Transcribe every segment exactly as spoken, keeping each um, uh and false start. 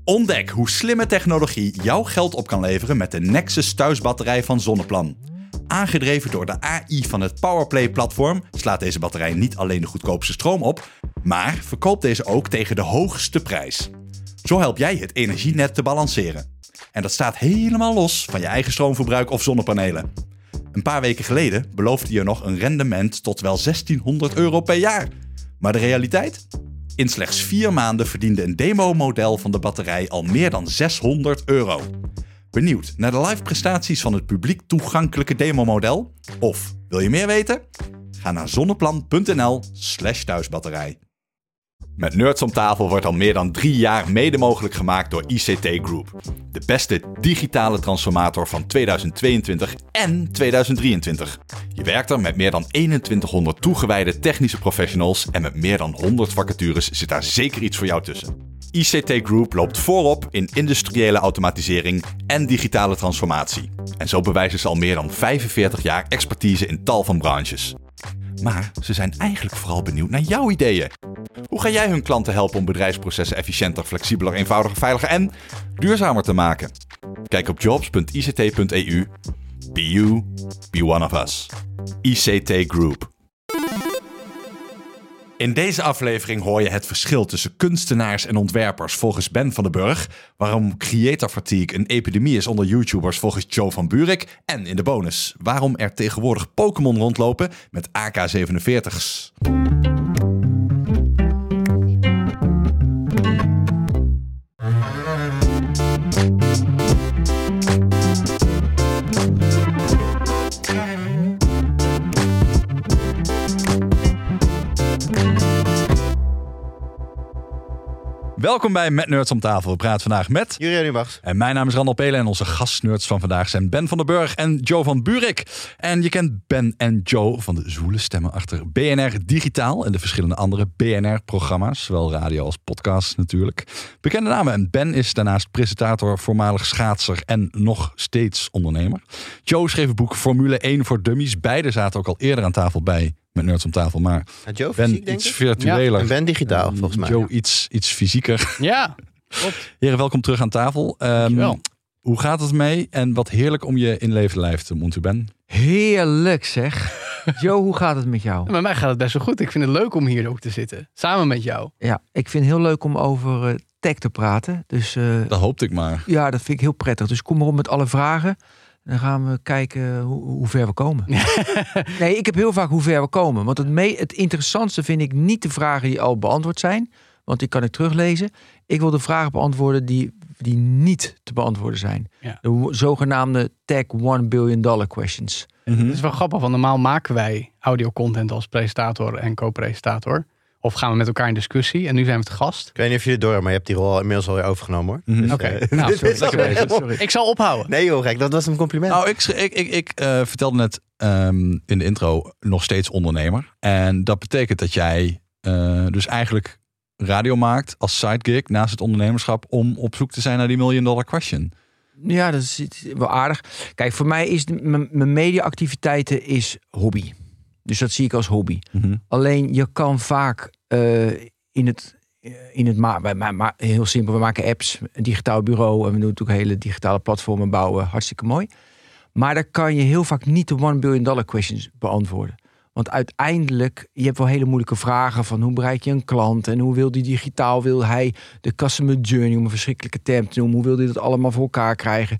Ontdek hoe slimme technologie jouw geld op kan leveren met de Nexus thuisbatterij van Zonneplan. Aangedreven door de A I van het Powerplay-platform slaat deze batterij niet alleen de goedkoopste stroom op, maar verkoopt deze ook tegen de hoogste prijs. Zo help jij het energienet te balanceren. En dat staat helemaal los van je eigen stroomverbruik of zonnepanelen. Een paar weken geleden beloofde je nog een rendement tot wel zestienhonderd euro per jaar. Maar de realiteit? In slechts vier maanden verdiende een demo-model van de batterij al meer dan zeshonderd euro. Benieuwd naar de live prestaties van het publiek toegankelijke demo-model? Of wil je meer weten? Ga naar zonneplan.nl slash thuisbatterij. Met Nerds om tafel wordt al meer dan drie jaar mede mogelijk gemaakt door I C T Group. De beste digitale transformator van tweeduizend tweeëntwintig en tweeduizend drieëntwintig. Je werkt er met meer dan eenentwintighonderd toegewijde technische professionals en met meer dan honderd vacatures zit daar zeker iets voor jou tussen. I C T Group loopt voorop in industriële automatisering en digitale transformatie. En zo bewijzen ze al meer dan vijfenveertig jaar expertise in tal van branches. Maar ze zijn eigenlijk vooral benieuwd naar jouw ideeën. Hoe ga jij hun klanten helpen om bedrijfsprocessen efficiënter, flexibeler, eenvoudiger, veiliger en duurzamer te maken? Kijk op jobs punt i c t punt e u. Be you, be one of us. I C T Group. In deze aflevering hoor je het verschil tussen kunstenaars en ontwerpers volgens Ben van den Burg, waarom creator fatigue een epidemie is onder YouTubers volgens Joe van Buurik en in de bonus waarom er tegenwoordig Pokémon rondlopen met A K zevenenveertig's. Welkom bij Met Nerds om tafel. We praten vandaag met Jurjen Ubachs. En mijn naam is Randal Pelen en onze gastnerds van vandaag zijn Ben van den Burg en Joe van Buurik. En je kent Ben en Joe van de zwoele stemmen achter B N R Digitaal en de verschillende andere B N R-programma's, zowel radio als podcast natuurlijk. Bekende namen. En Ben is daarnaast presentator, voormalig schaatser en nog steeds ondernemer. Joe schreef het boek Formule één voor Dummies. Beide zaten ook al eerder aan tafel bij Met Nerds om tafel, maar ja, Joe Ben fysiek, iets denk virtueler. Ja, en Ben digitaal, uh, volgens mij. Joe ja. iets, iets fysieker. Ja, klopt. Heren, welkom terug aan tafel. Um, hoe gaat het mee? En wat heerlijk om je in levende lijf te ontmoeten, Ben. Heerlijk zeg. Joe, hoe gaat het met jou? Ja, met mij gaat het best wel goed. Ik vind het leuk om hier ook te zitten. Samen met jou. Ja, ik vind het heel leuk om over uh, tech te praten. Dus, uh, dat hoopte ik maar. Ja, dat vind ik heel prettig. Dus kom maar op met alle vragen. Dan gaan we kijken hoe, hoe ver we komen. Nee, ik heb heel vaak hoe ver we komen. Want het, mee, het interessantste vind ik niet de vragen die al beantwoord zijn. Want die kan ik teruglezen. Ik wil de vragen beantwoorden die, die niet te beantwoorden zijn. Ja. De zogenaamde tech one billion dollar questions. Mm-hmm. Het is wel grappig, want normaal maken wij audiocontent als presentator en co-presentator. Of gaan we met elkaar in discussie. En nu zijn we te gast. Ik weet niet of je dit door, maar je hebt die rol inmiddels alweer overgenomen, hoor. Mm-hmm. Dus, Oké, okay. uh, nou, sorry, sorry, sorry. Ik zal ophouden. Nee joh, Rijk, dat was een compliment. Nou, ik, ik, ik, ik uh, vertelde net um, in de intro nog steeds ondernemer. En dat betekent dat jij uh, dus eigenlijk radio maakt als sidegig naast het ondernemerschap om op zoek te zijn naar die million dollar question. Ja, dat is wel aardig. Kijk, voor mij is de, mijn mediaactiviteiten is hobby. Dus dat zie ik als hobby. Mm-hmm. Alleen je kan vaak uh, in het, in het ma- ma- ma- heel simpel, we maken apps, een digitaal bureau en we doen natuurlijk hele digitale platformen bouwen, hartstikke mooi. Maar dan kan je heel vaak niet de one billion dollar questions beantwoorden. Want uiteindelijk, je hebt wel hele moeilijke vragen van hoe bereik je een klant en hoe wil die digitaal, wil hij de customer journey, om een verschrikkelijke term te noemen, hoe wil hij dat allemaal voor elkaar krijgen.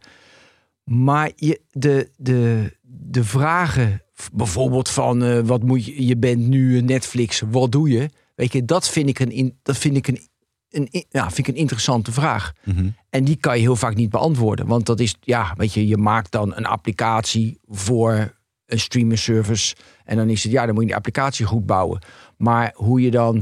Maar je, de, de, de vragen, bijvoorbeeld van uh, wat moet je, je bent nu Netflix, wat doe je? Weet je, dat vind ik een, dat vind ik een, een, ja, vind ik een interessante vraag. Mm-hmm. En die kan je heel vaak niet beantwoorden. Want dat is, ja, weet je, je maakt dan een applicatie voor een streaming service. En dan is het, ja, dan moet je die applicatie goed bouwen. Maar hoe je dan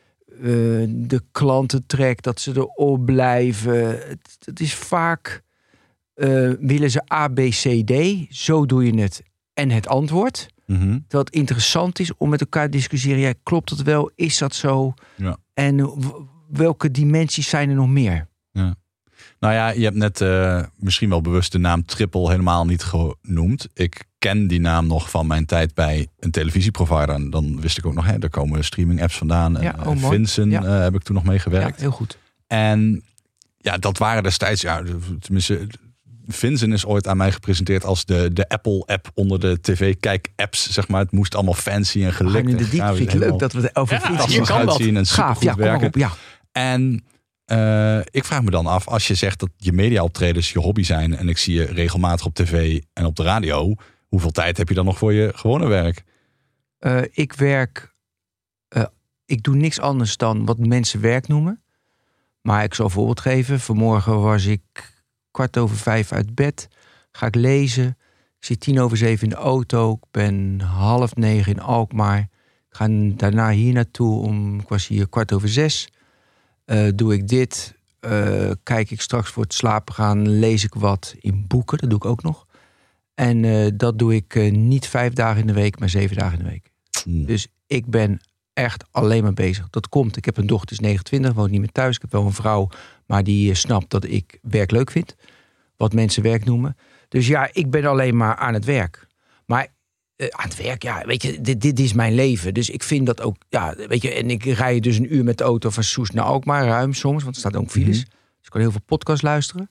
uh, de klanten trekt, dat ze erop blijven. Het, het is vaak, uh, willen ze A, B, C, D. Zo doe je het. En het antwoord. Mm-hmm. Terwijl het interessant is om met elkaar te discussiëren. Ja, klopt dat wel? Is dat zo? Ja. En w- welke dimensies zijn er nog meer? Ja. Nou ja, je hebt net uh, misschien wel bewust de naam Triple helemaal niet genoemd. Ik ken die naam nog van mijn tijd bij een televisieprovider. En dan wist ik ook nog, hè, daar komen streaming apps vandaan. Ja, en, oh, Vincent ja. uh, heb ik toen nog mee gewerkt. Ja, heel goed. En ja, dat waren destijds... Ja, tenminste, Vincent is ooit aan mij gepresenteerd als de, de Apple-app onder de tv-kijk-apps. Zeg maar. Het moest allemaal fancy en gelikt. Ah, de diepte vind ik leuk dat we het over Ja, fietsen. hier kan dat. uitzien en Gaaf, supergoed ja, kom maar werken. op, ja. En uh, ik vraag me dan af, als je zegt dat je mediaoptredens je hobby zijn... en ik zie je regelmatig op tv en op de radio... hoeveel tijd heb je dan nog voor je gewone werk? Uh, ik werk... Uh, ik doe niks anders dan wat mensen werk noemen. Maar ik zal een voorbeeld geven. Vanmorgen was ik kwart over vijf uit bed. Ga ik lezen. Ik zit tien over zeven in de auto. Ik ben half negen in Alkmaar. Ik ga daarna hier naartoe om... Ik was hier kwart over zes. Uh, doe ik dit. Uh, kijk ik straks voor het slapen gaan. Lees ik wat in boeken. Dat doe ik ook nog. En uh, dat doe ik uh, niet vijf dagen in de week, maar zeven dagen in de week. Hmm. Dus ik ben echt alleen maar bezig. Dat komt. Ik heb een dochter, is negenentwintig, woont niet meer thuis. Ik heb wel een vrouw, maar die uh, snapt dat ik werk leuk vind. Wat mensen werk noemen. Dus ja, ik ben alleen maar aan het werk. Maar uh, aan het werk, ja, weet je, dit, dit is mijn leven. Dus ik vind dat ook, ja, weet je, en ik rij dus een uur met de auto van Soest naar Alkmaar, ruim soms, want er staat ook files. Mm-hmm. Dus ik kan heel veel podcasts luisteren.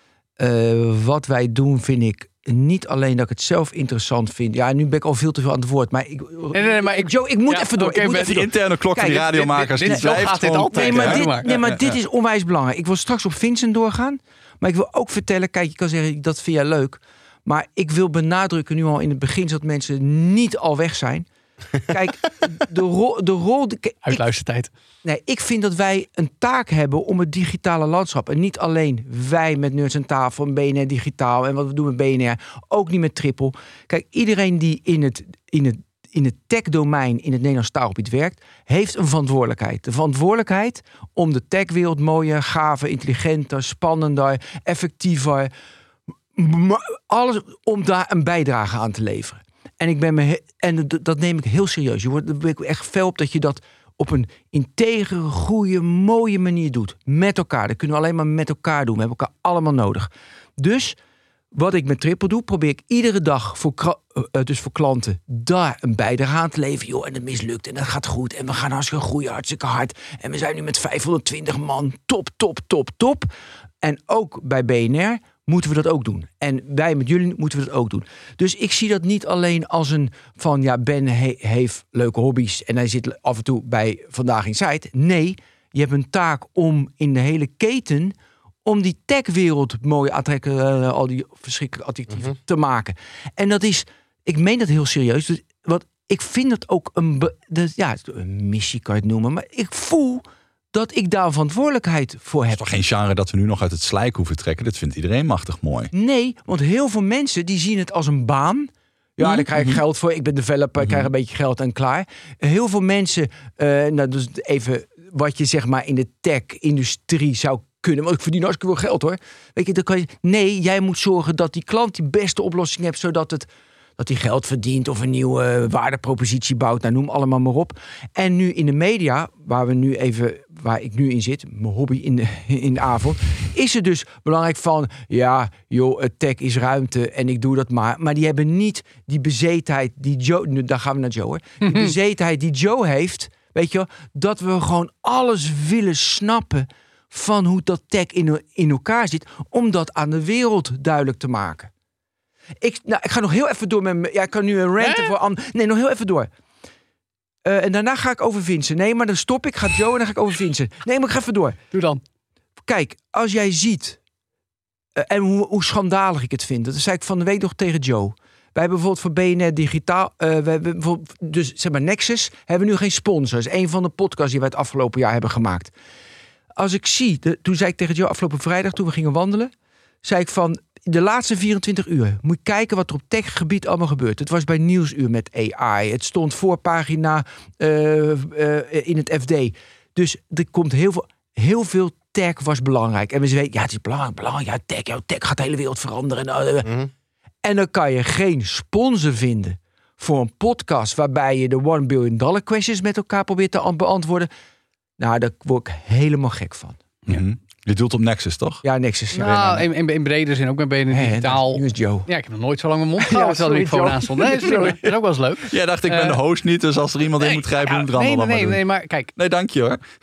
Uh, wat wij doen, vind ik niet alleen dat ik het zelf interessant vind. Ja, nu ben ik al veel te veel aan het woord. Maar ik, nee, nee, maar ik, Joe, ik moet ja, even door. Okay, ik moet met even die door. interne klok van die radiomakers. Dit, dit, dit, die gaat dit altijd. Nee, maar, dit, maar, nee, maar ja, dit ja. is onwijs belangrijk. Ik wil straks op Vincent doorgaan. Maar ik wil ook vertellen, kijk, je kan zeggen, dat vind jij leuk. Maar ik wil benadrukken nu al in het begin, zodat mensen niet al weg zijn. Kijk, de rol... De rol de, Uitluistertijd. Nee, ik vind dat wij een taak hebben om het digitale landschap. En niet alleen wij met Nerds aan tafel en B N R Digitaal en wat we doen met B N R. Ook niet met Triple. Kijk, iedereen die in het, in het, in het tech-domein in het Nederlands taalgebied werkt, heeft een verantwoordelijkheid. De verantwoordelijkheid om de techwereld mooier, gaver, intelligenter, spannender, effectiever, alles om daar een bijdrage aan te leveren. En ik ben me en dat neem ik heel serieus. Je wordt er ben ik echt fel op dat je dat op een integere, goede, mooie manier doet. Met elkaar. Dat kunnen we alleen maar met elkaar doen. We hebben elkaar allemaal nodig. Dus wat ik met Triple doe, probeer ik iedere dag voor, uh, dus voor klanten daar een bijdrage aan te leveren. Joh, en het mislukt en dat gaat goed. En we gaan hartstikke groeien, hartstikke hard. En we zijn nu met vijfhonderdtwintig man. Top, top, top, top. En ook bij B N R moeten we dat ook doen. En wij met jullie moeten we dat ook doen. Dus ik zie dat niet alleen als een van, ja, Ben he, heeft leuke hobby's en hij zit af en toe bij Vandaag Inside. Nee, je hebt een taak om in de hele keten, om die techwereld mooi aantrekkelijk, uh, al die verschrikkelijke adjectieven mm-hmm. te maken. En dat is, ik meen dat heel serieus. Dus, want ik vind dat ook een, be, de, ja, een missie kan je het noemen, maar ik voel dat ik daar verantwoordelijkheid voor heb. Het is toch geen genre dat we nu nog uit het slijk hoeven trekken? Dat vindt iedereen machtig mooi. Nee, want heel veel mensen die zien het als een baan. Ja, mm-hmm. daar krijg ik geld voor. Ik ben developer, mm-hmm. krijg een beetje geld en klaar. Heel veel mensen, uh, nou, dus even wat je zeg maar in de tech-industrie zou kunnen. Want ik verdien hartstikke veel geld hoor. Weet je, dan kan je. Nee, jij moet zorgen dat die klant die beste oplossing hebt, zodat het dat hij geld verdient of een nieuwe waardepropositie bouwt. Nou, noem allemaal maar op. En nu in de media, waar we nu even, waar ik nu in zit, mijn hobby in de, in de avond, is het dus belangrijk van, ja, joh, tech is ruimte en ik doe dat maar. Maar die hebben niet die bezetenheid die Joe, nu, daar gaan we naar Joe hoor. Die bezetenheid die Joe heeft, weet je, dat we gewoon alles willen snappen van hoe dat tech in, in elkaar zit, om dat aan de wereld duidelijk te maken. Ik, nou, ik ga nog heel even door met me. Ja, ik kan nu een ranten voor Anne. Nee, nog heel even door. Uh, en daarna ga ik over Vincent. Nee, maar dan stop ik, ga Joe en dan ga ik over Vincent. Nee, maar ik ga even door. Doe dan. Kijk, als jij ziet uh, en hoe, hoe schandalig ik het vind. Dat zei ik van de week nog tegen Joe. Wij hebben bijvoorbeeld voor B N R Digitaal, uh, we hebben bijvoorbeeld, dus zeg maar Nexus, hebben we nu geen sponsors. Een van de podcasts die wij het afgelopen jaar hebben gemaakt. Als ik zie, de, toen zei ik tegen Joe afgelopen vrijdag, toen we gingen wandelen, zei ik van, de laatste vierentwintig uur moet je kijken wat er op techgebied allemaal gebeurt. Het was bij Nieuwsuur met A I. Het stond voorpagina uh, uh, in het F D. Dus er komt heel veel, heel veel tech was belangrijk. En we weten, ja, het is belangrijk, belangrijk. Ja, tech, ja, tech gaat de hele wereld veranderen. Uh, mm-hmm. En dan kan je geen sponsor vinden voor een podcast waarbij je de one billion dollar questions met elkaar probeert te beantwoorden. Nou, daar word ik helemaal gek van. Mm-hmm. Je doelt op Nexus, toch? Ja, Nexus. Ja. Nou, in, in, in bredere zin ook met B N R Digitaal. Nu is Joe. Ja, ik heb nog nooit zo lang mijn mond gehouden terwijl de microfoon aan stond. Nee, dat is, dat is ook wel eens leuk. Jij dacht, ik ben uh, de host niet, dus als er iemand nee, in moet grijpen, ja, moet er allemaal nee, nee, maar nee, doen. nee, maar kijk. Nee, dank je hoor.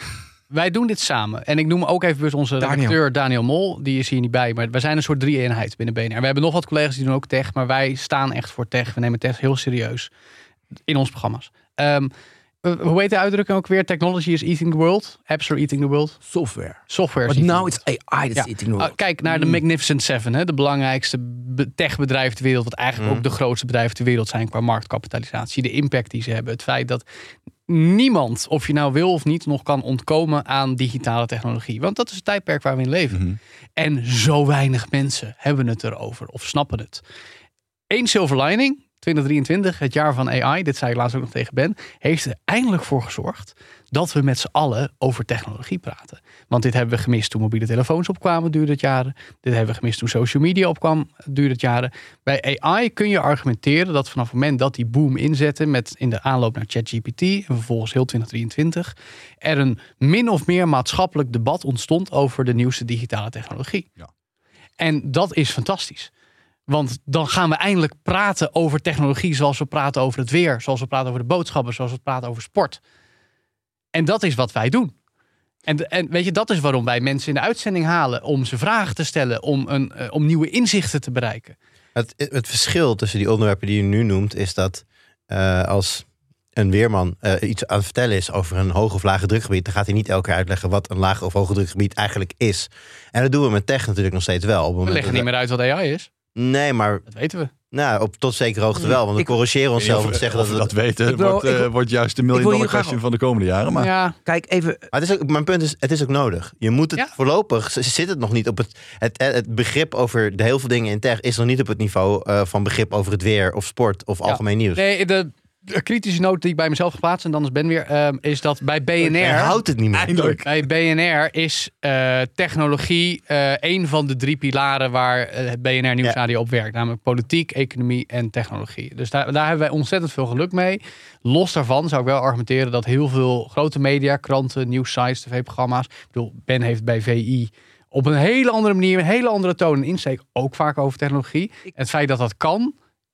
Wij doen dit samen. En ik noem ook even bewust onze Daniel. redacteur Daniel Mol. Die is hier niet bij. Maar wij zijn een soort drie-eenheid binnen B N R. We hebben nog wat collega's die doen ook tech. Maar wij staan echt voor tech. We nemen tech heel serieus. In onze programma's. Um, hoe heet de uitdrukking ook weer? Technology is eating the world. Apps are eating the world. Software. Software is But eating now the it's A I that's Ja. eating the world. Uh, kijk naar de Magnificent Seven. Hè? De belangrijkste be- techbedrijven ter wereld. Wat eigenlijk Mm. ook de grootste bedrijven ter wereld zijn qua marktkapitalisatie. De impact die ze hebben. Het feit dat niemand, of je nou wil of niet, nog kan ontkomen aan digitale technologie. Want dat is het tijdperk waar we in leven. Mm-hmm. En zo weinig mensen hebben het erover of snappen het. Eén silver lining, twintig drieëntwintig, het jaar van A I, dit zei ik laatst ook nog tegen Ben, heeft er eindelijk voor gezorgd dat we met z'n allen over technologie praten. Want dit hebben we gemist toen mobiele telefoons opkwamen, duurde het jaren. Dit hebben we gemist toen social media opkwam, duurde het jaren. Bij A I kun je argumenteren dat vanaf het moment dat die boom inzette met in de aanloop naar ChatGPT en vervolgens heel twintig drieëntwintig, er een min of meer maatschappelijk debat ontstond over de nieuwste digitale technologie. Ja. En dat is fantastisch. Want dan gaan we eindelijk praten over technologie zoals we praten over het weer, zoals we praten over de boodschappen, zoals we praten over sport. En dat is wat wij doen. En, en weet je, dat is waarom wij mensen in de uitzending halen om ze vragen te stellen, om, een, uh, om nieuwe inzichten te bereiken. Het, het verschil tussen die onderwerpen die je nu noemt is dat uh, als een weerman uh, iets aan het vertellen is over een hoog of lage drukgebied, dan gaat hij niet elke keer uitleggen wat een laag of hoge drukgebied eigenlijk is. En dat doen we met tech natuurlijk nog steeds wel. Op het We moment leggen dat niet meer uit wat A I is. Nee, maar Dat weten we. nou, op tot zekere hoogte wel. Want we Ik- corrigeren onszelf om Of, te zeggen of dat we we dat weten, Ik wil- wordt, ik uh, wil- wordt juist de wil million hier dollar graag- question van de komende jaren. Maar Ja, Kijk, even. Maar het is ook, mijn punt is, het is ook nodig. Je moet het Ja. voorlopig, z- zit het nog niet op het, het, het begrip over de heel veel dingen in tech is nog niet op het niveau uh, van begrip over het weer of sport of algemeen nieuws. nee, de, de kritische noot die ik bij mezelf geplaatst en dan is Ben weer, um, is dat bij B N Je R... houdt het niet meer. eindelijk. Bij B N R is uh, technologie uh, een van de drie pilaren waar uh, het B N R Nieuwsradio op werkt. Namelijk politiek, economie en technologie. Dus daar, daar hebben wij ontzettend veel geluk mee. Los daarvan zou ik wel argumenteren dat heel veel grote media, kranten, nieuwssites, tv-programma's. Ik bedoel, Ben heeft bij V I op een hele andere manier, een hele andere toon en insteek ook vaak over technologie. Het feit dat dat kan,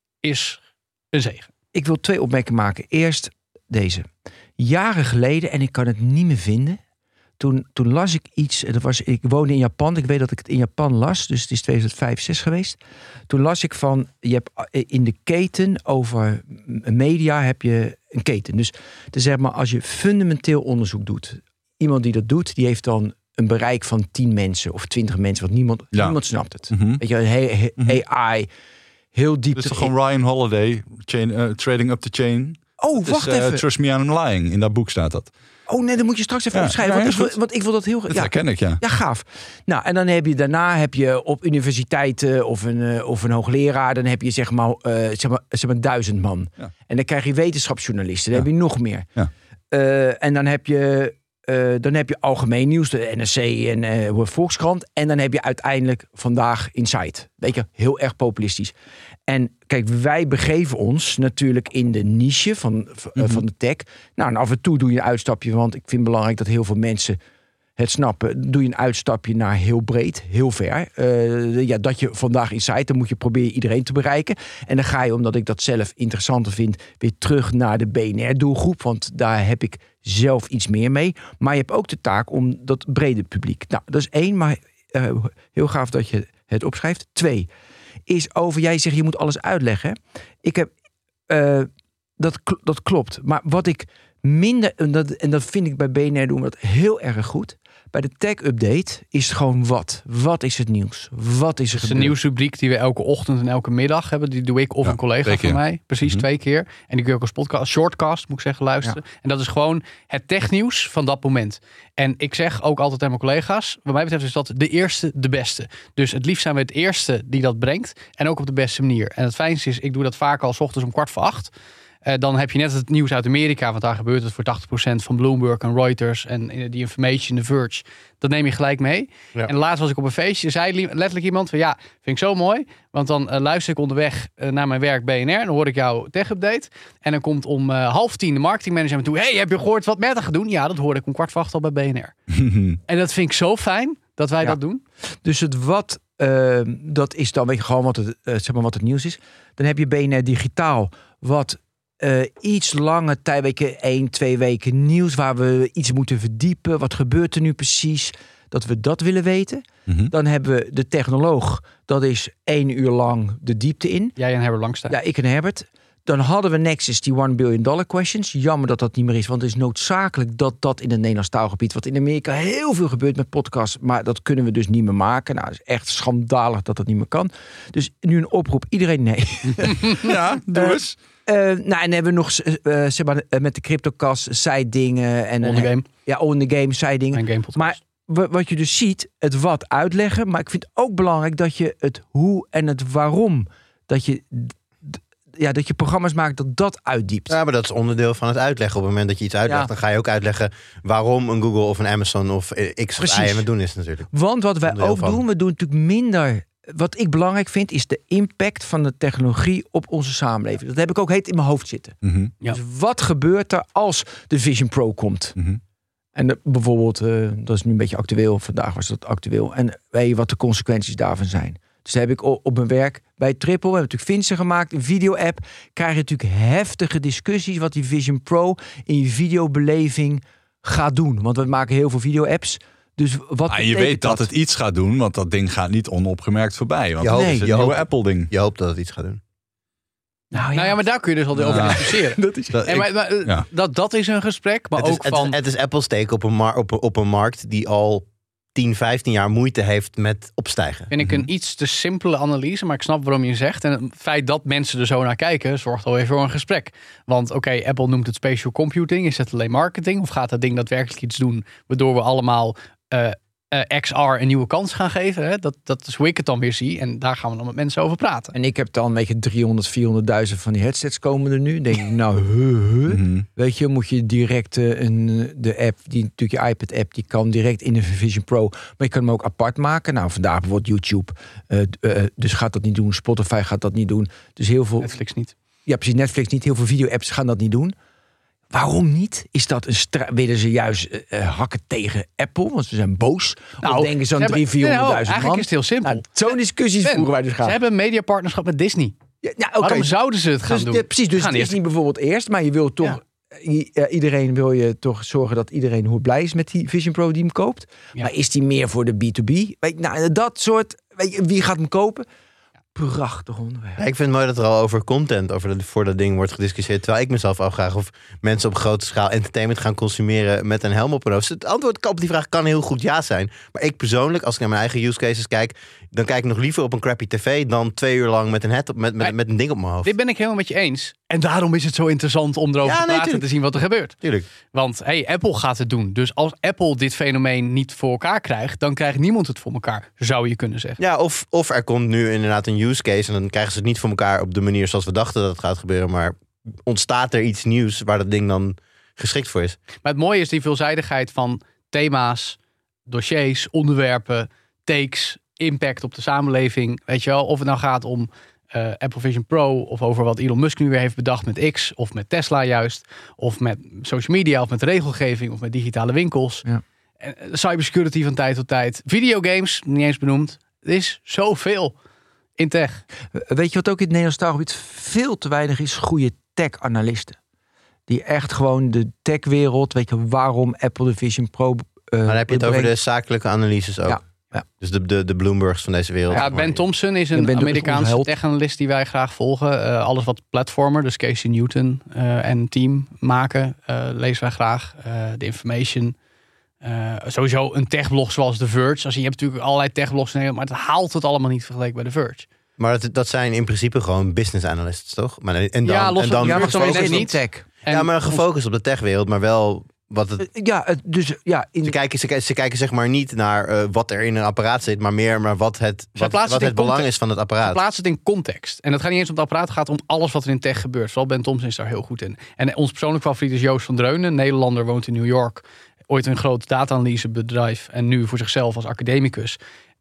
is een zegen. Ik wil twee opmerkingen maken. Eerst deze. Jaren geleden, en ik kan het niet meer vinden. Toen, toen las ik iets. Dat was, ik woonde in Japan. Ik weet dat ik het in Japan las. Dus het is tweeduizend vijf, zes geweest. Toen las ik van. Je hebt in de keten over media heb je een keten. Dus, dus zeg maar, als je fundamenteel onderzoek doet. Iemand die dat doet, die heeft dan een bereik van tien mensen of twintig mensen. Want niemand, Ja. niemand snapt het. Mhm. Weet je, he, he, A I. Heel diep. Dit is toch gewoon Ryan Holiday, chain, uh, Trading Up the Chain. Oh, Het wacht is, uh, even. Trust Me, I'm Lying. In dat boek staat dat. Oh nee, dan moet je straks even Ja, opschrijven. ja, want, is ik wil, goed. want ik wil dat heel Dat ja, herken ik, ja. ja, gaaf. Nou, en dan heb je daarna heb je op universiteiten of een, uh, of een hoogleraar, dan heb je zeg maar, uh, zeg maar, zeg maar duizend man. Ja. En dan krijg je wetenschapsjournalisten, dan Ja. heb je nog meer. Ja. Uh, en dan heb je uh, dan heb je algemeen nieuws, de N R C en uh, Volkskrant. En dan heb je uiteindelijk Vandaag Insight. Weet je, heel erg populistisch. En kijk, wij begeven ons natuurlijk in de niche van, mm-hmm. uh, van de tech. Nou, en af en toe doe je een uitstapje, want ik vind het belangrijk dat heel veel mensen het snappen. Doe je een uitstapje naar heel breed, heel ver. Uh, ja, dat je Vandaag Insight, dan moet je proberen iedereen te bereiken. En dan ga je, omdat ik dat zelf interessanter vind, weer terug naar de B N R-doelgroep. Want daar heb ik zelf iets meer mee. Maar je hebt ook de taak om dat brede publiek. Nou, dat is één, maar uh, heel gaaf dat je het opschrijft. Twee, is over, jij zegt je moet alles uitleggen. Ik heb, uh, dat, dat klopt. Maar wat ik minder, en dat, en dat vind ik bij B N R doen we dat heel erg goed. Bij de tech-update is het gewoon wat. Wat is het nieuws? Wat is er Het is een nieuwsrubriek die we elke ochtend en elke middag hebben. Die doe ik of Ja, een collega van mij. Precies, mm-hmm. twee keer. En die kun je ook als podcast, shortcast moet ik zeggen, luisteren. Ja. En dat is gewoon het technieuws van dat moment. En ik zeg ook altijd aan mijn collega's, wat mij betreft is dat de eerste de beste. Dus het liefst zijn we het eerste die dat brengt. En ook op de beste manier. En het fijnste is, ik doe dat vaak al 's ochtends om kwart voor acht. Uh, dan heb je net het nieuws uit Amerika, want daar gebeurt het voor tachtig procent van Bloomberg en Reuters en die Information, The Verge. Dat neem je gelijk mee. Ja. En laatst was ik op een feestje, zei letterlijk iemand van ja, vind ik zo mooi, want dan uh, luister ik onderweg uh, naar mijn werk B N R, dan hoor ik jouw tech-update en dan komt om uh, half tien de marketingmanager me toe, hey, heb je gehoord wat Meta gaat doen? Ja, dat hoorde ik om kwart voor acht al bij B N R. En dat vind ik zo fijn dat wij ja. dat doen. Dus het wat, uh, dat is dan weet je gewoon wat het, uh, zeg maar wat het nieuws is. Dan heb je B N R Digitaal, wat uh, iets lange tijdweken, één, twee weken nieuws... waar we iets moeten verdiepen. Wat gebeurt er nu precies? Dat we dat willen weten. Mm-hmm. Dan hebben we de technoloog. Dat is één uur lang de diepte in. Jij en Herbert Langstein. Ja, ik en Herbert. Dan hadden we Nexus, die one billion dollar questions. Jammer dat dat niet meer is, want het is noodzakelijk dat dat in het Nederlands taalgebied, wat in Amerika heel veel gebeurt met podcasts, maar dat kunnen we dus niet meer maken. Nou, het is echt schandalig dat dat niet meer kan. Dus nu een oproep, iedereen nee. Ja, doe Uh, eens. Uh, nou, en dan hebben we nog uh, zeg maar, uh, met de CryptoCast zijdingen. En On the game. Ja, on the game, zijdingen. En game podcast. Maar w- wat je dus ziet, het wat uitleggen. Maar ik vind het ook belangrijk dat je het hoe en het waarom, dat je... Ja, dat je programma's maakt dat dat uitdiept. Ja, maar dat is onderdeel van het uitleggen. Op het moment dat je iets uitlegt, Ja. dan ga je ook uitleggen waarom een Google of een Amazon of X of Y aan het doen is natuurlijk. Want wat wij Onderdeel ook van. doen, we doen natuurlijk minder. Wat ik belangrijk vind, is de impact van de technologie op onze samenleving. Dat heb ik ook heet in mijn hoofd zitten. Mm-hmm. Ja. Dus wat gebeurt er als de Vision Pro komt? Mm-hmm. En de, bijvoorbeeld, uh, dat is nu een beetje actueel. Vandaag was dat actueel. En weet je wat de consequenties daarvan zijn? Dus heb ik op mijn werk bij Triple, we hebben natuurlijk Vincent gemaakt, een video-app. Krijg je natuurlijk heftige discussies wat die Vision Pro in je videobeleving gaat doen. Want we maken heel veel video-apps. Dus wat Ah, je weet dat, dat het iets gaat doen, want dat ding gaat niet onopgemerkt voorbij. Want Je dat hoopt- is het je nieuwe hoopt- Apple-ding. Je hoopt dat het iets gaat doen. Nou Nou ja, maar daar kun je dus al Ja. over discussiëren. dat is... Dat, En maar, maar, uh, ja. dat, dat is een gesprek, maar het, is, ook het, van... is, het is Apple's take op een, mar- op, een- op een markt die al tien, vijftien jaar moeite heeft met opstijgen. Vind ik een iets te simpele analyse, maar ik snap waarom je zegt. En het feit dat mensen er zo naar kijken, zorgt alweer voor een gesprek. Want oké, okay, Apple noemt het spatial computing. Is het alleen marketing? Of gaat dat ding daadwerkelijk iets doen waardoor we allemaal uh, uh, X R een nieuwe kans gaan geven? Hè? Dat, dat is hoe ik het dan weer zie. En daar gaan we dan met mensen over praten. En ik heb dan een beetje driehonderd, vierhonderdduizend van die headsets komen er nu. Denk ik, nou, huh, huh. Mm-hmm. Weet je, moet je direct uh, een, de app, die natuurlijk je iPad-app, die kan direct in de Vision Pro. Maar je kan hem ook apart maken. Nou, vandaag bijvoorbeeld YouTube. Uh, uh, dus gaat dat niet doen. Spotify gaat dat niet doen. Dus heel veel... Netflix niet. Ja, precies. Netflix niet. Heel veel video-apps gaan dat niet doen. Waarom niet? Is dat een stra- willen ze juist uh, uh, hakken tegen Apple? Want ze zijn boos. Nou, of denken zo'n ze hebben- drie, vierhonderdduizend nou, man? eigenlijk is het heel simpel. Nou, zo'n discussies Ben, voeren wij dus Ze graag. hebben een mediapartnerschap met Disney. Ja, ja, okay. Waarom zouden ze het gaan dus, doen? ja, precies, dus Gaan het is eerst- niet bijvoorbeeld eerst, maar je wil toch... I- ja, iedereen wil je toch zorgen dat iedereen hoe blij is met die Vision Pro die hem koopt. Ja. Maar is die meer voor de B twee B? Weet, je, nou, dat soort... Weet je, wie gaat hem kopen? Prachtig onderwerp. Ja, ik vind het mooi dat er al over content over de, voor dat ding wordt gediscussieerd. Terwijl ik mezelf afvraag of mensen op grote schaal entertainment gaan consumeren met een helm op hun hoofd. Het antwoord op die vraag kan heel goed ja zijn. Maar ik persoonlijk, als ik naar mijn eigen use cases kijk, dan kijk ik nog liever op een crappy tv dan twee uur lang met een, head op, met, met, Maar- met een ding op mijn hoofd. Dit ben ik helemaal met je eens. En daarom is het zo interessant om erover Ja, te nee, praten en tuurlijk. te zien wat er gebeurt. Tuurlijk. Want hey, Apple gaat het doen. Dus als Apple dit fenomeen niet voor elkaar krijgt, dan krijgt niemand het voor elkaar, zou je kunnen zeggen. Ja, of, of er komt nu inderdaad een use case en dan krijgen ze het niet voor elkaar op de manier zoals we dachten dat het gaat gebeuren. Maar ontstaat er iets nieuws waar dat ding dan geschikt voor is? Maar het mooie is die veelzijdigheid van thema's, dossiers, onderwerpen, takes, impact op de samenleving. Weet je wel, of het nou gaat om uh, Apple Vision Pro of over wat Elon Musk nu weer heeft bedacht met X of met Tesla juist. Of met social media of met regelgeving of met digitale winkels. Ja. En uh, cybersecurity van tijd tot tijd. Videogames, niet eens benoemd. Er is zoveel in tech. Weet je wat ook in het Nederlands taalgebied veel te weinig is? Goede tech-analisten. Die echt gewoon de techwereld, weet je waarom Apple de Vision Pro... Uh, Maar dan heb je het over de brengt. zakelijke analyses ook. Ja, ja. Dus de, de, de Bloombergs van deze wereld. Ja, Ben Thompson is een Ben- Ben is onze Amerikaanse held. tech-analyst die wij graag volgen. Uh, alles wat platformer, dus Casey Newton uh, en team maken, uh, lezen wij graag. Uh, de Information. Uh, sowieso een techblog zoals The Verge. Als je, je hebt natuurlijk allerlei techblogs in Nederland, maar het haalt het allemaal niet vergeleken bij The Verge. Maar dat, dat zijn in principe gewoon business analysts, toch? Maar, en dan, Ja, los en van- dan ja, maar gefocust zo is het op- niet. tech. En ja, maar gefocust op de techwereld, maar wel wat het... Ja, het, dus ja, in Ze kijken, ze, kijken- ze kijken zeg maar niet naar uh, wat er in een apparaat zit, maar meer naar wat het, wat, plaatsen wat het in het belang context. is van het apparaat. plaats het in context. En dat gaat niet eens om het apparaat, het gaat om alles wat er in tech gebeurt. Vooral Ben Thompson is daar heel goed in. En ons persoonlijk favoriet is Joost van Dreunen. Nederlander, woont in New York. Ooit een groot data-analysebedrijf en nu voor zichzelf als academicus.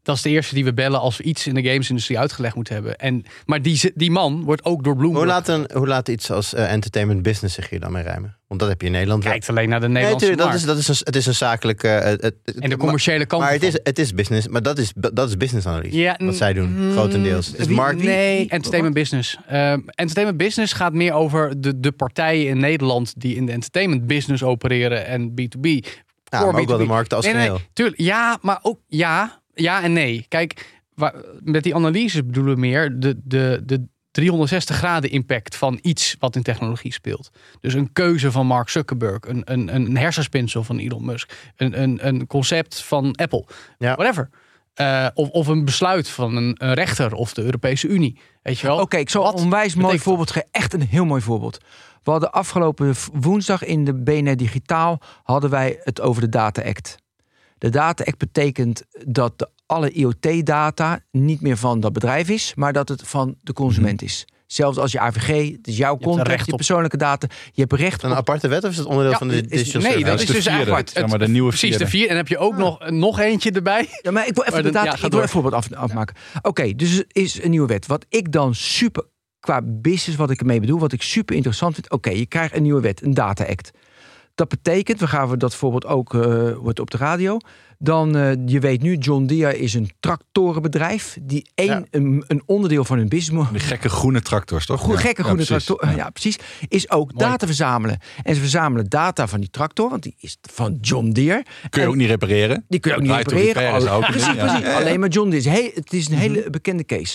Dat is de eerste die we bellen als we iets in de gamesindustrie uitgelegd moeten hebben. En, maar die, die man wordt ook door Bloomberg... Hoe laat, een, hoe laat iets als uh, entertainment business zich hier dan mee rijmen? Want dat heb je in Nederland. Kijkt alleen naar de Nederlandse nee, markt. Dat is, dat is een, het is een zakelijke... Uh, het, het, en de commerciële kant. Maar het is, het is business, maar dat is, dat is business analyse. Ja, wat zij doen, mm, grotendeels. Het is wie, markt, nee, wie, entertainment business. Uh, entertainment business gaat meer over de, de partijen in Nederland die in de entertainment business opereren en B twee B. Ja, maar ook wel de markt als nee, geheel. Nee, tuurlijk, ja, maar ook ja, ja en nee. Kijk, waar, met die analyse bedoelen we meer de, de, de driehonderdzestig graden impact van iets wat in technologie speelt. Dus een keuze van Mark Zuckerberg, een, een, een hersenspinsel van Elon Musk, een, een, een concept van Apple, ja. whatever. Uh, of, of een besluit van een, een rechter of de Europese Unie. Weet je wel? Oké, okay, ik zal een onwijs mooi voorbeeld geven. Echt een heel mooi voorbeeld. We hadden afgelopen woensdag in de B N R Digitaal hadden wij het over de Data Act. De Data Act betekent dat de, alle I O T-data niet meer van dat bedrijf is, maar dat het van de consument is. Zelfs als je A V G, het is jouw contract, je persoonlijke data. Je hebt recht een op... aparte wet of is het onderdeel ja, van de digital Nee, service? dat is dus eigenlijk zeg maar, de nieuwe precies de vier. En dan heb je ook ah. nog, nog eentje erbij. Ja, maar ik wil even, de data, ja, ik wil een voorbeeld af, afmaken. Oké, okay, dus er is een nieuwe wet. Wat ik dan super, qua business, wat ik ermee bedoel, wat ik super interessant vind. Oké, okay, je krijgt een nieuwe wet, een Data Act. Dat betekent, we gaven dat voorbeeld ook uh, wordt op de radio. Dan, uh, je weet nu, John Deere is een tractorenbedrijf die één, ja. een, een onderdeel van hun business... Die gekke groene tractors, toch? Goe, gekke ja, groene ja, tractoren, ja. ja precies. Is ook Mooi. data verzamelen. En ze verzamelen data van die tractor, want die is van John Deere. Kun je en ook niet repareren? Die kun je ook niet Right repareren. Oh, precies, ja. precies. Ja, ja. Alleen maar John Deere. Hey, het is een hele mm-hmm. bekende case.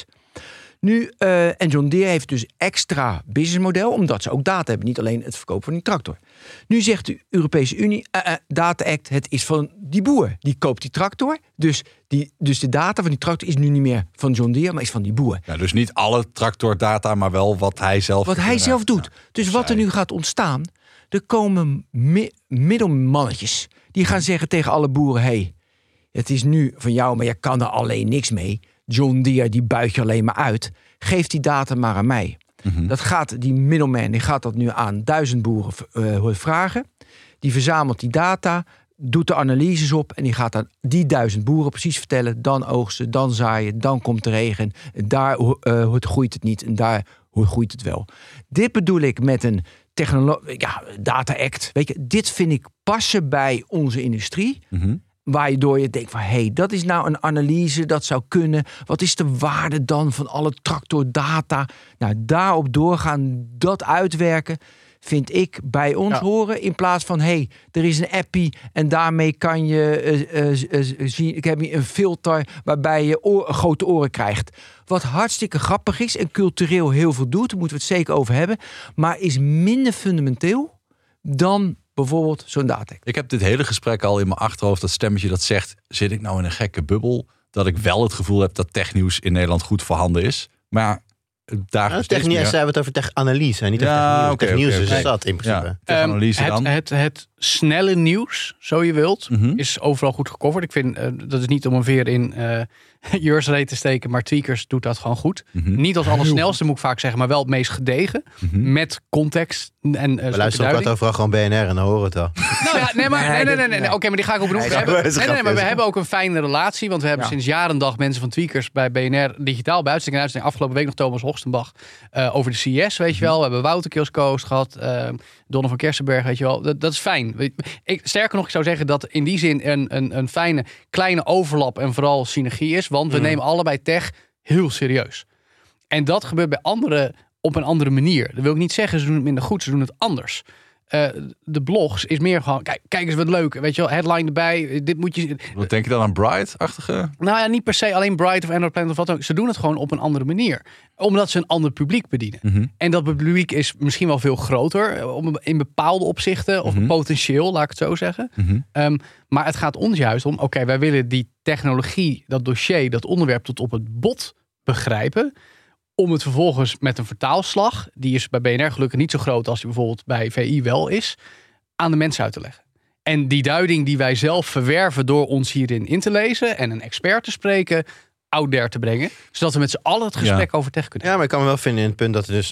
Nu, uh, en John Deere heeft dus extra businessmodel, omdat ze ook data hebben, niet alleen het verkopen van die tractor. Nu zegt de Europese Unie, uh, uh, Data Act, het is van die boer. Die koopt die tractor, dus, die, dus de data van die tractor is nu niet meer van John Deere, maar is van die boer. Ja, dus niet alle tractordata, maar wel wat hij zelf... Wat hij zelf doet. Ja, dus wat er nu gaat ontstaan, er komen mi- middelmannetjes, die gaan zeggen tegen alle boeren, hey, het is nu van jou, maar je kan er alleen niks mee. John Deere, die buit je alleen maar uit. Geef die data maar aan mij. Mm-hmm. Dat gaat, die middleman, die gaat dat nu aan duizend boeren uh, vragen. Die verzamelt die data, doet de analyses op en die gaat aan die duizend boeren precies vertellen. Dan oogsten, dan zaaien, dan komt de regen. Daar uh, groeit het niet en daar groeit het wel. Dit bedoel ik met een technolo- ja, Data Act. Weet je, dit vind ik passen bij onze industrie. Mm-hmm. Waardoor je denkt van, hé, hey, dat is nou een analyse, dat zou kunnen. Wat is de waarde dan van alle tractordata? Nou, daarop doorgaan, dat uitwerken, vind ik bij ons ja. horen. In plaats van, hé, hey, er is een appie en daarmee kan je uh, uh, uh, zien. Ik heb hier een filter waarbij je oor, grote oren krijgt. Wat hartstikke grappig is en cultureel heel veel doet, daar moeten we het zeker over hebben. Maar is minder fundamenteel dan bijvoorbeeld zo'n data. Ik heb dit hele gesprek al in mijn achterhoofd, dat stemmetje dat zegt, zit ik nou in een gekke bubbel? Dat ik wel het gevoel heb dat technieuws in Nederland goed voorhanden is. Maar daar nou, technieuws hebben we het over tech-analyse, niet ja, over technieuws. Okay, technieuws okay, is okay. dat in principe. Ja, tech-analyse um, dan. Het, het, het snelle nieuws, zo je wilt, mm-hmm. is overal goed gecoverd. Ik vind, uh, dat is niet om een veer in uh, Jeursreed te steken, maar Tweakers doet dat gewoon goed. Mm-hmm. Niet als allersnelste, moet ik vaak zeggen, maar wel het meest gedegen. Mm-hmm. Met context en uh, we luisteren ook wat overal gewoon B N R en dan horen we het al. Nou ja, nee, maar, nee, nee, nee, nee, nee. Oké, okay, maar die ga ik ook benoemen. Nee, we hebben, nee, nee, nee, maar we hebben ook een fijne relatie, want we hebben ja. sinds jaren en dag mensen van Tweakers bij B N R digitaal bij uitzending en uitzending. Afgelopen week nog Thomas Hoogstenbach uh, over de C S, weet je wel. We hebben Wouter Kioskoos gehad, uh, Donne van Kersenberg, weet je wel. Dat, dat is fijn. Ik, sterker nog, ik zou zeggen dat in die zin een, een, een fijne kleine overlap en vooral synergie is, want we mm. nemen allebei tech heel serieus. En dat gebeurt bij anderen op een andere manier. Dat wil ik niet zeggen, ze doen het minder goed, ze doen het anders. Uh, de blogs is meer gewoon, kijk, kijk eens wat leuk, weet je wel, headline erbij, dit moet je... Wat denk je dan aan Bright-achtige? Nou ja, niet per se alleen Bright of Android Planet of wat ook. Ze doen het gewoon op een andere manier. Omdat ze een ander publiek bedienen. Mm-hmm. En dat publiek is misschien wel veel groter, in bepaalde opzichten, of mm-hmm. potentieel, laat ik het zo zeggen. Mm-hmm. Um, maar het gaat ons juist om, oké, okay, wij willen die technologie, dat dossier, dat onderwerp tot op het bot begrijpen, om het vervolgens met een vertaalslag, die is bij B N R gelukkig niet zo groot als die bijvoorbeeld bij V I wel is, aan de mensen uit te leggen. En die duiding die wij zelf verwerven door ons hierin in te lezen en een expert te spreken, out there te brengen, zodat we met z'n allen het gesprek ja. over tech kunnen Ja, maar ik kan me wel vinden in het punt dat er dus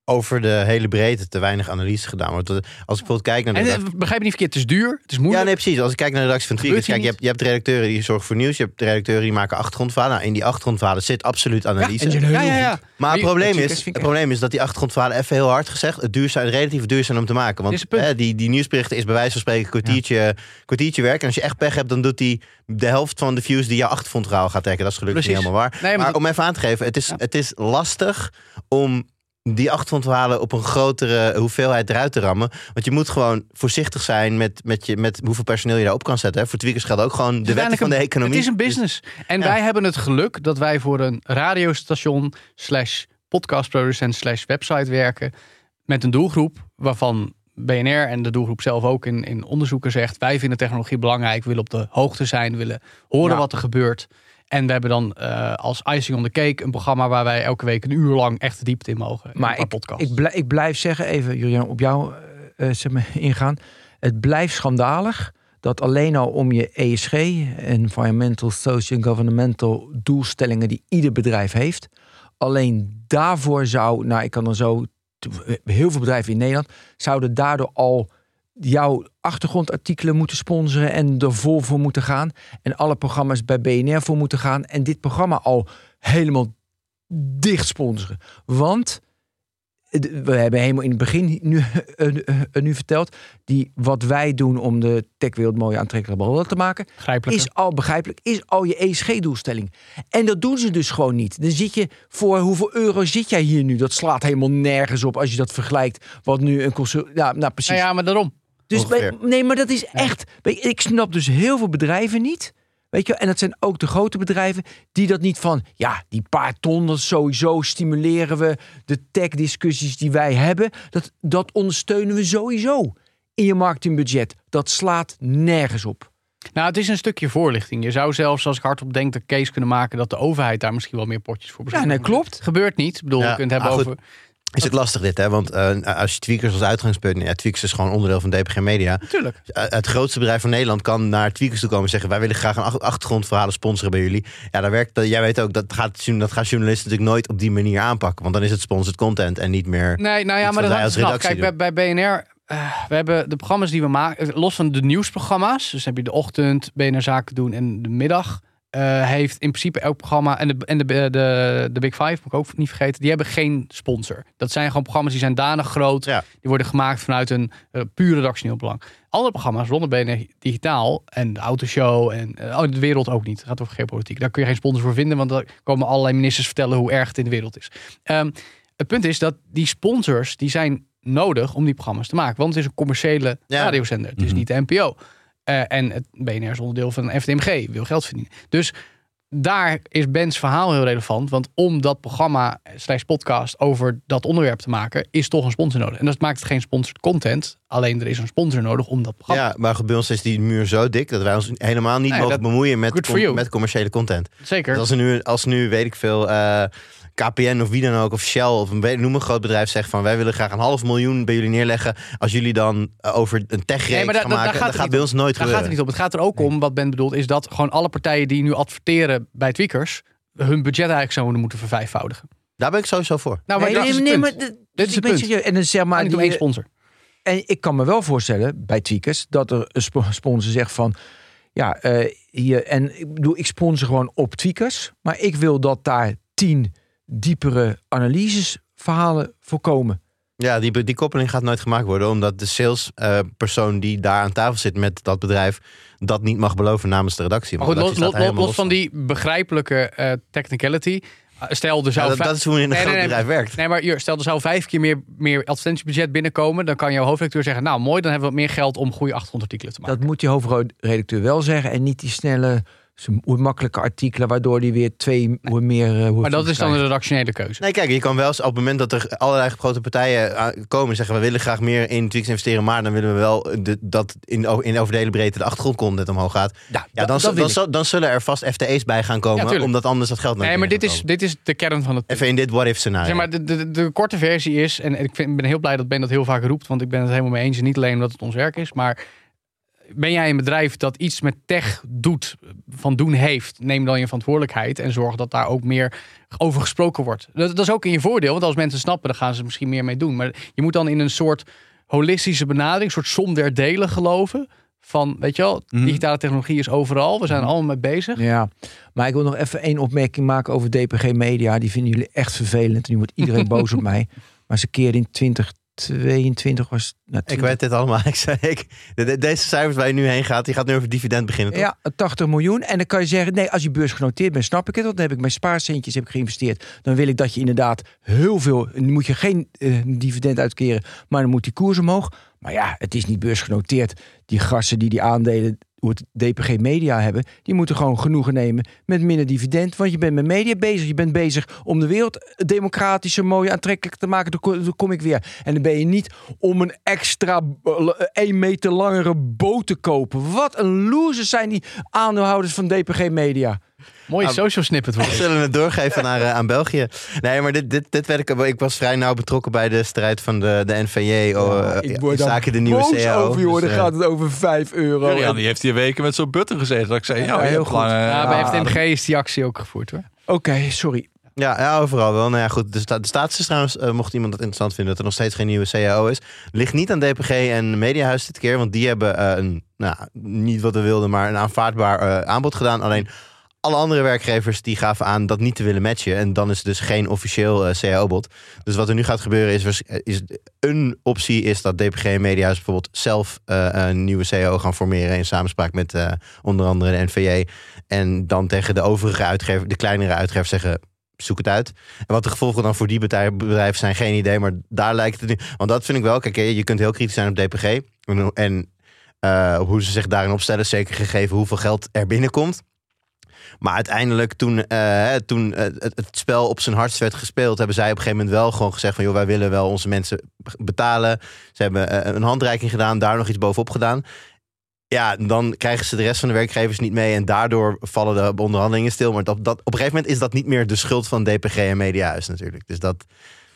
over de hele breedte te weinig analyse gedaan wordt. Als ik bijvoorbeeld kijk naar de En redactie... uh, begrijp je niet verkeerd, het is duur, het is moeilijk. Ja, nee, precies. Als ik kijk naar de redactie van Tweakers, kijk, je hebt, je hebt redacteuren die zorgen voor nieuws, je hebt redacteuren die maken achtergrondverhalen. Nou, in die achtergrondverhalen zit absoluut analyse. Ja, ja, ja, ja. Maar het probleem, Tweakers is, vind het ik probleem is dat die achtergrondverhalen, even heel hard gezegd, het duur zijn, relatief duur zijn om te maken. Want hè, die, die nieuwsberichten is bij wijze van spreken een kwartiertje, ja. kwartiertje werk. En als je echt pech hebt, dan doet die de helft van de views die jouw achtergrondverhaal gaat trekken. Dat is gelukkig Precies. niet helemaal waar. Nee, maar maar dat... om even aan te geven, het is, Ja. het is lastig om die achtergrondverhalen op een grotere hoeveelheid eruit te rammen. Want je moet gewoon voorzichtig zijn met, met, je, met hoeveel personeel je daarop kan zetten. Hè. Voor Tweakers geldt ook gewoon de wetten van de economie. Het is een business. En Ja. wij hebben het geluk dat wij voor een radiostation slash podcastproducent slash website werken met een doelgroep waarvan B N R en de doelgroep zelf ook in, in onderzoeken zegt, wij vinden technologie belangrijk, willen op de hoogte zijn, willen horen Ja. wat er gebeurt. En we hebben dan uh, als icing on the cake een programma waar wij elke week een uur lang echt de diepte in mogen. In Maar een paar ik, podcasts. ik, blijf, ik blijf zeggen, even Julian, op jou uh, zeg maar, ingaan. Het blijft schandalig dat alleen al om je E S G, Environmental, Social and Governmental doelstellingen die ieder bedrijf heeft, alleen daarvoor zou, nou ik kan dan zo, heel veel bedrijven in Nederland, zouden daardoor al jouw achtergrondartikelen moeten sponsoren en er vol voor moeten gaan. En alle programma's bij B N R voor moeten gaan. En dit programma al helemaal dicht sponsoren. Want we hebben helemaal in het begin nu, uh, nu verteld, die wat wij doen om de techwereld mooi aantrekkelijk te maken, is al begrijpelijk, is al je E S G-doelstelling. En dat doen ze dus gewoon niet. Dan zit je voor hoeveel euro zit jij hier nu? Dat slaat helemaal nergens op als je dat vergelijkt. Wat nu een consult. Ja, nou precies. Nou ja, maar daarom. Dus bij, nee, maar dat is echt. Ik snap dus heel veel bedrijven niet. Weet je, en dat zijn ook de grote bedrijven die dat niet van, ja, die paar ton, dat sowieso stimuleren we de tech-discussies die wij hebben. Dat, dat ondersteunen we sowieso in je marketingbudget. Dat slaat nergens op. Nou, het is een stukje voorlichting. Je zou zelfs, als ik hardop denk, de case kunnen maken dat de overheid daar misschien wel meer potjes voor beschikbaar Ja, nee, klopt. Gebeurt niet. Ik bedoel, Ja, je kunt hebben ah, over. Is het lastig dit, hè? Want uh, als je Tweakers als uitgangspunt... Ja, Tweakers is gewoon onderdeel van D P G Media. Natuurlijk. Uh, het grootste bedrijf van Nederland kan naar Tweakers toe komen en zeggen, wij willen graag een achtergrondverhalen sponsoren bij jullie. Ja, dat werkt. Dat, jij weet ook, dat gaat, dat gaan journalisten natuurlijk nooit op die manier aanpakken. Want dan is het sponsored content en niet meer... Nee, nou ja, maar dat wij is als knap. Kijk, bij, bij B N R... Uh, we hebben de programma's die we maken, los van de nieuwsprogramma's. Dus heb je de ochtend, B N R Zaken doen en de middag. Uh, heeft in principe elk programma, en de, en de, de, de Big Five, moet ik ook niet vergeten, die hebben geen sponsor. Dat zijn gewoon programma's die zijn danig groot. Ja. Die worden gemaakt vanuit een uh, puur redactioneel belang. Andere programma's rond B N R Digitaal en de Autoshow en uh, oh, de wereld ook niet. Het gaat over geopolitiek. Daar kun je geen sponsor voor vinden, want daar komen allerlei ministers vertellen hoe erg het in de wereld is. Um, het punt is dat die sponsors, die zijn nodig om die programma's te maken. Want het is een commerciële ja. radiozender. Het is Mm-hmm. niet de N P O. Uh, en het B N R is onderdeel van F D M G, wil geld verdienen. Dus daar is Ben's verhaal heel relevant. Want om dat programma slash podcast over dat onderwerp te maken, is toch een sponsor nodig. En dat maakt het geen sponsored content. Alleen er is een sponsor nodig om dat programma. Ja, maar bij ons is die muur zo dik dat wij ons helemaal niet Nee, mogen dat- bemoeien met, good for com- you. met commerciële content. Zeker. Dus als er nu, als nu weet ik veel, uh, K P N of wie dan ook, of Shell of een, noem een groot bedrijf zegt van, wij willen graag een half miljoen bij jullie neerleggen. Als jullie dan uh, over een techreeks Nee, maar da- gaan da- daar maken, gaat dat het gaat niet bij ons nooit Daar gaat gebeuren. het niet om. Het gaat er ook om, wat Ben bedoelt, is dat gewoon alle partijen die nu adverteren bij Tweakers hun budget eigenlijk zouden moeten vervijfvoudigen. Daar ben ik sowieso voor. Nou, maar nee, dat is het nee, punt. maar d- Dit is ik het ben punt. serieus. En dan zeg maar Maar niet om die- één sponsor. En ik kan me wel voorstellen bij Tweakers dat er een sp- sponsor zegt van, ja, uh, hier, en ik bedoel, ik sponsor gewoon op Tweakers, maar ik wil dat daar tien diepere analysesverhalen voorkomen. Ja, die, die koppeling gaat nooit gemaakt worden, omdat de salespersoon uh, die daar aan tafel zit met dat bedrijf dat niet mag beloven namens de redactie. Maar goed, Want los, de redactie los, staat los, helemaal van die begrijpelijke uh, technicality. Stel, er zou Ja, dat, vijf- dat is hoe je in een Nee, groot nee, nee. bedrijf werkt. Nee, maar Jur, stel er zou vijf keer meer, meer advertentiebudget binnenkomen. Dan kan jouw hoofdredacteur zeggen, nou mooi, dan hebben we wat meer geld om goede achtergrondartikelen te maken. Dat moet die hoofdredacteur wel zeggen en niet die snelle, makkelijke artikelen waardoor die weer twee nee. hoe meer. Hoe maar dat is dan een redactionele keuze. Nee, kijk, je kan wel eens op het moment dat er allerlei grote partijen komen en zeggen, we willen graag meer in Tweakers investeren, maar dan willen we wel de, dat in, in over de hele breedte de achtergrondcontent omhoog gaat. Ja, ja dan, dan, dan, dan zullen er vast F T E's bij gaan komen, ja, omdat anders dat geld nooit Nee, maar dit is, komen. dit is de kern van het punt. Even in dit what-if scenario. Zeg maar, de, de, de korte versie is, en ik vind, ben heel blij dat Ben dat heel vaak roept, want ik ben het helemaal mee eens, en niet alleen omdat het ons werk is, maar ben jij een bedrijf dat iets met tech doet, van doen heeft, neem dan je verantwoordelijkheid en zorg dat daar ook meer over gesproken wordt. Dat, dat is ook in je voordeel, want als mensen snappen, dan gaan ze er misschien meer mee doen. Maar je moet dan in een soort holistische benadering, een soort som der delen geloven. Van, weet je wel, digitale technologie is overal. We zijn er allemaal mee bezig. Ja, maar ik wil nog even één opmerking maken over D P G Media. Die vinden jullie echt vervelend. Nu wordt iedereen boos op mij. Maar ze keerden in twintig tweeëntwintig was... Nou, twintig... Ik weet dit allemaal. Ik zei, ik, de, de, deze cijfers waar je nu heen gaat, die gaat nu over dividend beginnen, toch? Ja, tachtig miljoen. En dan kan je zeggen, nee, als je beursgenoteerd bent, snap ik het. Want dan heb ik mijn spaarcentjes heb ik geïnvesteerd. Dan wil ik dat je inderdaad heel veel... Dan moet je geen uh, dividend uitkeren, maar dan moet die koers omhoog. Maar ja, het is niet beursgenoteerd. Die gasten die die aandelen... hoe het D P G Media hebben, die moeten gewoon genoegen nemen met minder dividend, want je bent met media bezig. Je bent bezig om de wereld democratischer, mooi, aantrekkelijk te maken. Dan kom ik weer. En dan ben je niet om een extra één meter langere boot te kopen. Wat een losers zijn die aandeelhouders van D P G Media. Mooie ah, social snippet. We zullen het doorgeven naar, uh, aan België. Nee, maar dit, dit, dit werd ik, ik was vrij nauw betrokken bij de strijd van de, de N V J. Ja, uh, ik word ja, zaken de nieuwe C A O. Over, joh, dan dus, gaat het over vijf euro. Julian, die heeft hier weken met zo'n button gezeten. Dat ik zei, ja, ja heel goed. Lang, uh, ja, bij F T M G is die actie ook gevoerd, hoor. Oké, okay, sorry. Ja, ja, overal wel. Nou ja, goed. De, sta- de status is trouwens, uh, mocht iemand dat interessant vinden, dat er nog steeds geen nieuwe C A O is. Ligt niet aan D P G en Mediahuis dit keer, want die hebben uh, een, nou, niet wat we wilden, maar een aanvaardbaar uh, aanbod gedaan. Alleen alle andere werkgevers die gaven aan dat niet te willen matchen. En dan is het dus geen officieel uh, C A O-bod. Dus wat er nu gaat gebeuren is, is... Een optie is dat D P G en Mediahuis bijvoorbeeld zelf uh, een nieuwe C A O gaan formeren in samenspraak met uh, onder andere de N V J. En dan tegen de overige uitgever, de kleinere uitgevers zeggen, zoek het uit. En wat de gevolgen dan voor die bedrijven zijn, geen idee. Maar daar lijkt het nu... Want dat vind ik wel. Kijk, je kunt heel kritisch zijn op D P G. En, en uh, hoe ze zich daarin opstellen, zeker gegeven hoeveel geld er binnenkomt. Maar uiteindelijk, toen, uh, toen uh, het, het spel op zijn hardst werd gespeeld, hebben zij op een gegeven moment wel gewoon gezegd van, joh, wij willen wel onze mensen betalen. Ze hebben uh, een handreiking gedaan, daar nog iets bovenop gedaan. Ja, dan krijgen ze de rest van de werkgevers niet mee en daardoor vallen de onderhandelingen stil. Maar dat, dat, op een gegeven moment is dat niet meer de schuld van D P G en Mediahuis natuurlijk. Dus dat...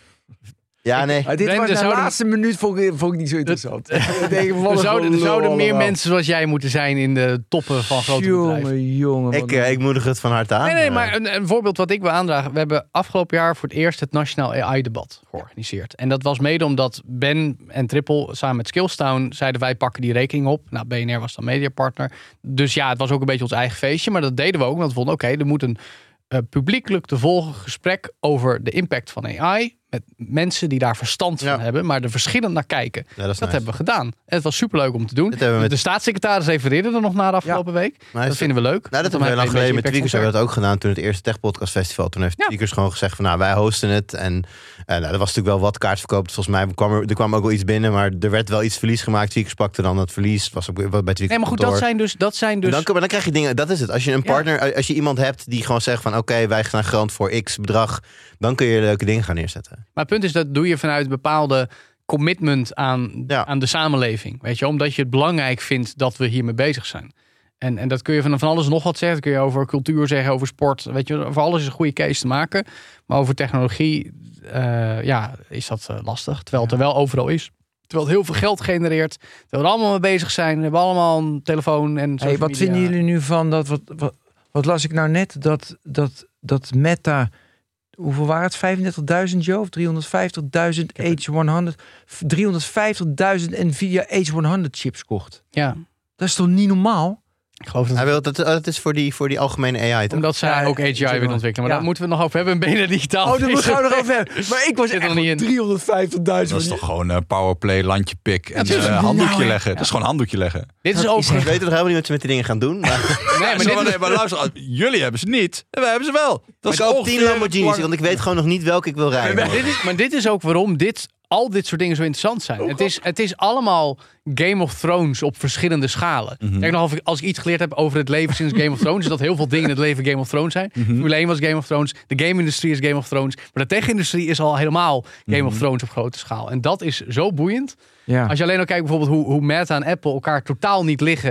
Ja, nee. Maar dit was de zouden... laatste minuut vond ik, vond ik niet zo interessant. er zouden, er zouden meer mensen zoals jij moeten zijn in de toppen van grote jongen, bedrijven. Jongen, ik, uh, ik moedig het van harte aan. Nee, nee, maar een, een voorbeeld wat ik wil aandragen. We hebben afgelopen jaar voor het eerst het Nationaal A I-debat georganiseerd. En dat was mede omdat Ben en Triple samen met Skillstown zeiden wij pakken die rekening op. Nou, B N R was dan mediapartner. Dus ja, het was ook een beetje ons eigen feestje. Maar dat deden we ook, want we vonden oké, okay, er moet een uh, publiekelijk te volgen gesprek over de impact van A I. Met mensen die daar verstand van ja. hebben, maar er verschillend naar kijken. Ja, dat dat nice. hebben we gedaan. En het was superleuk om te doen. Met... De staatssecretaris refereerde er nog naar de afgelopen ja. week. Nice. Dat vinden we leuk. Nou, dat hebben we lang geleden met Tweakers hebben we dat ook gedaan toen het eerste Tech Podcast Festival. Toen heeft ja. Tweakers gewoon gezegd van, nou, wij hosten het. En uh, nou, er was natuurlijk wel wat kaartverkoop. Volgens mij kwam er, er kwam ook wel iets binnen, maar er werd wel iets verlies gemaakt. Tweakers pakte dan het verlies. Het was ook bij Tweakers. Nee, maar goed, dat zijn dus, dat zijn dus. Dan, maar dan krijg je dingen. Dat is het. Als je een partner, ja. als je iemand hebt die gewoon zegt van, oké, okay, wij gaan garant voor X bedrag, dan kun je leuke dingen gaan neerzetten. Maar het punt is, dat doe je vanuit een bepaalde commitment aan, ja. aan de samenleving. Weet je, omdat je het belangrijk vindt dat we hiermee bezig zijn. En, en dat kun je van, van alles en nog wat zeggen. Dat kun je over cultuur zeggen, over sport. Weet je, voor alles is een goede case te maken. Maar over technologie, uh, ja, is dat uh, lastig. Terwijl het er wel overal is. Terwijl het heel veel geld genereert. Terwijl we er allemaal mee bezig zijn. We hebben allemaal een telefoon en hey, wat media. Vinden jullie nu van dat? Wat, wat, wat las ik nou net? Dat, dat, dat Meta... Hoeveel waren het? vijfendertigduizend, Joe? Of driehonderdvijftigduizend H honderd? driehonderdvijftigduizend Nvidia H honderd chips kocht. Ja. Dat is toch niet normaal? Ik geloof dat Hij wil dat, dat is voor die, voor die algemene A I. Toch? Omdat zij ja, ook H I willen ontwikkelen. Maar ja. daar moeten we het nog over hebben. Ben je digitaal? Oh, daar moeten we nog over hebben. Maar ik was echt niet in. driehonderdvijftigduizend. Dat is toch gewoon uh, powerplay, landje pik en uh, handdoekje nou, leggen. Ja. Dat is gewoon handdoekje leggen. Dit is overigens. We weten nog helemaal niet wat ze met die dingen gaan doen. Maar... nee, maar, dit is... maar luister, jullie hebben ze niet en wij hebben ze wel. Dat is ook tien Lamborghinis, want ik weet gewoon nog niet welke ik wil rijden. Maar, maar, dit, is, maar dit is ook waarom dit... al dit soort dingen zo interessant zijn. Oh, het, is, het is allemaal Game of Thrones op verschillende schalen. Mm-hmm. Kijk, nog, als ik iets geleerd heb over het leven sinds Game of Thrones, is dat heel veel dingen in het leven Game of Thrones zijn. Mm-hmm. Formule één was Game of Thrones, de game-industrie is Game of Thrones, maar de tech-industrie is al helemaal Game mm-hmm. of Thrones op grote schaal. En dat is zo boeiend. Ja. Als je alleen al kijkt bijvoorbeeld hoe, hoe Meta en Apple elkaar totaal niet liggen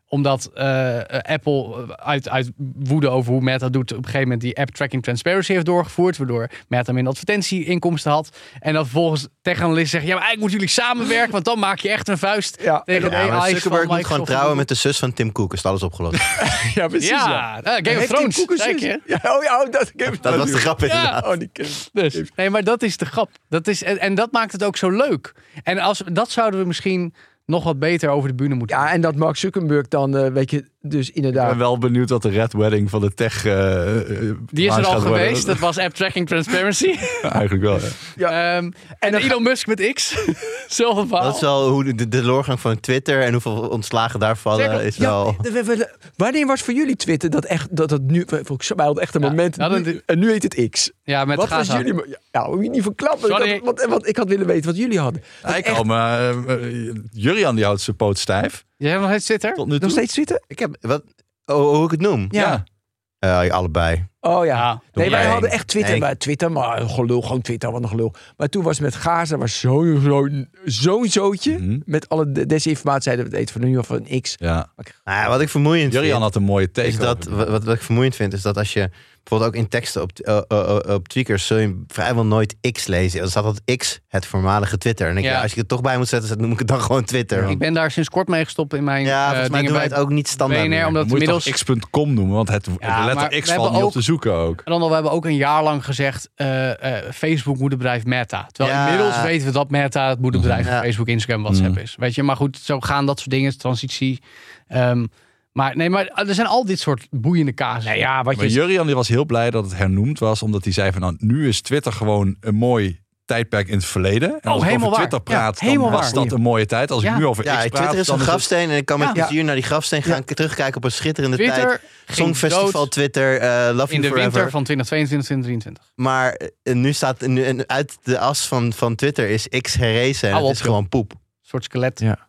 omdat uh, Apple uit, uit woede over hoe Meta doet... op een gegeven moment die app tracking transparency heeft doorgevoerd... waardoor Meta minder advertentieinkomsten had. En dan vervolgens tech-analysten zeggen... ja, maar eigenlijk moeten jullie samenwerken... want dan maak je echt een vuist Ja, tegen Ja, de maar A I's Zuckerberg van moet gewoon Microsoft. trouwen met de zus van Tim Cook. Is het alles opgelost. ja, precies. Ja, Ja. uh, Game of Heeft Thrones, Tim Cook een zei ik zus? je. Ja, oh ja, oh, dat, Dat was de grap inderdaad. Oh, die ken ik. Dus, nee, maar dat is de grap. Dat is, en, en dat maakt het ook zo leuk. En als, dat zouden we misschien nog wat beter over de bühne moeten Ja, en dat Mark Zuckerberg dan, uh, weet je, dus Ik inderdaad... ben wel benieuwd wat de Red Wedding van de tech uh, Die is er al gaat worden. geweest. Dat was app tracking transparency. Ja, eigenlijk wel, ja. Ja. Um, en dan Elon Musk met X. Zelfde verhaal. Dat is wel hoe de, de doorgang van Twitter en hoeveel ontslagen daar vallen Zeker. is Ja, wel... we- we- we- wanneer was voor jullie Twitter dat echt dat het nu volgens mij had echt een Ja, moment we hadden nu- dit- en nu heet het X. Ja, met Wat was Gaza. jullie? mo- Ja, moet je niet verklappen. Sorry. Ik had, want, want ik had willen weten wat jullie hadden. Ja, ik hou me... Uh, Jurrian die houdt zijn poot stijf. Jij hebt nog steeds Twitter? Tot nu toe. Nog steeds Twitter? Ik heb... Wat, oh, hoe ik het noem? Ja. Ja, ja, allebei. Oh ja. Ja, nee, wij nee. hadden echt Twitter. Nee. Maar Twitter, maar een gelul, gewoon Twitter, wat een gelul. Maar toen was het met Gaza, was zo'n zo, zo'n zootje. Mhm. Met alle de- desinformatie, zeiden we het eten van nu of van X. Ja. Nou, ja, wat ik vermoeiend Jurrian vind, had een mooie take. is dat, wat, wat ik vermoeiend vind, is dat als je bijvoorbeeld ook in teksten op, uh, uh, uh, op Tweakers zul je vrijwel nooit X lezen. Dan staat dat X, het voormalige Twitter. En ik, Ja. ja, als je het toch bij moet zetten, dan noem ik het dan gewoon Twitter. Ik ben daar sinds kort mee gestopt in mijn Ja, uh, volgens mij dingen doen wij bij het ook niet standaard B N R, meer. omdat moet je inmiddels... toch x punt com noemen, want het, Ja, de maar letter we X valt hebben niet op ook- te zoeken ook. Randall, we hebben ook een jaar lang gezegd... uh, uh, Facebook moet het bedrijf Meta. Terwijl Ja. inmiddels weten we dat Meta het moederbedrijf van Ja. Facebook, Instagram, WhatsApp Mhm. is. Weet je, maar goed, zo gaan dat soort dingen, transitie. Um, maar nee, maar er zijn al dit soort boeiende kazen. Nee, ja, wat Maar je... Jurrian die was heel blij dat het hernoemd was, omdat hij zei van nou, nu is Twitter gewoon een mooi tijdperk in het verleden. En als ik over helemaal waar. Twitter praat, Ja, helemaal dan was waar. dat een mooie tijd. Als Ja. ik nu over Ja, X Twitter praat, is dan een het- grafsteen en ik kan met Ja. plezier naar die grafsteen gaan terugkijken op een schitterende Twitter tijd. ging Songfestival dood Twitter, uh, Love in You de Forever. winter van twintig tweeëntwintig, twintig drieëntwintig. Maar uh, nu staat nu, en uit de as van, van Twitter is X herrezen en Hou het op, is gewoon poep. Een soort skelet. Ja.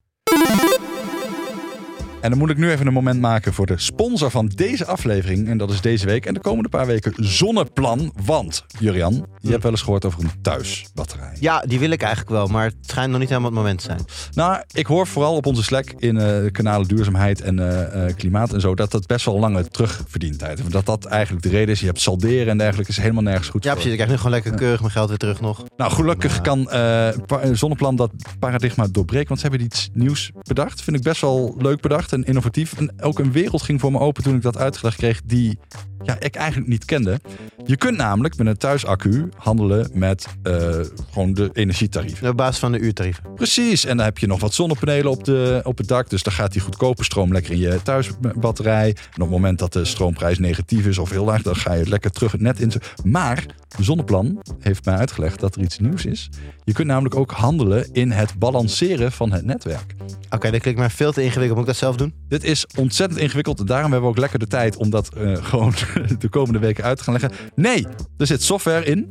En dan moet ik nu even een moment maken voor de sponsor van deze aflevering. En dat is deze week en de komende paar weken Zonneplan. Want, Jurrian, je hebt wel eens gehoord over een thuisbatterij. Ja, die wil ik eigenlijk wel, maar het schijnt nog niet helemaal het moment te zijn. Nou, ik hoor vooral op onze Slack in uh, de kanalen duurzaamheid en uh, uh, klimaat en zo, dat dat best wel lange terugverdientijd heeft. Dat dat eigenlijk de reden is. Je hebt salderen en dergelijke, is helemaal nergens goed Ja, voor. precies. Ik krijg nu gewoon lekker keurig mijn geld weer terug nog. Nou, gelukkig kan uh, pa- Zonneplan dat paradigma doorbreken. Want ze hebben iets nieuws bedacht. Vind ik best wel leuk bedacht en innovatief. En ook een wereld ging voor me open toen ik dat uitgelegd kreeg die ja, ik eigenlijk niet kende. Je kunt namelijk met een thuisaccu handelen met uh, gewoon de energietarieven. Op basis van de uurtarieven. Precies. En dan heb je nog wat zonnepanelen op, de, op het dak. Dus dan gaat die goedkope stroom lekker in je thuisbatterij. En op het moment dat de stroomprijs negatief is of heel laag, dan ga je lekker terug het net in. Maar Zonneplan heeft mij uitgelegd dat er iets nieuws is. Je kunt namelijk ook handelen in het balanceren van het netwerk. Oké, okay, dat klinkt maar veel te ingewikkeld. Moet ik dat zelf doen? Dit is ontzettend ingewikkeld. Daarom hebben we ook lekker de tijd om dat uh, gewoon de komende weken uit te gaan leggen. Nee, er zit software in.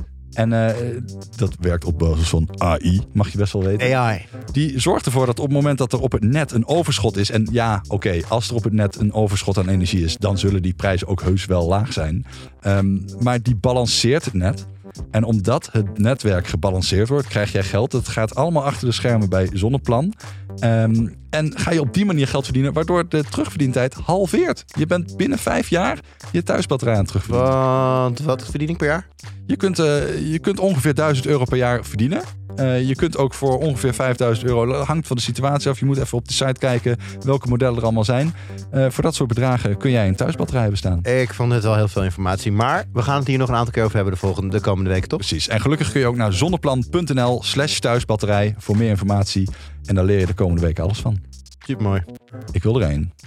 En uh, dat werkt op basis van A I, mag je best wel weten. A I. Die zorgt ervoor dat op het moment dat er op het net een overschot is. En ja, oké, okay, als er op het net een overschot aan energie is, dan zullen die prijzen ook heus wel laag zijn. Um, maar die balanceert het net. En omdat het netwerk gebalanceerd wordt, krijg jij geld. Dat gaat allemaal achter de schermen bij Zonneplan. Um, en ga je op die manier geld verdienen, waardoor de terugverdientijd halveert. Je bent binnen vijf jaar je thuisbatterij aan het terugverdienen. Want wat verdien ik per jaar? Je kunt, uh, je kunt ongeveer duizend euro per jaar verdienen. Uh, je kunt ook voor ongeveer vijfduizend euro, hangt van de situatie af. Je moet even op de site kijken welke modellen er allemaal zijn. Uh, voor dat soort bedragen kun jij een thuisbatterij bestaan. Ik vond het wel heel veel informatie. Maar we gaan het hier nog een aantal keer over hebben de, volgende, de komende weken, toch? Precies. En gelukkig kun je ook naar zonneplan.nl slash thuisbatterij voor meer informatie. En daar leer je de komende weken alles van. Supermooi. Ik wil er één.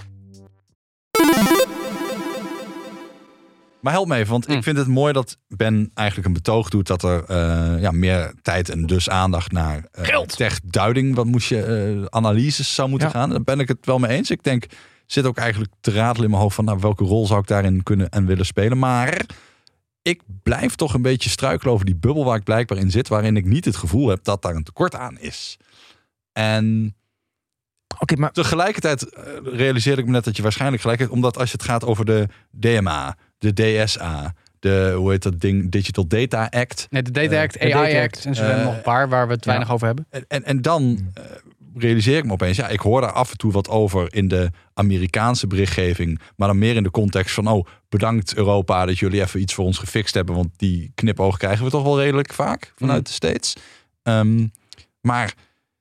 Maar help me even, want Mm. ik vind het mooi dat Ben eigenlijk een betoog doet dat er uh, ja, meer tijd en dus aandacht naar uh, Geld. tech-duiding, wat moest je, uh, analyses zou moeten Ja. gaan. Daar ben ik het wel mee eens. Ik denk, zit ook eigenlijk te ratelen in mijn hoofd van nou, welke rol zou ik daarin kunnen en willen spelen. Maar ik blijf toch een beetje struikelen over die bubbel waar ik blijkbaar in zit, waarin ik niet het gevoel heb dat daar een tekort aan is. En Oké, maar tegelijkertijd uh, realiseerde ik me net dat je waarschijnlijk gelijk hebt, omdat als je het gaat over de D M A, de D S A, de, hoe heet dat ding, Digital Data Act. Nee, de Data Act, Uh, A I Data Act Act. en zo zijn er Uh, nog een paar waar we het weinig over hebben. En, en, en dan uh, realiseer ik me opeens, ja, ik hoor daar af en toe wat over in de Amerikaanse berichtgeving, maar dan meer in de context van, oh, bedankt Europa dat jullie even iets voor ons gefixt hebben, want die knipoog krijgen we toch wel redelijk vaak vanuit mm. de States. Um, maar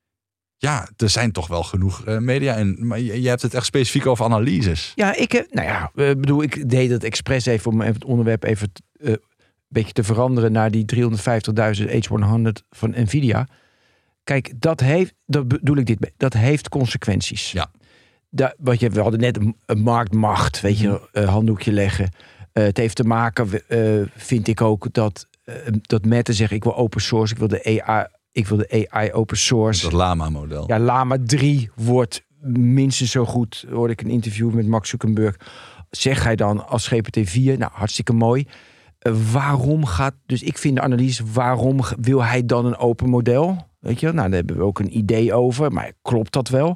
ja, er zijn toch wel genoeg uh, media en maar je, je hebt het echt specifiek over analyses. Ja, ik heb, nou ja, uh, bedoel, ik deed het expres even om even het onderwerp even uh, een beetje te veranderen naar die driehonderdvijftigduizend H honderd van Nvidia. Kijk, dat heeft, dat bedoel ik dit mee, dat heeft consequenties. Ja. Da, wat je, we hadden net een, een marktmacht, weet je, uh, handdoekje leggen. Uh, het heeft te maken, uh, vind ik ook, dat, uh, dat Meta zegt, ik wil open source, ik wil de A I, ik wil de A I open source. Dat Llama-model. Ja, Llama drie wordt minstens zo goed, hoorde ik een interview met Mark Zuckerberg. Zeg hij dan als G P T vier, nou, hartstikke mooi. Uh, waarom gaat, dus ik vind de analyse, waarom wil hij dan een open model? Weet je, nou, daar hebben we ook een idee over, maar klopt dat wel?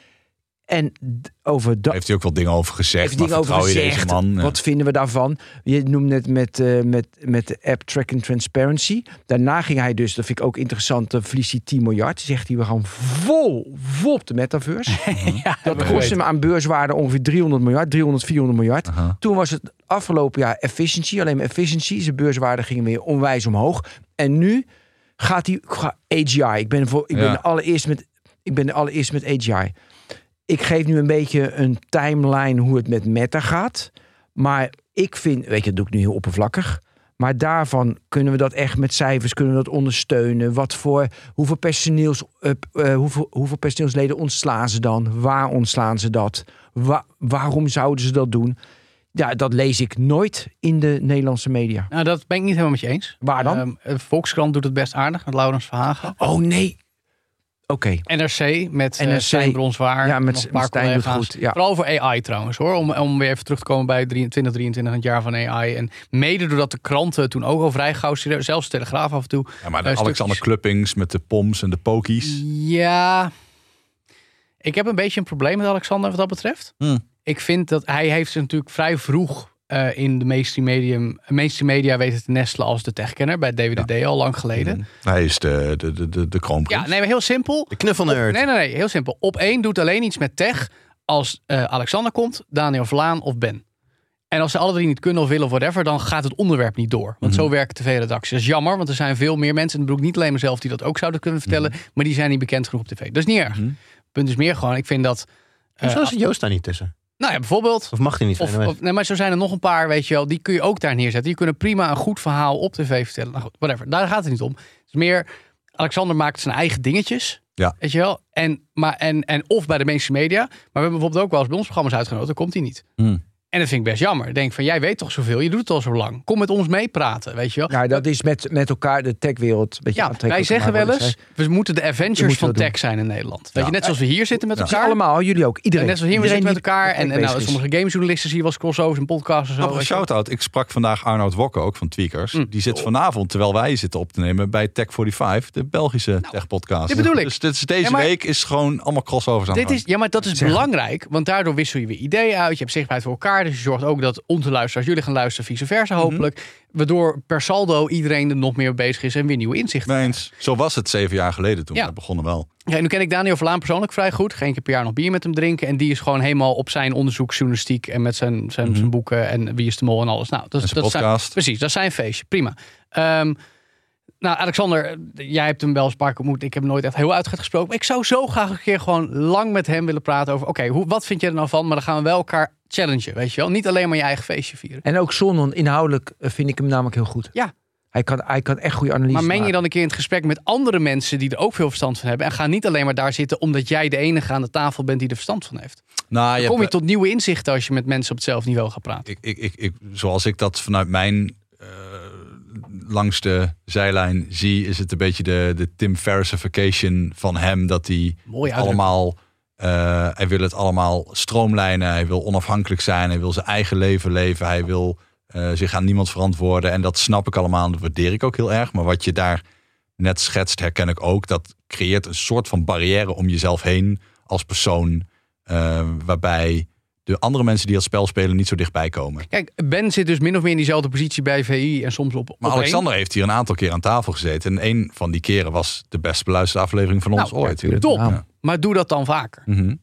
En over dat heeft hij ook wel dingen over gezegd. Heeft dingen over gezegd. Deze man? Wat ja. vinden we daarvan? Je noemde het met, uh, met, met de app Tracking Transparency. Daarna ging hij dus, dat vind ik ook interessant, uh, verliest hij tien miljard. Zegt hij, we gaan vol, vol op de metaverse. ja, dat kost hem aan beurswaarde ongeveer driehonderd miljard, driehonderd, vierhonderd miljard. Uh-huh. Toen was het afgelopen jaar efficiency, alleen maar efficiency. Zijn beurswaarde ging weer onwijs omhoog. En nu gaat hij, A G I. Ik ben, voor, ik ja. ben allereerst met, ik ben allereerst met A G I. Ik geef nu een beetje een timeline hoe het met Meta gaat. Maar ik vind, weet je, dat doe ik nu heel oppervlakkig. Maar daarvan kunnen we dat echt met cijfers, kunnen we dat ondersteunen. Wat voor, hoeveel personeels, uh, uh, hoeveel, hoeveel personeelsleden ontslaan ze dan? Waar ontslaan ze dat? Wa- waarom zouden ze dat doen? Ja, dat lees ik nooit in de Nederlandse media. Nou, dat ben ik niet helemaal met je eens. Waar dan? Uh, Volkskrant doet het best aardig met Laurens Verhagen. Oh nee. Oké. Okay. N R C met N R C. Stijn Bronswaard. Ja, met, een paar met Stijn doet goed. Ja. Vooral over A I trouwens hoor. Om, om weer even terug te komen bij twintig drieëntwintig, het jaar van A I. En mede doordat de kranten toen ook al vrij gauw, zelfs de Telegraaf af en toe. Ja, maar de uh, Alexander Kluppings met de Poms en de Pokies. Ja. Ik heb een beetje een probleem met Alexander wat dat betreft. Hmm. Ik vind dat hij heeft zich natuurlijk vrij vroeg Uh, in de mainstream, medium, mainstream media weten te nestelen als de techkenner bij D W D D ja. al lang geleden. Mm. Hij is de, de, de, de, de kroonprins. Ja, nee, maar heel simpel. De knuffelnerd. Nee, nee, nee, heel simpel. Op één doet alleen iets met tech als uh, Alexander komt, Daniel Vlaan of Ben. En als ze alle drie niet kunnen of willen of whatever, dan gaat het onderwerp niet door. Want mm-hmm. zo werkt tv-redactie. Dat is jammer, want er zijn veel meer mensen, en dat bedoel ik niet alleen mezelf, die dat ook zouden kunnen vertellen, mm-hmm. maar die zijn niet bekend genoeg op tv. Dat is niet erg. Mm-hmm. Punt is meer gewoon, ik vind dat... Uh, Zo is Joost daar niet tussen. Nou ja, bijvoorbeeld. Of mag hij niet? Of, of, nee, maar zo zijn er nog een paar, weet je wel. Die kun je ook daar neerzetten. Die kunnen prima een goed verhaal op tv vertellen. Nou goed, whatever. Daar gaat het niet om. Het is meer, Alexander maakt zijn eigen dingetjes. Ja. Weet je wel. En, maar, en, en of bij de mainstream media. Maar we hebben bijvoorbeeld ook wel eens bij ons programma's uitgenodigd. Dan komt hij niet. Hmm. En dat vind ik best jammer. Ik denk van, jij weet toch zoveel. Je doet het al zo lang. Kom met ons meepraten, weet je wel. Ja, dat is met, met elkaar de techwereld. Ja, wij zeggen wel eens, we moeten de Avengers van tech zijn in Nederland. Weet ja. je, net zoals we hier zitten met ja. elkaar. Allemaal, jullie ook. Iedereen. En net zoals hier we zitten met elkaar. En, en nou, sommige gamejournalisten zie je wel eens crossovers en podcasts en zo. Nog een shout-out. Ik sprak vandaag Arnoud Wokke, ook van Tweakers. Mm. Die zit vanavond, terwijl wij zitten op te nemen, bij Tech vijfenveertig, de Belgische nou, tech-podcast. Dit bedoel ik. Dus, dus deze ja, maar, week is gewoon allemaal crossovers aan dit is, Ja, maar dat is zeg. belangrijk. Want daardoor wissel je weer ideeën uit. Je hebt zichtbaarheid voor elkaar. Dus je zorgt ook dat onze luisteraars, jullie gaan luisteren, vice versa hopelijk. Mm-hmm. Waardoor per saldo iedereen er nog meer bezig is en weer nieuwe inzichten. Nee eens. Zo was het zeven jaar geleden toen ja. we begonnen wel. Ja, nu ken ik Daniel Verlaan persoonlijk vrij goed. Geen keer per jaar nog bier met hem drinken. En die is gewoon helemaal op zijn onderzoeksjournalistiek en met zijn, zijn, mm-hmm. zijn boeken en Wie is de Mol en alles. Nou, dat, en zijn dat podcast. Zijn, precies, dat is zijn feestje. Prima. Um, Nou, Alexander, jij hebt hem wel eens een paar keer ontmoet. Ik heb hem nooit echt heel uitgebreid gesproken. Maar ik zou zo graag een keer gewoon lang met hem willen praten over... Oké, okay, wat vind je er nou van? Maar dan gaan we wel elkaar challengen, weet je wel? Niet alleen maar je eigen feestje vieren. En ook Sonnen, inhoudelijk vind ik hem namelijk heel goed. Ja. Hij kan, hij kan echt goede analyse maken. Maar meng je dan een keer in het gesprek met andere mensen die er ook veel verstand van hebben. En ga niet alleen maar daar zitten omdat jij de enige aan de tafel bent die er verstand van heeft. Nou, dan kom je tot nieuwe inzichten als je met mensen op hetzelfde niveau gaat praten. Ik, ik, ik, ik, zoals ik dat vanuit mijn... Uh... langs de zijlijn zie, is het een beetje de, de Tim Ferrissification van hem. Dat hij allemaal... Uh, hij wil het allemaal stroomlijnen. Hij wil onafhankelijk zijn. Hij wil zijn eigen leven leven. Hij wil uh, zich aan niemand verantwoorden. En dat snap ik allemaal. En dat waardeer ik ook heel erg. Maar wat je daar net schetst, herken ik ook. Dat creëert een soort van barrière om jezelf heen als persoon. Uh, waarbij de andere mensen die dat spel spelen niet zo dichtbij komen. Kijk, Ben zit dus min of meer in diezelfde positie bij V I en soms op. Maar op Alexander één. heeft hier een aantal keer aan tafel gezeten. En een van die keren was de best beluisterde aflevering van ons Nou, ooit. ja, Top, Ja. maar doe dat dan vaker. Mhm.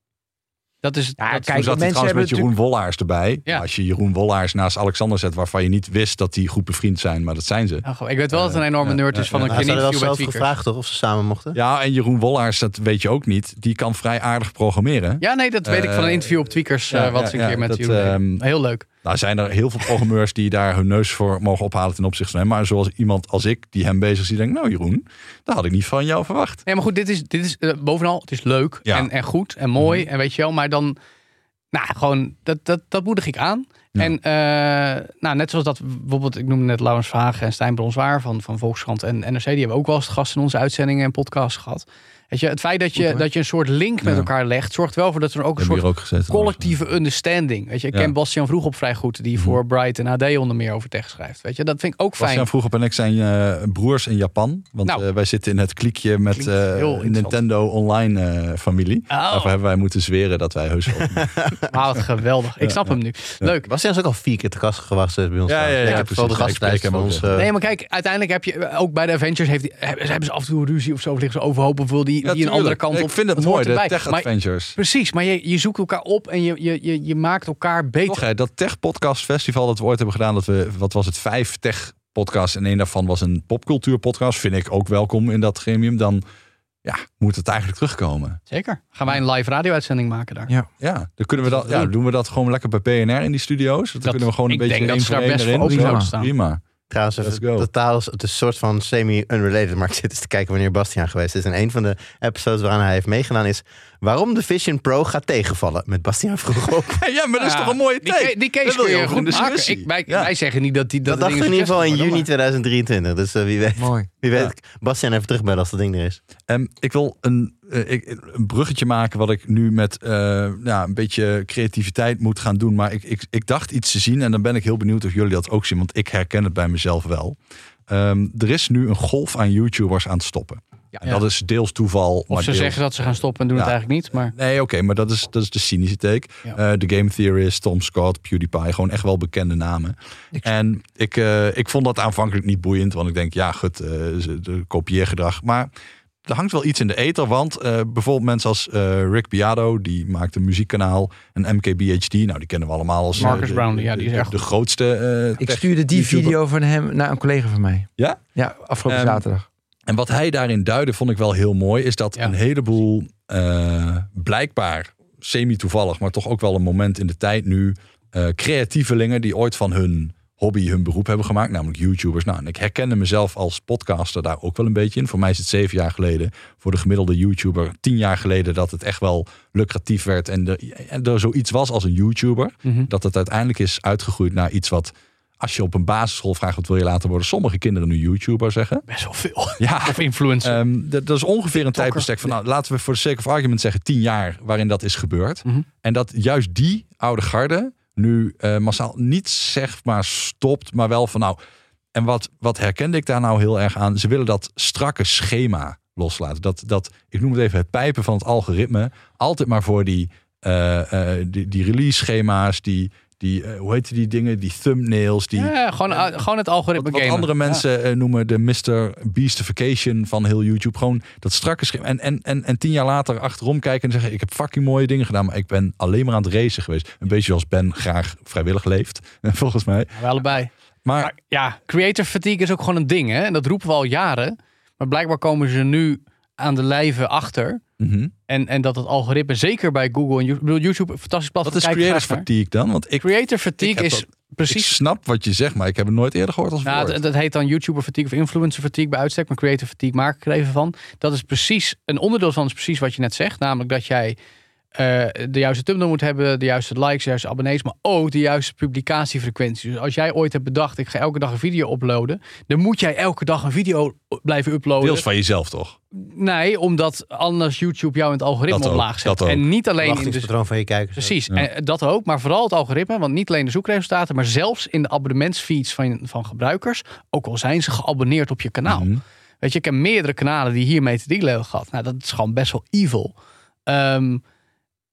Dat is. Ja, dat, kijk, Toen zat hij mensen trouwens met hebben Jeroen Wollaars erbij. Ja. Maar als je Jeroen Wollaars naast Alexander zet, waarvan je niet wist dat die goed bevriend zijn, maar dat zijn ze. Nou, ik weet wel dat het een enorme Ja, nerd ja, is van ja. een Hij keer had wel interview bij zelf Tweakers. gevraagd toch of ze samen mochten? Ja, en Jeroen Wollaars, dat weet je ook niet. Die kan vrij aardig programmeren. Ja, nee, dat weet ik van een interview op Tweakers. ja, uh, wat ja, ze een ja, keer met dat, Jeroen deden. ehm, Heel leuk. Nou zijn er heel veel programmeurs die daar hun neus voor mogen ophalen ten opzichte van hem. Maar zoals iemand als ik, die hem bezig ziet, denkt, nou Jeroen, dat had ik niet van jou verwacht. Nee, maar goed, dit is, dit is uh, bovenal, het is leuk Ja. en, en goed en mooi. Mhm. En weet je wel, maar dan, nou gewoon, dat, dat, dat moedig ik aan. Ja. En uh, nou, net zoals dat, bijvoorbeeld, ik noemde net Laurens Verhagen en Stijn Bronswaar van, van Volkskrant en N R C. Die hebben ook wel eens gast in onze uitzendingen en podcasts gehad. Weet je, het feit dat je, Goed, hoor. dat je een soort link met Ja. elkaar legt, zorgt wel voor dat er ook een Hebben soort hier ook gezeten. collectieve understanding. Weet je, ik Ja. ken Bastiaan Vroegop vrij goed, die Mhm. voor Bright en A D onder meer over tekst schrijft. Weet je, dat vind ik ook fijn. Bastiaan Vroegop en ik zijn uh, broers in Japan. Want Nou. uh, wij zitten in het kliekje met Klinkt uh, heel interessant. Nintendo online uh, familie. Oh. Daarvoor hebben wij moeten zweren dat wij heus wel. Ah, wat geweldig. Ik snap hem nu. Leuk. Bastiaan is ook al vier keer te gast gewacht bij ons. Ja, ja, ja, ik ja, heb precies. vooral de Ja, ik gastlijst spreek van hem ons. ook, eh, Nee, maar kijk, uiteindelijk heb je ook bij de Avengers heeft die, hebben, hebben ze af en toe ruzie of zo, of liggen ze overhoop of wil die, die een tuurlijk. andere kant op. Ik vind het hoort mooi, de erbij. Tech Maar- Adventures. Precies, maar je, je zoekt elkaar op en je, je, je, je maakt elkaar beter. Toch, hè, dat Tech Podcast Festival dat we ooit hebben gedaan, dat we, wat was het, vijf Tech podcasts en één daarvan was een popcultuur podcast, vind ik ook welkom in dat gremium. Dan ja, moet het eigenlijk terugkomen. Zeker. Gaan wij een live radio-uitzending maken daar? Ja. Ja, dan kunnen we dat, ja, doen we dat gewoon lekker bij P N R in die studio's. Dan Dat- kunnen we gewoon een ik beetje denk dat één ze voor daar één best erin. voor open Ja, zouden staan. Prima. Trouwens, Let's even go. totaal, het is een soort van semi-unrelated, maar ik zit eens te kijken wanneer Bastiaan geweest is. En een van de episodes waaraan hij heeft meegedaan is waarom de Vision Pro gaat tegenvallen met Bastiaan Vroegop. Ja, maar dat is Ja, toch een mooie Die, tijd. ca- die Daar case wil kun je je over een goed maken. discussie. Ik, wij, Ja. wij zeggen niet dat die Dat dat dachten we in ieder geval in succesvol juni worden, tweeduizend drieëntwintig. Dus uh, wie weet, Mooi. wie weet Ja. Bastiaan even terugbellen als dat ding er is. Um, ik wil een, uh, ik, een bruggetje maken wat ik nu met uh, ja, een beetje creativiteit moet gaan doen. Maar ik, ik, ik dacht iets te zien en dan ben ik heel benieuwd of jullie dat ook zien. Want ik herken het bij mezelf wel. Um, er is nu een golf aan YouTubers aan het stoppen. Ja. En dat is deels toeval. Of maar ze deels... zeggen dat ze gaan stoppen en doen Ja. het eigenlijk niet. Maar Nee, oké, maar dat is, dat is de cynische take. Ja. Uh, de Game Theorist, Tom Scott, PewDiePie, gewoon echt wel bekende namen. Ik- En ik, uh, ik vond dat aanvankelijk niet boeiend, want ik denk, ja, goed, uh, de kopieergedrag. Maar er hangt wel iets in de ether, want uh, bijvoorbeeld mensen als uh, Rick Beato, die maakt een muziekkanaal, en M K B H D, nou die kennen we allemaal als uh, Marcus de, Brownlee, ja, die is de, erg de goed. grootste. Uh, Ik tech stuurde die YouTuber. video van hem naar een collega van mij. Ja? Ja, afgelopen Ehm, zaterdag. En wat hij daarin duidde, vond ik wel heel mooi, is dat Ja. een heleboel uh, blijkbaar semi-toevallig, maar toch ook wel een moment in de tijd nu, uh, creatievelingen die ooit van hun hobby hun beroep hebben gemaakt, namelijk YouTubers. Nou, en ik herkende mezelf als podcaster daar ook wel een beetje in. Voor mij is het zeven jaar geleden, voor de gemiddelde YouTuber tien jaar geleden, dat het echt wel lucratief werd en er, en er zoiets was als een YouTuber. Mhm. Dat het uiteindelijk is uitgegroeid naar iets wat, als je op een basisschool vraagt wat wil je later worden, sommige kinderen nu YouTuber zeggen. best wel veel. Ja. Of influencer. Um, dat, dat is ongeveer een tijdbestek van, nou, laten we voor de sake of argument zeggen, tien jaar waarin dat is gebeurd. Mhm. En dat juist die oude garde nu uh, massaal niet zeg maar stopt, maar wel van nou. En wat, wat herkende ik daar nou heel erg aan? Ze willen dat strakke schema loslaten. Dat, dat, ik noem het even het pijpen van het algoritme. Altijd maar voor die, uh, uh, die, die release schema's, die, die uh, hoe heet die dingen, die thumbnails, die. ja, gewoon, uh, gewoon het algoritme Wat, wat gamen. andere mensen Ja. uh, noemen de mister Beastification van heel YouTube. Gewoon dat strakke schema. En, en, en, en tien jaar later achterom kijken en zeggen, ik heb fucking mooie dingen gedaan, maar ik ben alleen maar aan het racen geweest. Een beetje zoals Ben graag vrijwillig leeft, volgens mij. We allebei. Maar, Maar ja, creator fatigue is ook gewoon een ding, hè? En dat roepen we al jaren. Maar blijkbaar komen ze nu aan de lijve achter. mm-hmm. En, en dat het algoritme, zeker bij Google en YouTube... Ik bedoel, YouTube, een fantastisch platform. Wat is kijk creators graag naar. fatigue dan? Want ik, Creator ik fatigue heb is dat- ik precies... snap wat je zegt, maar ik heb het nooit eerder gehoord als Nou, woord. het- dat heet dan YouTuber fatigue of influencer fatigue bij uitstek. Maar creator fatigue maak ik er even van. Dat is precies, een onderdeel van is precies wat je net zegt. Namelijk dat jij uh, de juiste thumbnail moet hebben, de juiste likes, de juiste abonnees, maar ook de juiste publicatiefrequentie. Dus als jij ooit hebt bedacht, ik ga elke dag een video uploaden, dan moet jij elke dag een video blijven uploaden. Deels van jezelf toch? Nee, omdat anders YouTube jou in het algoritme Dat ook, omlaag zet. dat ook. En niet alleen in de... Verwachtingspatroon van je kijkers. Precies, Ja. en dat ook, maar vooral het algoritme. Want niet alleen de zoekresultaten, maar zelfs in de abonnementsfeeds van, van gebruikers. Ook al zijn ze geabonneerd op je kanaal. Mhm. Weet je, ik heb meerdere kanalen die hiermee te dealen hebben gehad. Nou, dat is gewoon best wel evil. Um,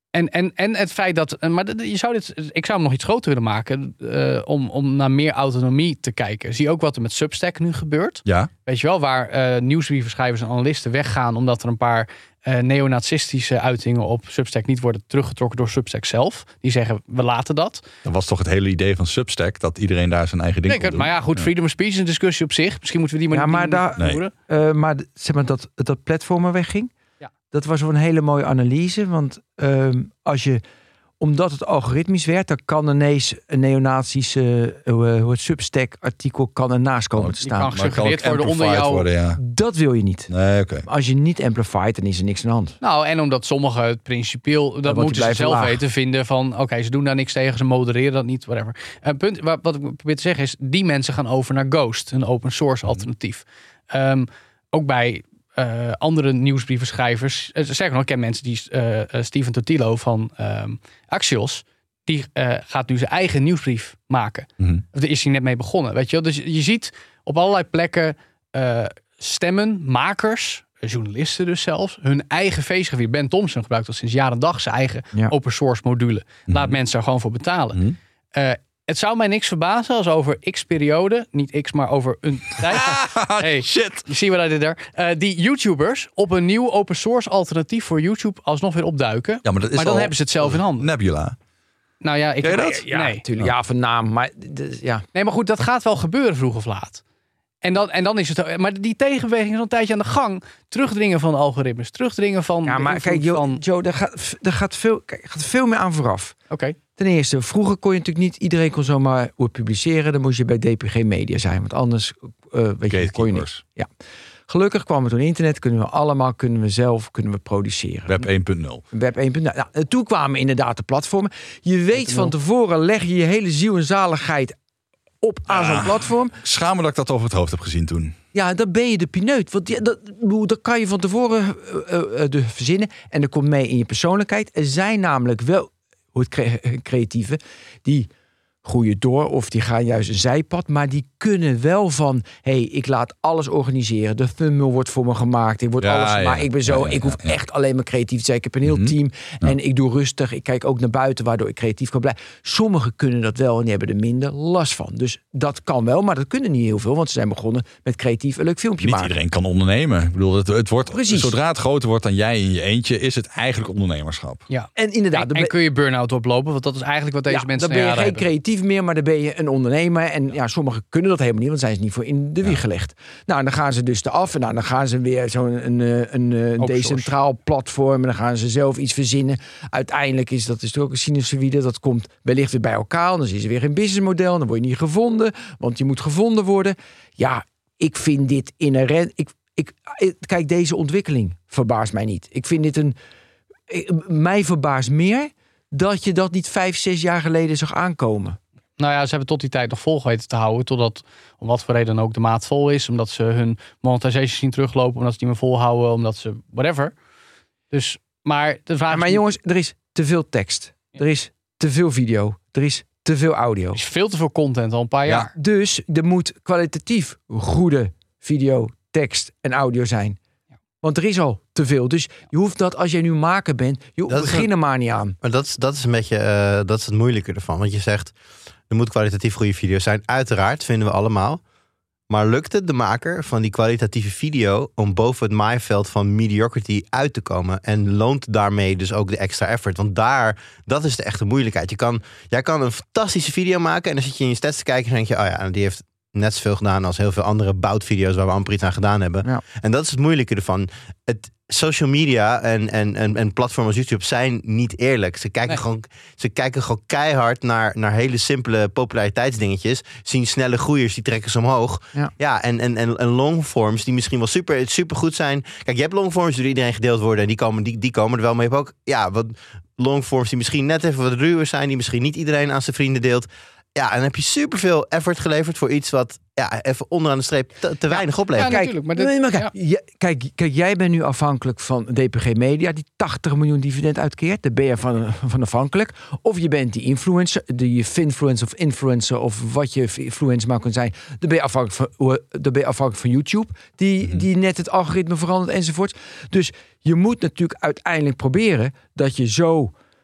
En, en, en het feit dat... Maar je zou dit, ik zou hem nog iets groter willen maken... Uh, om, om naar meer autonomie te kijken. Zie ook wat er met Substack nu gebeurt. Ja. Weet je wel, waar uh, nieuwsbrievenschrijvers en analisten weggaan... omdat er een paar uh, neonazistische uitingen op Substack... niet worden teruggetrokken door Substack zelf. Die zeggen, we laten dat. Dat was toch het hele idee van Substack... dat iedereen daar zijn eigen ding Denk kon het, doen. Maar ja, goed, ja. freedom of speech is een discussie op zich. Misschien moeten we die maar ja, niet maar daar, voeren. Nee. Uh, maar zeg maar dat, dat platformen wegging... Ja. Dat was wel een hele mooie analyse. Want um, als je... Omdat het algoritmisch werd, dan kan ineens een neonazische uh, uh, Substack-artikel kan ernaast komen te staan. Die kan gesuggereerd worden onder jou. Worden, ja. Dat wil je niet. Nee, okay. Als je niet amplified, dan is er niks aan de hand. Nou, en omdat sommigen het principieel, dat dan moeten ze zelf laag. weten, vinden van, oké, okay, ze doen daar niks tegen, ze modereren dat niet, whatever. Een punt wat, wat ik probeer te zeggen is, die mensen gaan over naar Ghost, een open source alternatief. Um, ook bij Uh, andere nieuwsbrievenschrijvers. Uh, Zeker nog, ik ken mensen die uh, uh, Steven Totilo van um, Axios. Die uh, gaat nu zijn eigen nieuwsbrief maken. Mm-hmm. Daar is hij net mee begonnen. Weet je wel? Dus je ziet op allerlei plekken uh, stemmen, makers, journalisten dus zelfs, hun eigen feestgevier. Ben Thompson gebruikt al sinds jaar en dag zijn eigen ja. open source module. Mm-hmm. Laat mensen er gewoon voor betalen. Mm-hmm. Uh, Het zou mij niks verbazen als over x periode, niet x, maar over een tijd. Hey, shit. You see what I did there? Uh, die YouTubers op een nieuw open source alternatief voor YouTube alsnog weer opduiken. Ja, maar dat is maar dan al hebben ze het zelf in handen. Nebula. Nou ja, ik Ken je dat? Ja, nee, natuurlijk. Ja, van naam, maar d- ja. Nee, maar goed, dat gaat wel gebeuren vroeg of laat. En dan, en dan is het. Maar die tegenbeweging is al een tijdje aan de gang. Terugdringen van algoritmes, terugdringen van. Ja, maar kijk, Joe, van... Joe daar gaat, daar gaat veel, kijk, gaat veel meer aan vooraf. Oké. Okay. Ten eerste, vroeger kon je natuurlijk niet iedereen kon zomaar publiceren. Dan moest je bij D P G Media zijn, want anders uh, weet je, kon je niet. Ja. Gelukkig kwam het toen internet, kunnen we allemaal, kunnen we zelf, kunnen we produceren. Web één punt nul. Web één punt nul. Nou, toen kwamen inderdaad de platformen. Je weet van tevoren, leg je je hele ziel en zaligheid op aan ja, zo'n platform. Schaam me dat ik dat over het hoofd heb gezien toen. Ja, dan ben je de pineut. Want ja, dat, dat kan je van tevoren uh, uh, uh, verzinnen. En dat komt mee in je persoonlijkheid. Er zijn namelijk wel hoe het cre- creatieve die groeien door of die gaan juist een zijpad, maar die kunnen wel van, hé, hey, ik laat alles organiseren, de thumbnail wordt voor me gemaakt, ik word ja, alles, ja, maar ik ben zo, ja, ja, ik hoef ja, ja. echt alleen maar creatief te zijn. Ik heb een heel mm-hmm. team ja. en ik doe rustig, ik kijk ook naar buiten, waardoor ik creatief kan blijven. Sommigen kunnen dat wel en die hebben er minder last van. Dus dat kan wel, maar dat kunnen niet heel veel, want ze zijn begonnen met creatief een leuk filmpje Niet maken. iedereen kan ondernemen. Ik bedoel, het, het wordt, Precies. Zodra het groter wordt dan jij in je eentje, is het eigenlijk ondernemerschap. Ja. En inderdaad, En, dan en ben- kun je burn-out oplopen, want dat is eigenlijk wat deze ja, mensen dan ben je nou ja, geen hebben. creatief meer, maar dan ben je een ondernemer. En ja, sommigen kunnen dat helemaal niet, want zijn ze niet voor in de wieg Ja. gelegd. Nou, dan gaan ze dus eraf en nou, dan gaan ze weer zo'n een, een, een, een Open decentraal platform en dan gaan ze zelf iets verzinnen. Uiteindelijk is dat is toch ook een sinusoïde, dat komt wellicht weer bij elkaar. Dan is er weer een businessmodel, dan word je niet gevonden, want je moet gevonden worden. Ja, ik vind dit inherent. Ik, ik, kijk, deze ontwikkeling verbaast mij niet. Ik vind dit een. Ik, mij verbaast meer dat je dat niet vijf, zes jaar geleden zag aankomen. Nou ja, ze hebben tot die tijd nog vol weten te houden. Totdat, om wat voor reden dan ook, de maat vol is. Omdat ze hun monetization zien teruglopen. Omdat ze niet meer volhouden. Omdat ze, whatever. Dus, maar de vraag Ja, maar is, jongens, er is te veel tekst. Er is te veel video. Er is te veel audio. er is veel te veel content al een paar Ja. jaar. Dus er moet kwalitatief goede video, tekst en audio zijn. Want er is al te veel. Dus je hoeft dat, als jij nu maker bent, je Dat is begin een- er maar niet aan. Maar dat is, dat is een beetje uh, dat is het moeilijke ervan. Want je zegt, er moet kwalitatief goede video's zijn. Uiteraard, vinden we allemaal. Maar lukt het de maker van die kwalitatieve video om boven het maaiveld van mediocrity uit te komen? En loont daarmee dus ook de extra effort? Want daar, dat is de echte moeilijkheid. Je kan, jij kan een fantastische video maken en dan zit je in je stats te kijken en denk je, oh ja, die heeft net zoveel gedaan als heel veel andere boutvideo's waar we amper iets aan gedaan hebben. Ja. En dat is het moeilijke ervan. Het social media en, en, en, en platforms als YouTube zijn niet eerlijk. Ze kijken, Nee. gewoon, ze kijken gewoon keihard naar, naar hele simpele populariteitsdingetjes. Zien snelle groeiers, die trekken ze omhoog. Ja. Ja, en, en, en, en longforms die misschien wel super, super goed zijn. Kijk, je hebt longforms die door iedereen gedeeld worden en die komen, die, die komen er wel mee. Je hebt ook ja, wat longforms die misschien net even wat ruwer zijn, die misschien niet iedereen aan zijn vrienden deelt. Ja, en dan heb je superveel effort geleverd voor iets wat ja, even onderaan de streep te, te weinig oplevert. Ja, Kijk, natuurlijk. Maar dit- Nee, maar kijk, ja. ja, kijk, kijk, jij bent nu afhankelijk van D P G Media, die tachtig miljoen dividend uitkeert. Daar ben je van, van afhankelijk. Of je bent die influencer, die finfluencer of influencer, of wat je influencer maar kunt zijn. Dan ben je afhankelijk van, dan ben je afhankelijk van YouTube, die, Mhm. die net het algoritme verandert enzovoort. Dus je moet natuurlijk uiteindelijk proberen dat je zo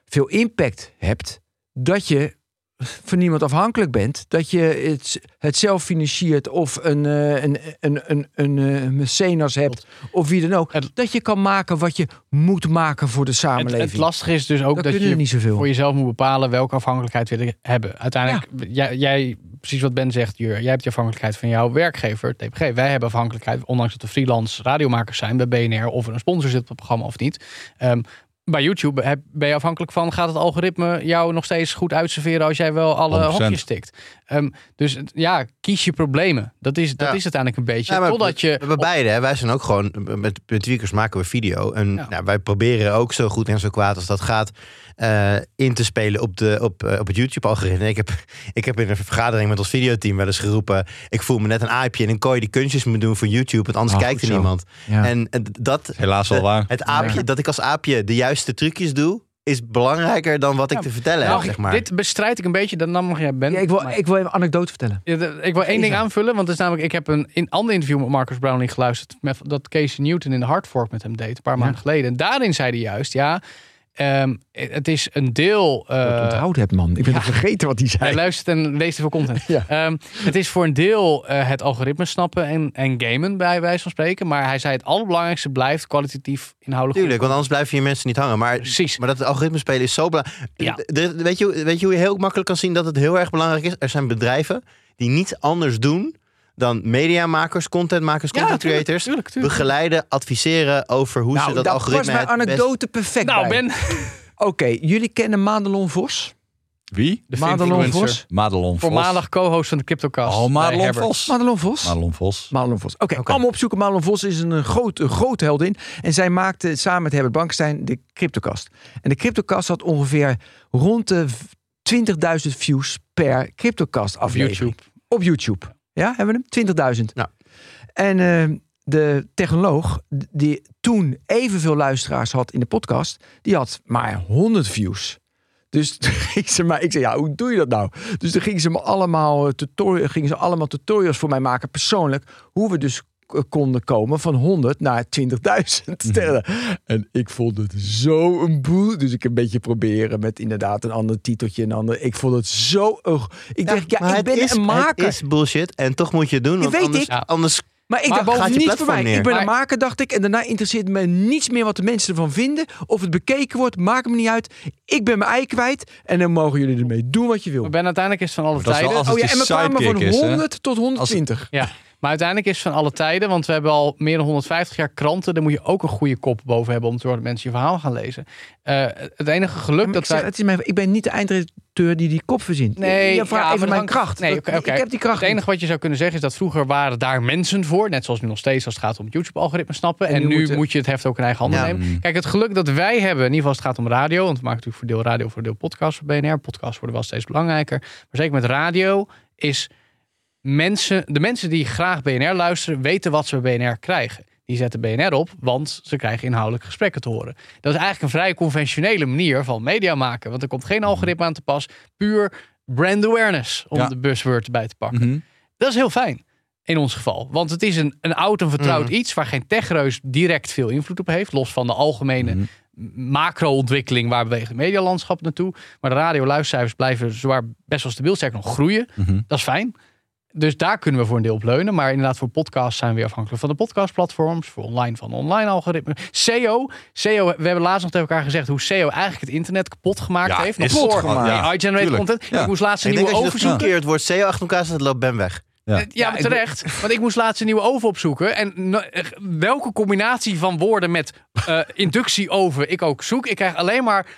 veel impact hebt, dat je van niemand afhankelijk bent, dat je het, het zelf financiert of een, uh, een, een, een, een, een mecenas hebt of wie dan ook. Het, dat je kan maken wat je moet maken voor de samenleving. Het, het lastige is dus ook dat, dat je niet zoveel. voor jezelf moet bepalen welke afhankelijkheid wil je hebben. Uiteindelijk, ja. jij, jij, precies wat Ben zegt, Jur, jij hebt de afhankelijkheid van jouw werkgever, T P G. Wij hebben afhankelijkheid, ondanks dat we freelance radiomakers zijn bij B N R of er een sponsor zit op het programma of niet. Um, Bij YouTube ben je afhankelijk van, gaat het algoritme jou nog steeds goed uitserveren als jij wel alle honderd procent hokjes tikt. Um, dus ja, kies je problemen. Dat is, dat ja. is uiteindelijk een beetje. Ja, totdat je we beide, hè, wij zijn ook gewoon, met, met Tweakers maken we video. En ja. nou, wij proberen ook zo goed en zo kwaad als dat gaat uh, in te spelen op, de, op, uh, op het YouTube-algoritme. Ik heb, ik heb in een vergadering met ons videoteam wel eens geroepen, ik voel me net een aapje in een kooi die kunstjes moet doen voor YouTube, want anders oh, kijkt er niemand. Ja. En dat, helaas wel waar. Het aapje, ja. dat ik als aapje de juiste trucjes doe, is belangrijker dan wat ik ja, te vertellen nou, heb, zeg maar. Dit bestrijd ik een beetje, dan mag jij Ben. Ja, ik, wil, maar... ik wil even een anekdote vertellen. Ja, de, ik wil één ding aanvullen, want het is namelijk, ik heb een in ander interview met Marcus Brownlee geluisterd, met, dat Casey Newton in de Hard Fork met hem deed, een paar ja. maanden geleden. En daarin zei hij juist, ja, um, het is een deel... Uh, dat onthoud hebt, man. Ik ben ja. vergeten wat hij zei. Hij luistert en leest veel content. ja. um, het is voor een deel uh, het algoritme snappen en, en gamen, bij wijze van spreken. Maar hij zei, het allerbelangrijkste blijft kwalitatief inhoudelijk. Tuurlijk, want anders blijven je mensen niet hangen. Maar, Precies. maar dat algoritme spelen is zo belangrijk. Ja. De, weet, je, weet je hoe je heel makkelijk kan zien dat het heel erg belangrijk is? Er zijn bedrijven die niets anders doen dan mediamakers, contentmakers, content ja, creators tuurlijk, tuurlijk. begeleiden, adviseren over hoe nou, ze dat, dat algoritme... Nou, dat was mijn anekdote best... perfect Nou, bij. Ben... Oké, okay, jullie kennen Madelon Vos? Wie? De Madelon Vos. Madelon Vos. Voormalig co-host van de Cryptocast. Oh, Madelon Vos. Madelon Vos. Madelon Vos. Madelon Vos. Oké, okay, okay. allemaal opzoeken. Madelon Vos is een groot, een groot heldin. En zij maakte samen met Herbert Blankenstein de Cryptocast. En de Cryptocast had ongeveer rond de twintigduizend views per Cryptocast aflevering. YouTube. Op YouTube. Ja, hebben we hem? twintigduizend. Nou. En uh, de technoloog die toen evenveel luisteraars had in de podcast, die had maar honderd views. Dus toen ging ze maar, ik zei, ja, hoe doe je dat nou? Dus toen gingen ze me allemaal, tutorial, gingen ze allemaal tutorials voor mij maken, persoonlijk, hoe we dus konden komen van honderd naar twintigduizend sterren. Mm. En ik vond het zo een boel. Dus ik een beetje proberen met inderdaad een ander titeltje. Een ander. Ik vond het zo... Uh, ik ja, dacht, ja, ik ben is, een maker. Het is bullshit en toch moet je het doen. Want weet anders, ik. Ja. anders maar ik dacht bovendien niet voor mij. Neer. Ik ben maar, een maker, dacht ik. En daarna interesseert me niets meer wat de mensen ervan vinden. Of het bekeken wordt, maakt me niet uit. Ik ben mijn ei kwijt. En dan mogen jullie ermee doen wat je wil. Maar Ben, uiteindelijk is het van alle tijden. Oh ja, en we kwamen van honderd is, tot honderdtwintig. Als, ja. Maar uiteindelijk is het van alle tijden, want we hebben al meer dan honderdvijftig jaar kranten. Daar moet je ook een goede kop boven hebben om te zorgen dat mensen je verhaal gaan lezen. Uh, het enige geluk ja, dat ik, zeg, wij... het is mijn, ik ben niet de eindredacteur die die kop verzint. Nee, je vraagt ja, even mijn hangt, kracht. Nee, okay, okay. Ik heb die kracht. Het enige wat je zou kunnen zeggen is dat vroeger waren daar mensen voor. Net zoals nu nog steeds als het gaat om het YouTube-algoritme snappen. En, en nu, nu moeten... moet je het heft ook in eigen handen ja. nemen. Kijk, het geluk dat wij hebben, in ieder geval als het gaat om radio. Want we maken natuurlijk voor deel radio, voor deel podcast voor B N R. Podcasts worden wel steeds belangrijker. Maar zeker met radio is... Mensen, de mensen die graag B N R luisteren, weten wat ze bij B N R krijgen. Die zetten B N R op, want ze krijgen inhoudelijke gesprekken te horen. Dat is eigenlijk een vrij conventionele manier van media maken. Want er komt geen algoritme aan te pas. Puur brand awareness, om ja. de buzzword bij te pakken. Mm-hmm. Dat is heel fijn, in ons geval. Want het is een, een oud en vertrouwd mm-hmm. iets waar geen techreus direct veel invloed op heeft. Los van de algemene mm-hmm. macro-ontwikkeling, waar beweegt het medialandschap naartoe. Maar de radio-luistercijfers blijven zwaar best wel stabiel. Sterker nog groeien. Mm-hmm. Dat is fijn. Dus daar kunnen we voor een deel op leunen. Maar inderdaad, voor podcasts zijn we weer afhankelijk van de podcastplatforms. Voor online van online algoritmen. S E O. S E O. We hebben laatst nog tegen elkaar gezegd hoe S E O eigenlijk het internet kapot gemaakt ja, heeft. Nog kapot voor gemaakt. Ja, A I-generated content. Ja. Ik moest laatst een ik nieuwe oven zoeken. Als je het woord S E O achter elkaar zet, loopt Ben weg. Ja, ja, ja maar terecht. Ik... Want ik moest laatst een nieuwe oven opzoeken. En no, welke combinatie van woorden met uh, inductieoven ik ook zoek. Ik krijg alleen maar...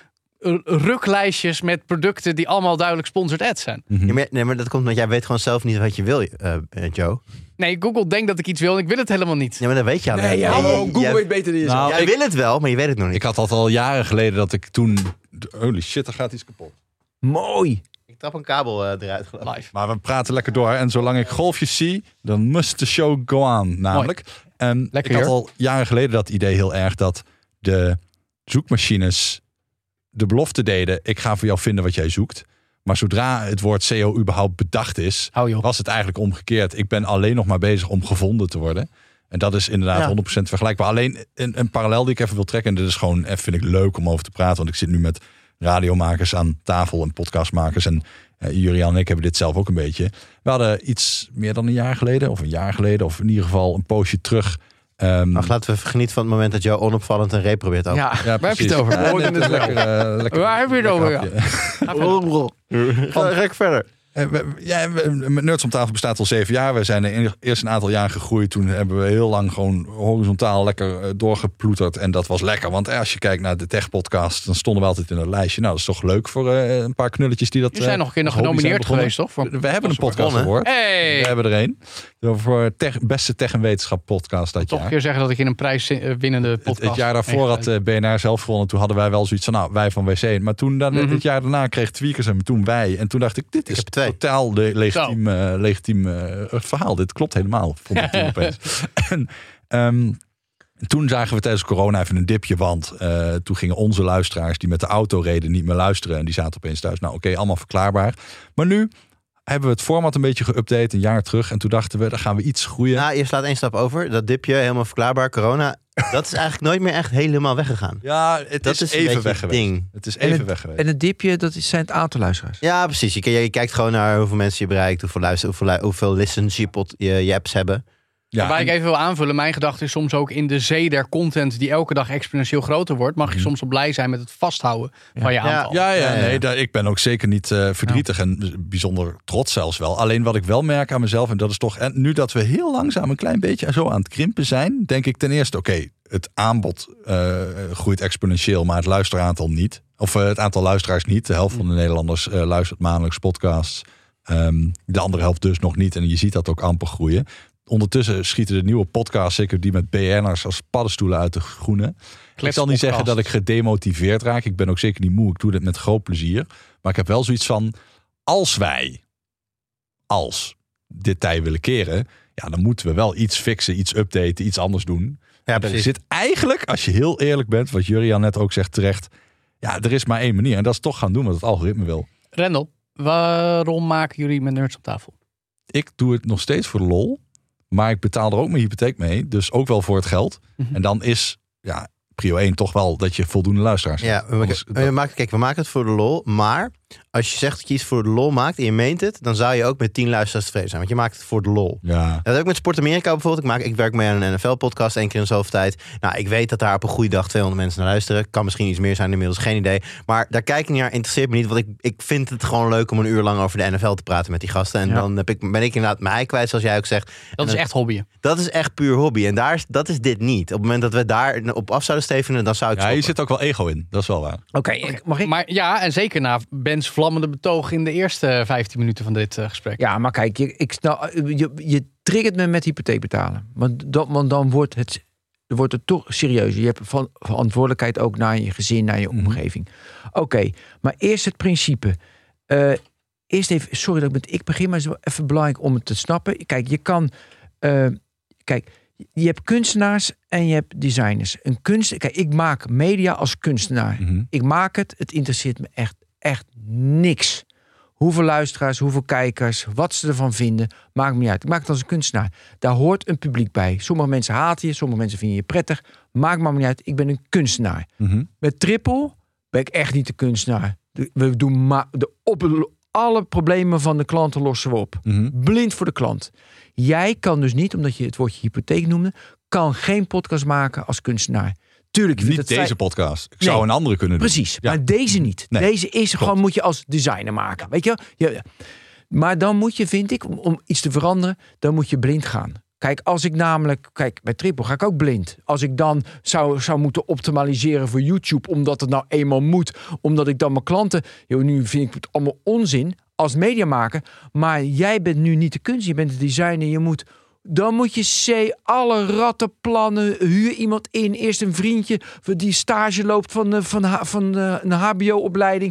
ruklijstjes met producten die allemaal duidelijk sponsored ads zijn. Mm-hmm. Ja, maar, nee, maar dat komt omdat jij weet gewoon zelf niet wat je wil, uh, Joe. Nee, Google denkt dat ik iets wil en ik wil het helemaal niet. Ja, maar dat weet je al. Nee, ja, nee, Google jij, weet beter dan je nou, Jij ik, wil het wel, maar je weet het nog niet. Ik had dat al jaren geleden dat ik toen... Holy shit, er gaat iets kapot. Mooi. Ik trap een kabel uh, eruit. Live. Maar we praten lekker door. En zolang ik golfjes zie, dan must the show go on. Namelijk. Um, ik had al jaren geleden dat idee heel erg dat de zoekmachines... de belofte deden, ik ga voor jou vinden wat jij zoekt. Maar zodra het woord S E O überhaupt bedacht is, oh, was het eigenlijk omgekeerd. Ik ben alleen nog maar bezig om gevonden te worden. En dat is inderdaad ja. honderd procent vergelijkbaar. Alleen een, een parallel die ik even wil trekken, en dit is gewoon, vind ik leuk om over te praten, want ik zit nu met radiomakers aan tafel en podcastmakers. En uh, Juriaan en ik hebben dit zelf ook een beetje. We hadden iets meer dan een jaar geleden, of een jaar geleden, of in ieder geval een poosje terug. Um, Ach, laten we genieten van het moment dat jou onopvallend een reep probeert over. Ja, ja, waar heb je het over? Ja, We net, het lekker, uh, lekker, Waar heb je het over? Ja. Ga gek verder. Ja, met Nerds om tafel bestaat al zeven jaar. We zijn er eerst een aantal jaar gegroeid. Toen hebben we heel lang gewoon horizontaal lekker doorgeploeterd. En dat was lekker. Want als je kijkt naar de tech-podcast, dan stonden we altijd in een lijstje. Nou, dat is toch leuk voor uh, een paar knulletjes die dat... We zijn uh, nog een keer nog genomineerd geweest, toch? Voor... We hebben een podcast award. Hey. We hebben er een. Voor tech, beste tech- en wetenschap podcast dat Toch jaar. een keer zeggen dat ik in een prijswinnende podcast... Het, het jaar daarvoor had uh, B N R zelf gewonnen. Toen hadden wij wel zoiets van, nou, wij van W C. Maar toen, dan, mm-hmm. het jaar daarna kreeg Tweakers en toen wij. En toen dacht ik, dit is totaal de legitiem, uh, legitiem uh, verhaal. Dit klopt helemaal, vond ik toen opeens. En um, toen zagen we tijdens corona even een dipje. Want uh, toen gingen onze luisteraars die met de auto reden niet meer luisteren. En die zaten opeens thuis. Nou oké, okay, allemaal verklaarbaar. Maar nu hebben we het format een beetje geüpdate een jaar terug. En toen dachten we, dan gaan we iets groeien. Nou, je slaat één stap over. Dat dipje, helemaal verklaarbaar, corona. Dat is eigenlijk nooit meer echt helemaal weggegaan. Ja, het dat is, is even weg het geweest. Ding. Het is even het, weg geweest. En het dipje, dat is, zijn het aantal luisteraars. Ja, precies. Je, je kijkt gewoon naar hoeveel mensen je bereikt, hoeveel, luister, hoeveel, hoeveel listens je, pot, je, je apps hebben. Ja, waar ik even wil aanvullen, mijn gedachte is soms ook in de zee der content die elke dag exponentieel groter wordt, mag je mm-hmm. soms wel blij zijn met het vasthouden ja. van je aantal. Ja, ja, ja nee, daar, ik ben ook zeker niet uh, verdrietig ja. en bijzonder trots zelfs wel. Alleen wat ik wel merk aan mezelf, en dat is toch, en nu dat we heel langzaam een klein beetje zo aan het krimpen zijn, denk ik ten eerste, oké, okay, het aanbod uh, groeit exponentieel, maar het luisteraantal niet. Of uh, het aantal luisteraars niet. De helft van de Nederlanders uh, luistert maandelijks podcasts. Um, de andere helft dus nog niet. En je ziet dat ook amper groeien. Ondertussen schieten de nieuwe podcasts, zeker die met B N'ers als paddenstoelen uit de groene. Ik zal niet zeggen dat ik gedemotiveerd raak. Ik ben ook zeker niet moe. Ik doe dit met groot plezier. Maar ik heb wel zoiets van, als wij, als dit tij willen keren, ja, dan moeten we wel iets fixen, iets updaten, iets anders doen. Ja, er zit eigenlijk, als je heel eerlijk bent, wat Juriaan net ook zegt terecht, ja, er is maar één manier. En dat is toch gaan doen wat het algoritme wil. Rendel, waarom maken jullie met Nerds op tafel? Ik doe het nog steeds voor de lol. Maar ik betaal er ook mijn hypotheek mee. Dus ook wel voor het geld. Mm-hmm. En dan is ja, prio één toch wel dat je voldoende luisteraars hebt. Ja, we, Anders, we, we maken, kijk, we maken het voor de lol. Maar als je zegt dat je iets voor de lol maakt en je meent het, dan zou je ook met tien luisteraars tevreden zijn. Want je maakt het voor de lol. Ja. Dat heb ik met Sport Amerika bijvoorbeeld. Ik, maak, ik werk mee aan een N F L-podcast één keer in zoveel tijd. Nou, ik weet dat daar op een goede dag tweehonderd mensen naar luisteren. Kan misschien iets meer zijn inmiddels, geen idee. Maar daar kijk ik niet naar, interesseert me niet. Want ik, ik vind het gewoon leuk om een uur lang over de N F L te praten met die gasten. En ja. dan heb ik, ben ik inderdaad mijn ei kwijt, zoals jij ook zegt. Dat is dan, echt hobby. Dat is echt puur hobby. En daar is, dat is dit niet. Op het moment dat we daar op af zouden stevenen, dan zou ik Ja, stoppen. Je zit ook wel ego in. Dat is wel waar. Oké, okay, okay. mag ik? Maar ja, en zeker na Ben's vlammende betoog in de eerste vijftien minuten van dit uh, gesprek. Ja, maar kijk, je, ik, nou, je, je triggert me met hypotheek betalen. Want, dat, want dan wordt het, wordt het toch serieus. Je hebt van, verantwoordelijkheid ook naar je gezin, naar je omgeving. Mm-hmm. Oké, okay, maar eerst het principe. Uh, eerst even, sorry dat ik met ik begin, maar het is wel even belangrijk om het te snappen. Kijk, je kan... Uh, kijk, je hebt kunstenaars en je hebt designers. Een kunst, kijk, ik maak media als kunstenaar. Mm-hmm. Ik maak het, het interesseert me echt, echt niks. Hoeveel luisteraars, hoeveel kijkers, wat ze ervan vinden, maakt me niet uit. Ik maak het als een kunstenaar. Daar hoort een publiek bij. Sommige mensen haten je, sommige mensen vinden je prettig. Maakt me niet uit, ik ben een kunstenaar. Mm-hmm. Met Triple ben ik echt niet de kunstenaar. We doen ma- de op- alle problemen van de klanten lossen we op. Mm-hmm. Blind voor de klant. Jij kan dus niet, omdat je het woordje hypotheek noemde, kan geen podcast maken als kunstenaar. Tuurlijk, niet deze vrij... podcast. Ik nee, zou een andere kunnen doen. Precies, ja. Maar deze niet. Nee, deze is klopt. Gewoon moet je als designer maken. Weet je? Ja, maar dan moet je, vind ik, om, om iets te veranderen, dan moet je blind gaan. Kijk, als ik namelijk, kijk, bij Triple ga ik ook blind. Als ik dan zou, zou moeten optimaliseren voor YouTube, omdat het nou eenmaal moet, omdat ik dan mijn klanten, joh, nu vind ik het allemaal onzin als mediamaker, maar jij bent nu niet de kunst, je bent de designer, je moet, dan moet je C, alle rattenplannen, huur iemand in, eerst een vriendje die stage loopt van, de, van, de, van de, een H B O-opleiding.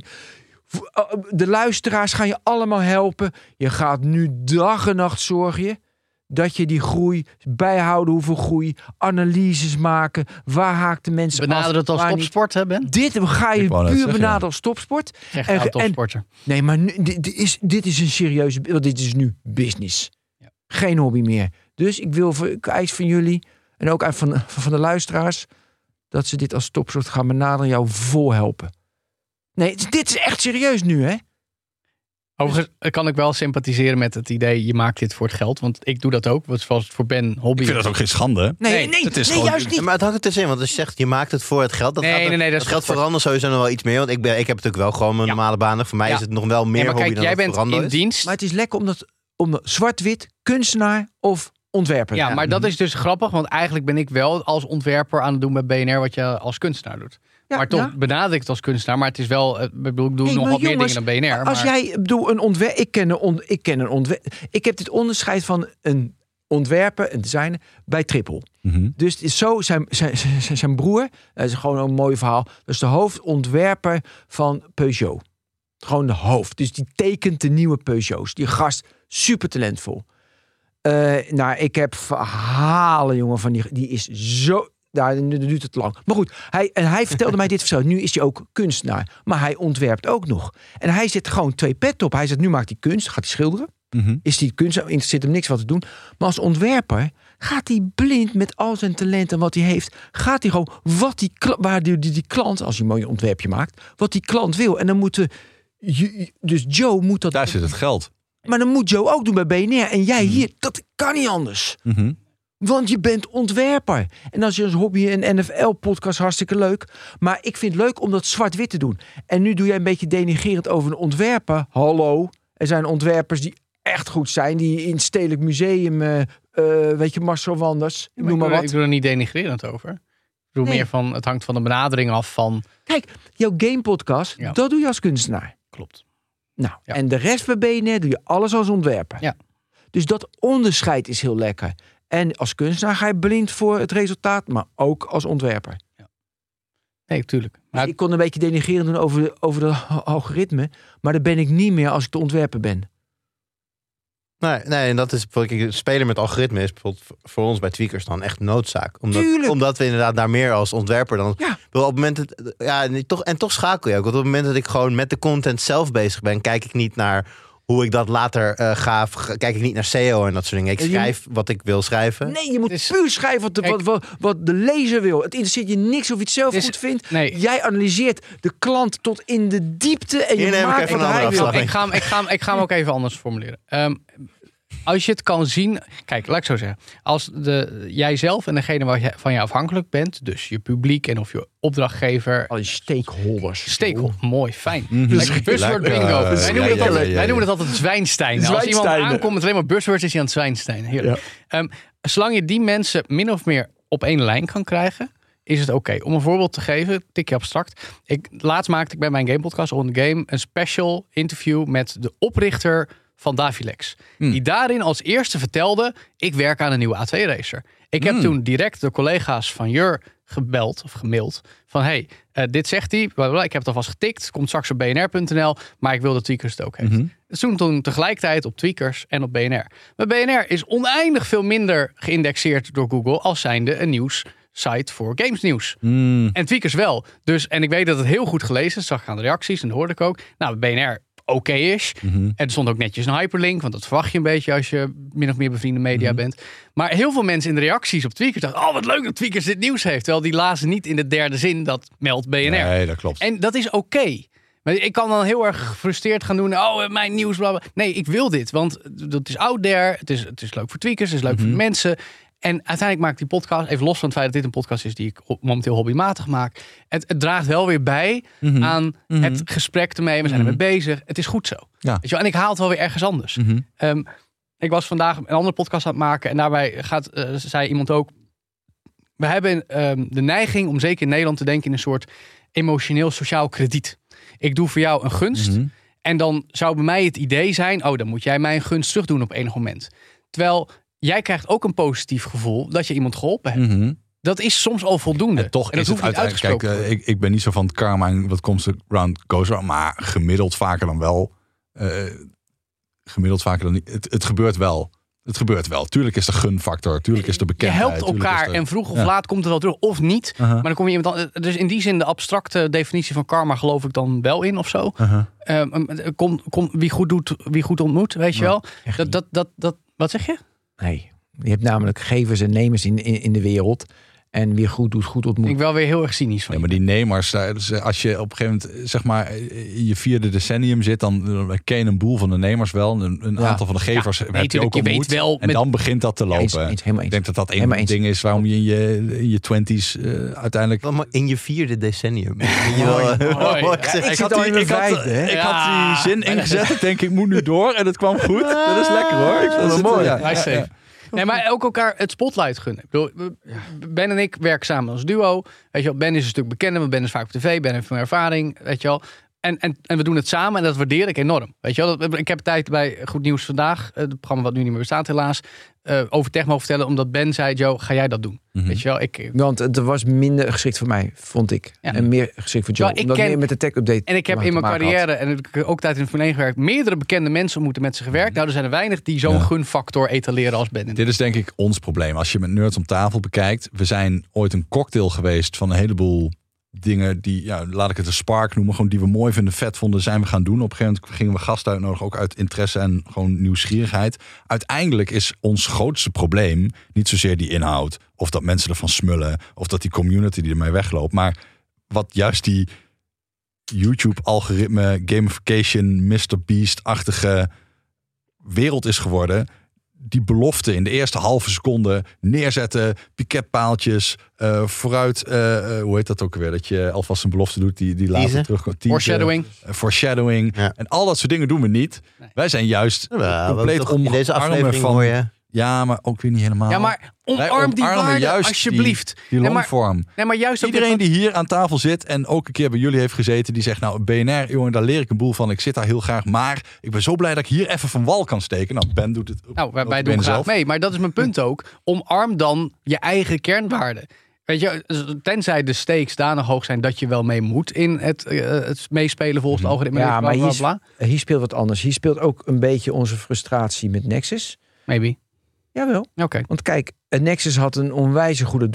De luisteraars gaan je allemaal helpen. Je gaat nu dag en nacht zorgen dat je die groei bijhouden, hoeveel groei, analyses maken, waar haakt de mensen benaderen het als topsport, hè Ben? Dit ga je puur zeggen, benaderen als topsport. Zeg en, topsporter. En, nee, maar nu, dit, is, dit is een serieuze, want dit is nu business. Ja. Geen hobby meer. Dus ik wil ik eis van jullie en ook van, van de luisteraars dat ze dit als topsport gaan benaderen, jou vol helpen. Nee, dit is echt serieus nu, hè? Overigens kan ik wel sympathiseren met het idee, je maakt dit voor het geld. Want ik doe dat ook, wat zoals voor Ben hobby. Ik vind dat ook geen schande. Nee, nee, Nee, het is nee gewoon- juist niet. Ja, maar het hangt het dus in, want als je zegt, je maakt het voor het geld. Dat Nee, gaat er- nee, nee, dat dat is geldt voor- voor Randall sowieso nog wel iets meer. Want ik, ben, ik heb natuurlijk wel gewoon mijn Ja. normale banen. Voor mij Ja. is het nog wel meer Nee, maar hobby kijk, dan jij dat voor bent Randall in is. dienst. Maar het is lekker omdat, omdat zwart-wit, kunstenaar of ontwerper. Ja, maar dat is dus grappig, want eigenlijk ben ik wel als ontwerper aan het doen bij B N R wat je als kunstenaar doet. Ja, maar toch ja. benader ik het als kunstenaar, maar het is wel, ik bedoel, ik doe Hey, nog maar wat meer jongens, dingen dan B N R. Als maar... jij bedoel, een ontwerp, ik ken een, on, ik ken een ontwerp, ik heb dit onderscheid van een ontwerper, een designer bij Triple. Mm-hmm. Dus het is zo, zijn, zijn, zijn, zijn broer, dat is gewoon een mooi verhaal, dat is de hoofdontwerper van Peugeot. Gewoon de hoofd. Dus die tekent de nieuwe Peugeots. Die gast, super talentvol. Uh, nou, ik heb verhalen, jongen, van die, die is zo... Daar nu duurt het lang. Maar goed, hij, en hij vertelde mij dit verschil. Nu is hij ook kunstenaar. Maar hij ontwerpt ook nog. En hij zet gewoon twee pet op. Hij zegt, nu maakt hij kunst. Gaat hij schilderen. Mm-hmm. Is die kunst, interesseert hem niks wat te doen. Maar als ontwerper gaat hij blind met al zijn talent en wat hij heeft. Gaat hij gewoon wat die, waar die, die, die klant, als hij een mooi ontwerpje maakt, wat die klant wil. En dan moeten... Dus Joe moet dat... Daar zit het geld. Maar dan moet Joe ook doen bij B N R. En jij hier, dat kan niet anders. Mm-hmm. Want je bent ontwerper. En als je als hobby een N F L-podcast, hartstikke leuk. Maar ik vind het leuk om dat zwart-wit te doen. En nu doe jij een beetje denigerend over een ontwerper. Hallo, er zijn ontwerpers die echt goed zijn. Die in het Stedelijk Museum, uh, uh, weet je, Marcel Wanders, Ja, noem ik maar doe, wat. Ik doe er niet denigrerend over. Ik bedoel Nee. meer van, het hangt van de benadering af van... Kijk, jouw gamepodcast, Ja. dat doe je als kunstenaar. Klopt. Nou, Ja. en de rest bij B N R doe je alles als ontwerper. Ja. Dus dat onderscheid is heel lekker. En als kunstenaar ga je blind voor het resultaat, maar ook als ontwerper. Nee, tuurlijk. Dus Maar ik kon een beetje denigreren doen over de, over de algoritme, maar dat ben ik niet meer als ik de ontwerper ben. Nee, nee, en dat is bijvoorbeeld, spelen met algoritme is bijvoorbeeld voor ons bij Tweakers dan echt noodzaak. Omdat, Tuurlijk. omdat we inderdaad daar meer als ontwerper dan... Ja. Op het moment dat, ja, en toch, en toch schakel je ook. Want op het moment dat ik gewoon met de content zelf bezig ben, kijk ik niet naar hoe ik dat later uh, ga. Kijk ik niet naar S E O en dat soort dingen. Ik Ja, je schrijf wat ik wil schrijven. Nee, je moet Het is- puur schrijven wat de, Kijk- wat, wat, wat de lezer wil. Het interesseert je niks of je het zelf Het is- goed vindt. nee. Jij analyseert de klant tot in de diepte en je Hier neem ik maakt even wat een hij andere wil. afslag. ik, ga hem, ik, ga hem, ik ga hem ook even anders formuleren. Um, als je het kan zien... Kijk, laat ik zo zeggen. Als de, jijzelf en degene waarvan je afhankelijk bent... dus je publiek en of je opdrachtgever... Al je stakeholders. Steekholders, mooi, fijn. Mhm. Lekker buzzword Lekker. bingo. Ja, wij ja, noemen, ja, het altijd, ja, ja, wij ja. noemen het altijd zwijnsteinen. Als iemand Zwijnsteinen. aankomt met alleen maar buzzwords... is hij aan het zwijnsteinen. Heerlijk. Um, zolang je die mensen min of meer op één lijn kan krijgen... is het oké. Om een voorbeeld te geven, tikje abstract. Ik, laatst maakte ik bij mijn gamepodcast On The Game... een special interview met de oprichter van Davilex. Hmm. Die daarin als eerste vertelde... ik werk aan een nieuwe A twee racer. Ik heb Hmm. toen direct de collega's van Jur gebeld of gemaild... van hey, uh, dit zegt hij, blablabla, ik heb het alvast getikt... komt straks op b n r punt n l, maar ik wil dat Tweakers het ook heeft. Mhm. Dus toen, toen tegelijkertijd op Tweakers en op B N R. Maar B N R is oneindig veel minder geïndexeerd door Google... als zijnde een nieuwssite voor gamesnieuws. Mm. En Tweakers wel. Dus, en ik weet dat het heel goed gelezen is. Zag ik aan de reacties en dat hoorde ik ook. Nou, B N R oké is. Mhm. En er stond ook netjes een hyperlink. Want dat verwacht je een beetje als je min of meer bevriende media bent. Maar heel veel mensen in de reacties op Tweakers dachten... oh, wat leuk dat Tweakers dit nieuws heeft. Terwijl die lazen niet in de derde zin dat meldt B N R. Nee, dat klopt. En dat is oké. Maar ik kan dan heel erg gefrustreerd gaan doen. Oh, mijn nieuws, bla bla. Nee, ik wil dit. Want dat is out there. Het is, het is leuk voor Tweakers. Het is leuk Mhm. voor de mensen. En uiteindelijk maak ik die podcast... even los van het feit dat dit een podcast is... die ik op- momenteel hobbymatig maak. Het, het draagt wel weer bij Mhm. aan Mhm. het gesprek ermee. We zijn Mhm. ermee bezig. Het is goed zo. Ja. Weet je wel? En ik haal het wel weer ergens anders. Mhm. Ehm, ik was vandaag een andere podcast aan het maken. En daarbij gaat, eh, zei iemand ook... we hebben ehm, de neiging om zeker in Nederland te denken... in een soort emotioneel sociaal krediet. Ik doe voor jou een gunst... Mhm. En dan zou bij mij het idee zijn... oh, dan moet jij mij een gunst terug doen op enig moment. Terwijl jij krijgt ook een positief gevoel... dat je iemand geholpen hebt. Mhm. Dat is soms al voldoende. En toch en dat is het hoeft niet uiteindelijk... Kijk, uitgesproken eh, ik, ik ben niet zo van het karma en wat komt round goes around. Maar gemiddeld vaker dan wel. eh, gemiddeld vaker dan niet. Het, het gebeurt wel. Het gebeurt wel. Tuurlijk is de gunfactor. Tuurlijk is de je bekendheid. helpt tuurlijk elkaar is de- en vroeg of Ja. laat komt het wel terug. Of niet. Uh-huh. Maar dan kom je iemand dan, dus in die zin de abstracte definitie van karma geloof ik dan wel in of zo. Uh-huh. Um, kom, kom, wie goed doet, wie goed ontmoet, weet je Ja, wel. echt Dat, niet. dat, dat, dat, wat zeg je? Nee, je hebt namelijk gevers en nemers in, in, in de wereld. En wie goed doet, goed ontmoet. Ik wel weer heel erg cynisch van Ja, maar die nemers, als je op een gegeven moment zeg maar in je vierde decennium zit, dan ken je een boel van de nemers wel. Een, een Ja. aantal van de gevers Ja, heb je natuurlijk, ook je weet ontmoet. wel En met- dan begint dat te lopen. Eens, eens, helemaal eens. Ik denk dat dat een Helemaal van de eens. dingen is waarom je in je, in je twinties uh, uiteindelijk... Allemaal in je vierde decennium. Mooi, mooi. Mooi Ja, gezegd. ik Ik zit had, al die, in mijn ik, had, vijfde, hè? ik Ja. had die zin ingezet. Ik denk, ik moet nu door. En het kwam goed. Dat is lekker hoor. Ik vond het mooi. Ja. Nice save. Nee, maar ook elkaar het spotlight gunnen. Ik bedoel, Ben en ik werken samen als duo. Weet je wel, Ben is een stuk bekender, want Ben is vaak op tv. Ben heeft meer ervaring, weet je wel. En, en, en we doen het samen en dat waardeer ik enorm. Weet je wel, ik heb tijd bij Goed Nieuws Vandaag, het programma wat nu niet meer bestaat helaas, uh, over tech mogen vertellen, omdat Ben zei, Joe, ga jij dat doen? Mm-hmm. Weet je wel, ik... Want het was minder geschikt voor mij, vond ik. Ja. En meer geschikt voor Joe. Nou, ik omdat ken- meer met de tech-update En ik heb te in mijn maken had. carrière, en ik heb ook tijd in de Formule één gewerkt, meerdere bekende mensen ontmoeten met ze gewerkt. Nou, er zijn er weinig die zo'n Ja. gunfactor etaleren als Ben. Dit is denk ik ons probleem. Als je met Nerds om tafel bekijkt. We zijn ooit een cocktail geweest van een heleboel dingen die, ja, laat ik het een spark noemen, gewoon die we mooi vinden, vet vonden, zijn we gaan doen. Op een gegeven moment gingen we gasten uitnodigen, ook uit interesse en gewoon nieuwsgierigheid. Uiteindelijk is ons grootste probleem niet zozeer die inhoud, of dat mensen ervan smullen, of dat die community die ermee wegloopt, maar wat juist die YouTube-algoritme, gamification, mister Beast-achtige wereld is geworden. Die belofte in de eerste halve seconde neerzetten, piketpaaltjes, uh, vooruit, uh, uh, hoe heet dat ook weer? Dat je alvast een belofte doet die, die later Teasen. terugkomt. Foreshadowing. Uh, foreshadowing. Ja. En al dat soort dingen doen we niet. Nee. Wij zijn juist Ja, compleet toch in deze omarmen aflevering van... hoor je. Ja, maar ook weer niet helemaal. Ja, maar Wij omarm die omarmen waarde, juist alsjeblieft. Die, die Nee, maar- longvorm. Nee, maar juist ook Iedereen dit- die hier aan tafel zit en ook een keer bij jullie heeft gezeten, die zegt nou, B N R, jongen, daar leer ik een boel van. Ik zit daar heel graag, maar ik ben zo blij dat ik hier even van wal kan steken. Nou, Ben doet het. Nou, wij, wij notabene doen graag zelf. mee. Maar dat is mijn punt ook. Omarm dan je eigen kernwaarden. Weet je, tenzij de stakes danig hoog zijn dat je wel mee moet in het, uh, het meespelen volgens het algoritme. Ja, maar bla, hier, bla, bla. hier speelt wat anders. Hier speelt ook een beetje onze frustratie met Nexus. Maybe. Jawel. Oké. Want kijk, Nexus had een onwijze goede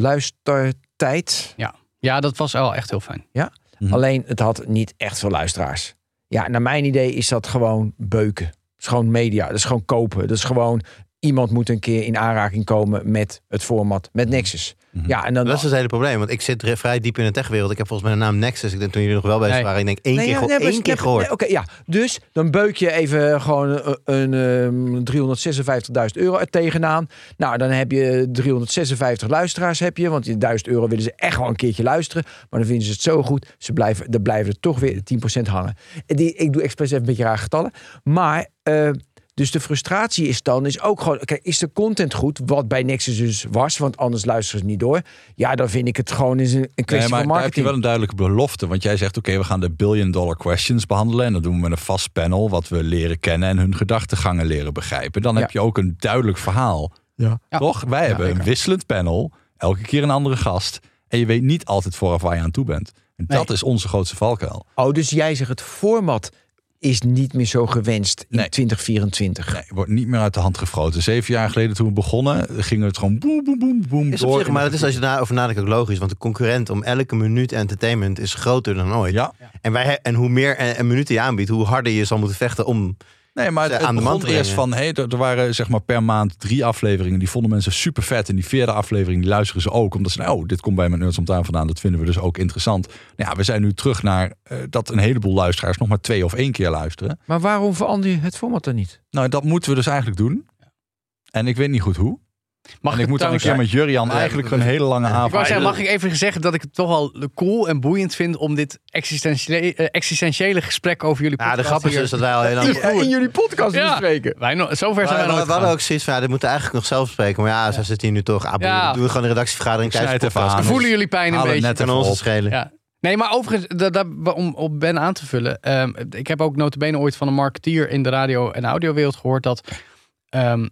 doorluistertijd. Ja, dat was wel echt heel fijn. Mhm. Alleen het had niet echt veel luisteraars. Ja, naar mijn idee is dat gewoon beuken. Dat is gewoon media. Dat is gewoon kopen. Dat is gewoon iemand moet een keer in aanraking komen met het format, met Nexus. Mhm. Ja, en dan Dat is het hele probleem, want ik zit er vrij diep in de techwereld. Ik heb volgens mij de naam Nexus. Ik denk toen jullie nog wel bezig Nee. waren. Ik denk één Nee, keer, ja, geho- nee, maar- één keer nee, gehoord. nee, Oké, ja. Dus dan beuk je even gewoon een, een, een driehonderdzesenvijftigduizend euro er tegenaan. Nou, dan heb je driehonderdzesenvijftig luisteraars, heb je. Want die duizend euro willen ze echt wel een keertje luisteren. Maar dan vinden ze het zo goed. Ze blijven, dan blijven er toch weer tien procent hangen. En die, ik doe expres even een beetje rare getallen. Maar... Uh, Dus de frustratie is dan is ook gewoon... Kijk, is de content goed? Wat bij Nexus dus was, want anders luisteren ze niet door. Ja, dan vind ik het gewoon is een, een kwestie Nee, maar van daar heb je marketing. wel een duidelijke belofte. Want jij zegt, oké, okay, we gaan de billion dollar questions behandelen. En dat doen we met een vast panel, wat we leren kennen en hun gedachtegangen leren begrijpen. Dan Ja. heb je ook een duidelijk verhaal. Ja. Ja. Toch? Wij hebben zeker. een wisselend panel, elke keer een andere gast. En je weet niet altijd vooraf waar je aan toe bent. En Nee. dat is onze grootste valkuil. Oh, dus jij zegt het format is niet meer zo gewenst in Nee. twintig vierentwintig. Nee, wordt niet meer uit de hand gefroten. Zeven jaar geleden toen we begonnen, gingen het gewoon boem, boem, boem, boem Is op door. zich, maar dat is als je daarover nadenkt ook logisch. Want de concurrent om elke minuut entertainment is groter dan ooit. Ja, En, wij, en hoe meer een, een minuut je aanbiedt, hoe harder je zal moeten vechten om... nee, maar Ze het, aan het de man begon te eerst van, hey, er, er waren zeg maar per maand drie afleveringen. Die vonden mensen super vet. En die vierde aflevering, die luisteren ze ook. Omdat ze, nou, oh, dit komt bij mijn Nerds om tafel vandaan. Dat vinden we dus ook interessant. Nou ja, we zijn nu terug naar uh, dat een heleboel luisteraars nog maar twee of één keer luisteren. Maar waarom verander je het format dan niet? Nou, dat moeten we dus eigenlijk doen. En ik weet niet goed hoe. Mag en ik moet dan een trouwens- keer met Jurjan Ja, eigenlijk dat- een hele lange Ik avond. Ik wou zeggen, mag ik even zeggen dat ik het toch wel cool en boeiend vind om dit existentiële, eh, existentiële gesprek over jullie Ja, podcast de grap is hier- dus dat wij al heel lang... In jullie podcast Ja. bespreken. Wij nog, zover We, zijn wij we, nooit we hadden gegaan. ook zoiets van, ja, dit moeten we eigenlijk nog zelf bespreken. Maar ja, zo zit hier nu toch. Ah, Ja. Doen we gewoon een redactievergadering Ik tijdens de snij het podcast. even aan. Voelen jullie pijn een Haal het beetje? net Kan even ons op. het schelen. Ja. Nee, maar overigens, dat, dat, om op Ben aan te vullen. Um, ik heb ook notabene ooit van een marketeer in de radio- en audiowereld gehoord dat um,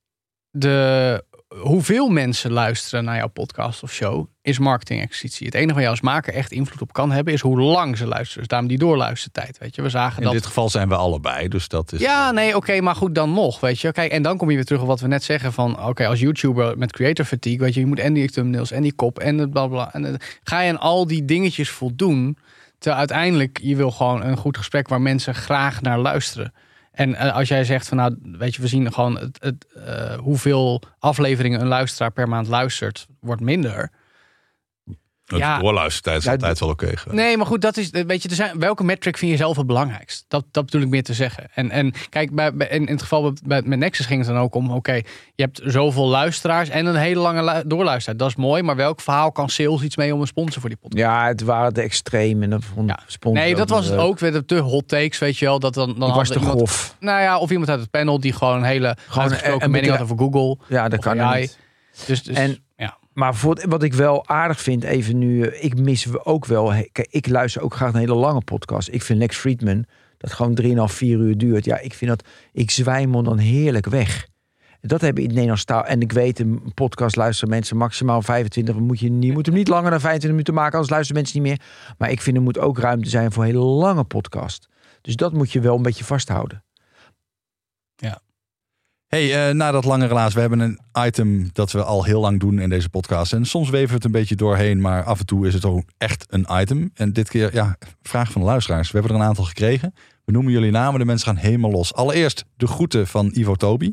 de, hoeveel mensen luisteren naar jouw podcast of show is marketing-exercitie. Het enige waar je als maker echt invloed op kan hebben is hoe lang ze luisteren. Dus daarom die doorluistertijd, weet je. We zagen In dat... dit geval zijn we allebei, dus dat is... Ja, nee, oké, okay, maar goed, dan nog, weet je. Kijk, en dan kom je weer terug op wat we net zeggen van... oké, okay, als YouTuber met creator fatigue, weet je... je moet en die thumbnails en die kop en het blablabla. En het, ga je aan al die dingetjes voldoen... terwijl uiteindelijk je wil gewoon een goed gesprek... waar mensen graag naar luisteren. En uh, als jij zegt van nou, weet je, we zien gewoon het, het, uh, hoeveel afleveringen een luisteraar per maand luistert, wordt minder. De ja, doorluistertijd is ja, altijd wel oké. Okay, nee, maar goed, dat is, weet je, er zijn, welke metric vind je zelf het belangrijkst? Dat, dat bedoel ik meer te zeggen. En, en kijk, bij, bij, in, in het geval bij, met Nexus ging het dan ook om, oké, okay, je hebt zoveel luisteraars en een hele lange lu- doorluistertijd. Dat is mooi, maar welk verhaal kan sales iets mee om een sponsor voor die podcast? Ja, het waren de extreem en dat vond ja. sponsor. Nee, dat was het leuk. ook. Met de hot takes, weet je wel. Dat dan, dan Ik was te iemand, grof. Nou ja, of iemand uit het panel die gewoon een hele Gewoon uitgesproken een- mening een had over Google. Ja, dat of kan A I. niet. Dus, dus En- ja. Maar voor, wat ik wel aardig vind, even nu, ik mis ook wel. He, kijk, ik luister ook graag een hele lange podcast. Ik vind Lex Friedman, dat gewoon drieënhalf, vier uur duurt. Ja, ik vind dat, ik zwijmel dan heerlijk weg. Dat hebben in het Nederlands taal. En ik weet, een podcast luisteren mensen maximaal vijfentwintig. Moet je niet, moet hem niet langer dan vijfentwintig minuten maken, anders luisteren mensen niet meer. Maar ik vind er moet ook ruimte zijn voor een hele lange podcast. Dus dat moet je wel een beetje vasthouden. Hey, uh, na dat lange relaas, we hebben een item dat we al heel lang doen in deze podcast. En soms weven we het een beetje doorheen, maar af en toe is het ook echt een item. En dit keer, ja, vraag van de luisteraars. We hebben er een aantal gekregen. We noemen jullie namen, de mensen gaan helemaal los. Allereerst de groeten van Ivo Tobi.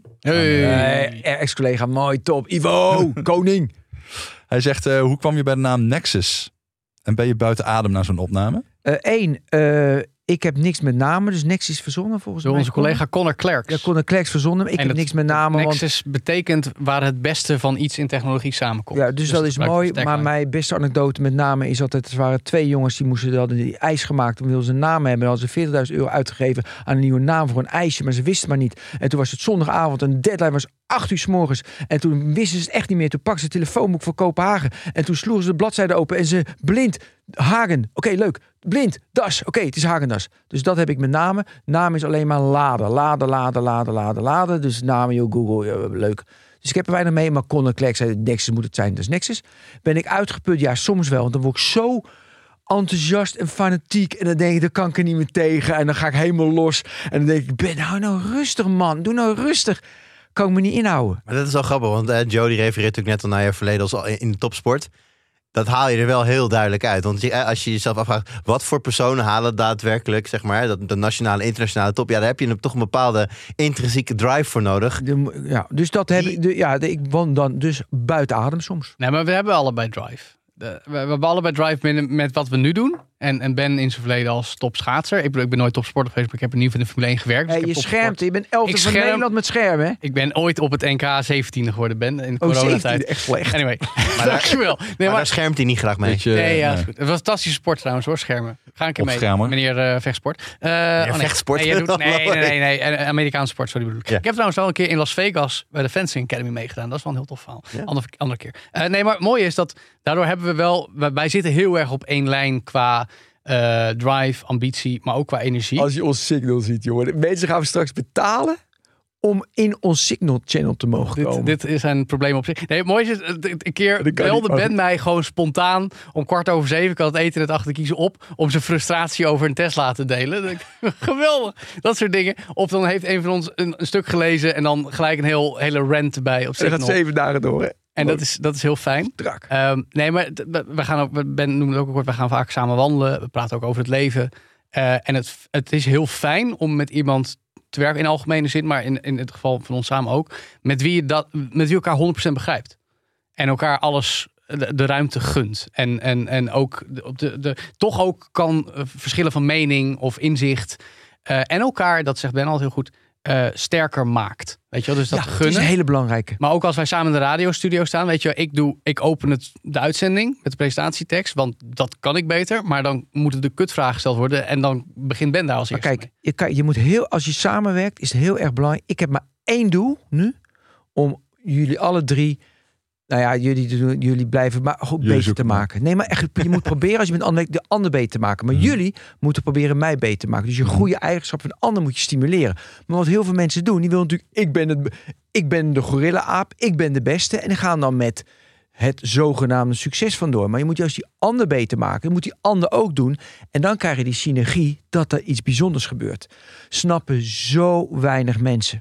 Hey. Uh, ex-collega, mooi, top. Ivo, koning. Hij zegt, uh, hoe kwam je bij de naam Nexus? En ben je buiten adem na zo'n opname? Eén, uh, uh, ik heb niks met namen, dus Nexus verzonnen volgens Door mij. onze collega Connor Klerks. Ja, Connor Klerks verzonnen. Ik en heb het, niks met namen. Nexus want, betekent waar het beste van iets in technologie samenkomt. Ja, dus, dus dat is mooi. Maar mijn beste anekdote met namen is altijd, er waren twee jongens die moesten hadden die ijs gemaakt. Toen wilden ze een naam hebben. Dan hadden ze veertigduizend euro uitgegeven aan een nieuwe naam voor een ijsje. Maar ze wisten maar niet. En toen was het zondagavond en de deadline was acht uur 's morgens. En toen wisten ze het echt niet meer. Toen pakten ze het telefoonboek voor Kopenhagen. En toen sloegen ze de bladzijde open en ze blind. Hagen. Oké, okay, leuk. Blind. Das. Oké, okay, het is Hagendas. Dus dat heb ik met namen. Naam is alleen maar laden. Laden, laden, laden, laden, laden. Dus namen, joh, Google, ja, leuk. Dus ik heb er weinig mee. Maar Connor Klerk zei, Nexus moet het zijn. Dus Nexus. Ben ik uitgeput? Ja, soms wel. Want dan word ik zo enthousiast en fanatiek. En dan denk ik, daar kan ik er niet meer tegen. En dan ga ik helemaal los. En dan denk ik, ben nou nou rustig, man. Doe nou rustig. Kan ik me niet inhouden. Maar dat is wel grappig, want uh, Joe die refereert natuurlijk net al naar je verleden als in de topsport. Dat haal je er wel heel duidelijk uit. Want je, als je jezelf afvraagt, wat voor personen halen daadwerkelijk, zeg maar, dat, de nationale, internationale top. Ja, daar heb je toch een bepaalde intrinsieke drive voor nodig. De, ja, dus dat heb Die... ik. De, ja, de, ik woon dan dus buiten adem soms. Nee, maar we hebben allebei drive. De, we, we hebben allebei drive met, met wat we nu doen. En, en Ben in zijn verleden als topschaatser. Ik bedoel, ik ben nooit topsporter geweest, maar ik heb in ieder geval in de Formule één gewerkt. Dus Hey, ik je heb schermt, je bent elfde van Nederland met schermen, hè? Ik ben ooit op het N K zeventiende geworden, Ben, in de oh, coronatijd. echt slecht. Anyway, Maar dankjewel. Nee, maar maar, daar schermt hij niet graag mee. Beetje, nee, ja, nee. is goed. Het was een fantastische sport trouwens, hoor, schermen. Ga een keer Op mee, schermen. meneer uh, vechtsport. Uh, Meneer oh, nee. vechtsport? Nee, jij doet, nee, nee, nee, nee, nee, Amerikaanse sport, sorry bedoel ik. Ja. Ik heb trouwens wel een keer in Las Vegas bij de Fencing Academy meegedaan. Dat is wel een heel tof verhaal. Ja. Andere, andere keer. Uh, nee, maar het mooie is dat daardoor hebben we wel, wij, wij zitten heel erg op één lijn qua Uh, drive, ambitie, maar ook qua energie. Als je ons signal ziet, jongen. Mensen gaan we straks betalen om in ons signal channel te mogen komen. Dit, dit is een probleem op zich. Nee, het mooie is, een keer belde Ben mij gewoon spontaan om kwart over zeven, ik had het eten net achter kiezen op, om zijn frustratie over een Tesla te delen. Geweldig. Dat soort dingen. Of dan heeft een van ons een, een stuk gelezen en dan gelijk een heel, hele rant erbij op Signal. En dat gaat zeven dagen door, hè? En dat is, dat is heel fijn. Strak. Um, nee, maar we gaan ook, Ben noemde het ook kort, we gaan vaak samen wandelen. We praten ook over het leven. Uh, en het, het is heel fijn om met iemand te werken in algemene zin, maar in, in het geval van ons samen ook, met wie je dat, met wie elkaar honderd procent begrijpt. En elkaar alles de, de ruimte gunt. En, en, en ook de, de, de, toch ook kan uh, verschillen van mening of inzicht. Uh, en elkaar, dat zegt Ben altijd heel goed, Uh, sterker maakt. Weet je wel, dus dat ja, gunnen. Dat is een hele belangrijke. Maar ook als wij samen in de radiostudio staan, weet je wel, ik doe, ik open het, de uitzending met de presentatietekst, want dat kan ik beter. Maar dan moeten de kutvragen gesteld worden en dan begint Ben daar als eerste. Maar kijk, je, kan, je moet heel, als je samenwerkt, is het heel erg belangrijk. Ik heb maar één doel nu, om jullie alle drie, nou ja, jullie, jullie blijven maar goed jullie beter te maken. Nee, maar echt, je moet proberen als je met een ander de ander beter te maken. Maar mm. jullie moeten proberen mij beter te maken. Dus je goede eigenschap van de ander moet je stimuleren. Maar wat heel veel mensen doen, die willen natuurlijk, ik ben, het, ik ben de gorilla-aap, ik ben de beste. En die gaan dan met het zogenaamde succes vandoor. Maar je moet juist die ander beter maken. Je moet die ander ook doen. En dan krijg je die synergie dat er iets bijzonders gebeurt. Snappen zo weinig mensen.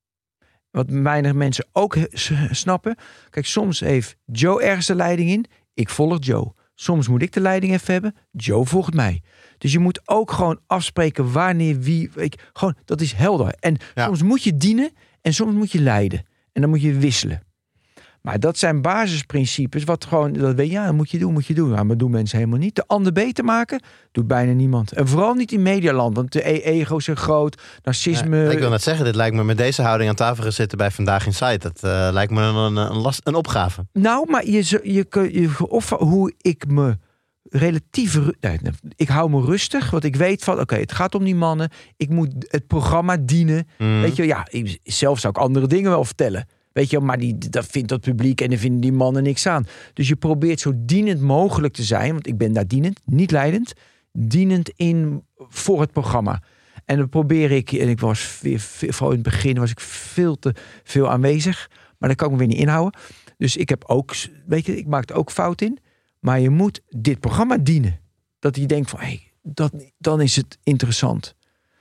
Wat weinig mensen ook snappen. Kijk, soms heeft Joe ergens de leiding in. Ik volg Joe. Soms moet ik de leiding even hebben. Joe volgt mij. Dus je moet ook gewoon afspreken wanneer, wie... Ik, gewoon, dat is helder. En Ja. soms moet je dienen en soms moet je leiden. En dan moet je wisselen. Maar dat zijn basisprincipes. Wat gewoon, dat weet je, ja, dat moet je doen, moet je doen. Maar dat doen mensen helemaal niet. De ander beter maken, doet bijna niemand. En vooral niet in medialand, want de e- ego's zijn groot. Narcisme. Ja, ik wil net zeggen, dit lijkt me met deze houding aan tafel gaan zitten bij Vandaag in Sight. Dat uh, lijkt me een, een, een, last, een opgave. Nou, maar je, je, je, je of hoe ik me relatief... ru- Nee, nee, ik hou me rustig, want ik weet van... Oké, okay, het gaat om die mannen. Ik moet het programma dienen. Mm. Weet je, ja, ik, zelf zou ik andere dingen wel vertellen. Weet je, maar die, dat vindt dat publiek en dan vinden die mannen niks aan. Dus je probeert zo dienend mogelijk te zijn. Want ik ben daar dienend, niet leidend. Dienend in voor het programma. En dan probeer ik... En ik was weer, vooral in het begin was ik veel te veel aanwezig. Maar daar kan ik me weer niet inhouden. Dus ik heb ook... Weet je, ik maakte ook fout in. Maar je moet dit programma dienen. Dat je denkt van... Hey, dat, dan is het interessant.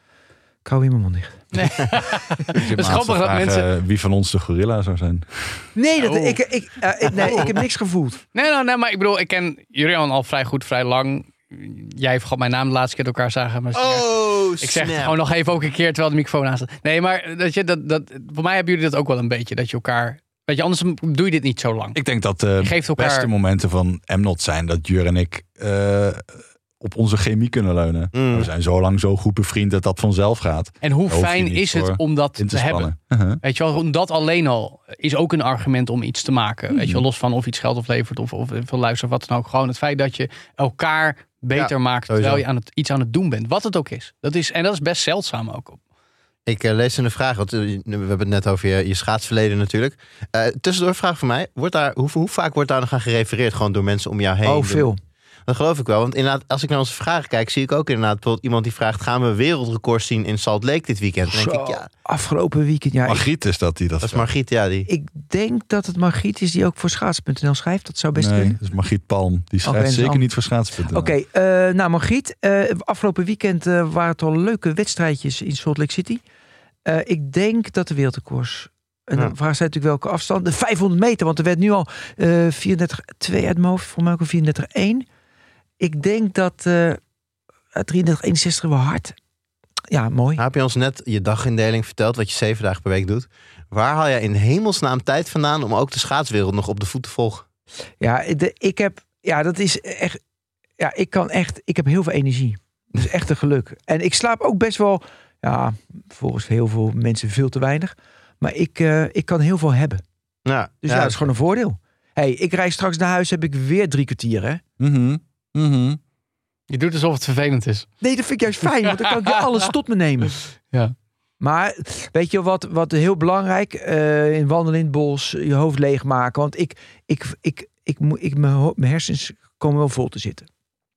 Ik hou weer mijn mond dicht. Nee. Het is grappig dat mensen... Wie van ons de gorilla zou zijn. Nee, dat, Oh. ik, ik, uh, ik, nee ik heb niks gevoeld. Nee, nou, nee, maar ik bedoel, ik ken Jurian al vrij goed, vrij lang. Jij vergat mijn naam de laatste keer dat we elkaar zagen. Maar Oh, ik zeg het gewoon nog even ook een keer terwijl de microfoon aan staat. Nee, maar dat je, dat, dat, voor mij hebben jullie dat ook wel een beetje. Dat je elkaar... Weet je, anders doe je dit niet zo lang. Ik denk dat de geeft elkaar- beste momenten van M-Not zijn dat Jur en ik uh, op onze chemie kunnen leunen. Mm. We zijn zo lang zo goed bevriend dat dat vanzelf gaat. En hoe Daar hoef je fijn niet is het voor om dat in te, te hebben? spannen. Uh-huh. Weet je wel, dat alleen al is ook een argument om iets te maken. Weet je wel, los van of iets geld oplevert of, of veel luisteren of wat dan ook. Gewoon het feit dat je elkaar beter Ja, maakt sowieso. terwijl je aan het, iets aan het doen bent. Wat het ook is. Dat is en dat is best zeldzaam ook. Ik uh, lees een vraag, want uh, we hebben het net over je, je schaatsverleden natuurlijk. Uh, tussendoor een vraag voor mij. Wordt daar, hoe, hoe vaak wordt daar nog aan gerefereerd gewoon door mensen om jou heen? Oh, veel. Dat geloof ik wel. Want inderdaad, als ik naar onze vragen kijk, zie ik ook inderdaad bijvoorbeeld iemand die vraagt: gaan we wereldrecord zien in Salt Lake dit weekend? Dan denk Zo, ik, ja, afgelopen weekend. Ja, ik, Margriet is dat die dat dat is vraagt. Margriet, ja. Die. ik denk dat het Margriet is die ook voor schaats punt n l schrijft. Dat zou best Nee, kunnen. dat is Margriet Palm. Die schrijft en zeker dan- niet voor schaatsen. Oké, okay, uh, nou Margriet. Uh, afgelopen weekend uh, waren het al leuke wedstrijdjes in Salt Lake City. Uh, ik denk dat de wereldrecords... En dan Ja. vraag ze natuurlijk welke afstand. De vijfhonderd meter, want er werd nu al uh, vierendertig twee uit mijn hoofd. Voor mij ook een vierendertig één. Ik denk dat uh, drieëndertig eenenzestig wel hard. Ja, mooi. Nou, heb je ons net je dagindeling verteld, wat je zeven dagen per week doet. Waar haal jij in hemelsnaam tijd vandaan om ook de schaatswereld nog op de voet te volgen? Ja, de, ik heb... Ja, dat is echt... Ja, ik kan echt... Ik heb heel veel energie. Dat is echt een geluk. En ik slaap ook best wel... Ja, volgens heel veel mensen veel te weinig. Maar ik, uh, ik kan heel veel hebben. Ja, Dus ja, dat is gewoon een voordeel. Hey, ik rijd straks naar huis, heb ik weer drie kwartier, hè? Mm-hmm. Mm-hmm. Je doet alsof het vervelend is. Nee, dat vind ik juist fijn, want dan kan ik weer alles tot me nemen. Ja. Maar weet je wat, wat heel belangrijk? Uh, in wandelen in het bos, je hoofd leegmaken. Want ik, ik, ik, ik, ik, ik, mijn, ho- mijn hersens komen wel vol te zitten.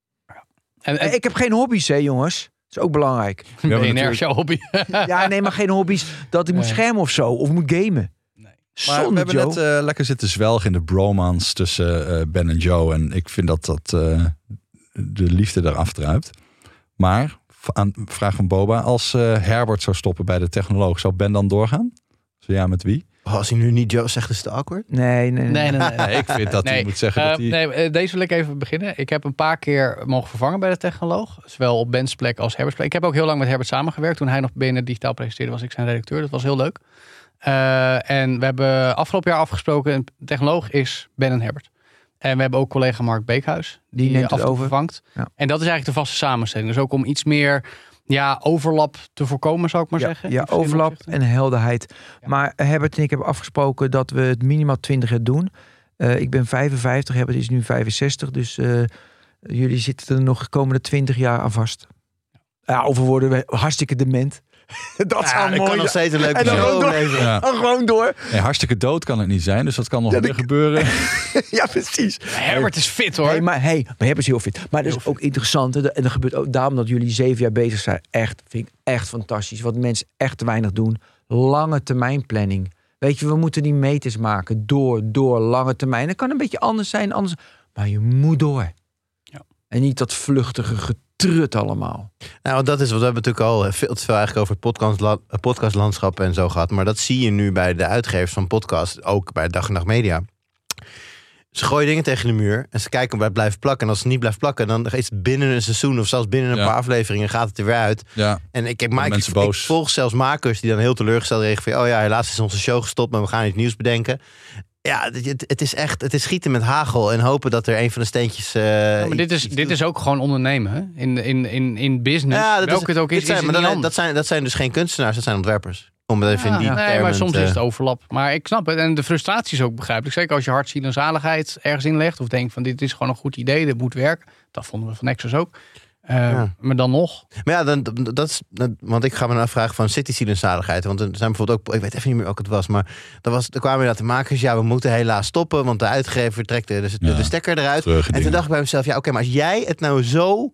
En, en Ik heb geen hobby's, hè jongens? Dat is ook belangrijk. Ja, maar B N R natuurlijk- show hobby. Ja, nee, maar geen hobby's dat ik moet Nee. schermen of zo. Of moet gamen. Nee. Maar Zonde, we hebben Joe. net uh, lekker zitten zwelgen in de bromance tussen uh, Ben en Joe. En ik vind dat dat uh, de liefde eraf druipt. Maar, aan vraag van Boba, als uh, Herbert zou stoppen bij de technoloog, zou Ben dan doorgaan? Zo ja, met wie? Oh, als hij nu niet Joe zegt, is het awkward. Nee, nee, nee. Nee, nee, nee. Nee, ik vind dat hij Nee, moet zeggen Uh, dat hij... nee, uh, deze wil ik even beginnen. Ik heb een paar keer mogen vervangen bij de technoloog. Zowel op Ben's plek als Herbert's plek. Ik heb ook heel lang met Herbert samengewerkt. Toen hij nog B N R Digitaal presenteerde, was ik zijn redacteur. Dat was heel leuk. Uh, en we hebben afgelopen jaar afgesproken, de technoloog is Ben en Herbert. En we hebben ook collega Mark Beekhuis. Die, Die neemt af het en toe over. vervangt. Ja. En dat is eigenlijk de vaste samenstelling. Dus ook om iets meer ja, overlap te voorkomen, zou ik maar ja, zeggen. ja, In verschillende overlap opzichten. en helderheid. Ja. Maar Herbert en ik hebben afgesproken dat we het minimaal twintig jaar doen. Uh, ik ben vijfenvijftig, Herbert is nu vijfenzestig. Dus uh, jullie zitten er nog de komende twintig jaar aan vast. Ja, of we worden hartstikke dement. Dat Ja, zou dat mooi kan nog zijn. steeds een leuke En dan show gewoon door. opleveren. Ja. Dan gewoon door. Nee, hartstikke dood kan het niet zijn, dus dat kan nog Ja, weer dat- gebeuren. Ja, precies. Herbert is fit hoor. Hey, maar, hey, maar Herbert is heel fit. Maar dat is ook interessant. hè. En dat gebeurt ook daarom dat jullie zeven jaar bezig zijn. Echt, vind ik echt fantastisch. Wat mensen echt te weinig doen. Lange termijn planning. Weet je, we moeten die meters maken. Door, door, lange termijn. Dat kan een beetje anders zijn. Anders, maar je moet door. Ja. En niet dat vluchtige getrut allemaal. Nou, dat is wat we hebben natuurlijk al veel te veel eigenlijk over het podcastla- podcastlandschap en zo gehad. Maar dat zie je nu bij de uitgevers van podcast, ook bij Dag en Nacht Media. Ze gooien dingen tegen de muur en ze kijken of het blijft plakken. En als het niet blijft plakken, dan is het binnen een seizoen of zelfs binnen een Ja. paar afleveringen gaat het er weer uit. Ja. En ik heb maar ik, mensen ik boos. volg zelfs makers die dan heel teleurgesteld reageren van, oh ja, helaas is onze show gestopt, maar we gaan iets nieuws bedenken. Ja, het, het is echt, het is schieten met hagel en hopen dat er een van de steentjes. Uh, Ja, maar dit is, dit is ook gewoon ondernemen, hè? In, in, in, in business. Ja, dat welke is, het ook is, dit zijn, is het maar niet dan, dat, anders. zijn, dat zijn dus geen kunstenaars, dat zijn ontwerpers. Om het even in die Ja, nee, termen maar soms te- is het overlap. Maar ik snap het. En de frustratie is ook begrijpelijk. Zeker als je hartziel en zaligheid ergens inlegt. Of denkt van dit is gewoon een goed idee, dit moet werken. Dat vonden we van Nexus ook. Uh, Ja. Maar dan nog. Maar ja, dan, dat is, dat, want ik ga me dan afvragen van zit die ziel en zaligheid? Want er zijn bijvoorbeeld ook, ik weet even niet meer welke het was, maar er, was, er kwamen inderdaad de makers, ja, we moeten helaas stoppen, want de uitgever trekt de, de, Ja, de stekker eruit. treurige En toen dingen. dacht ik bij mezelf, ja, oké, maar als jij het nou zo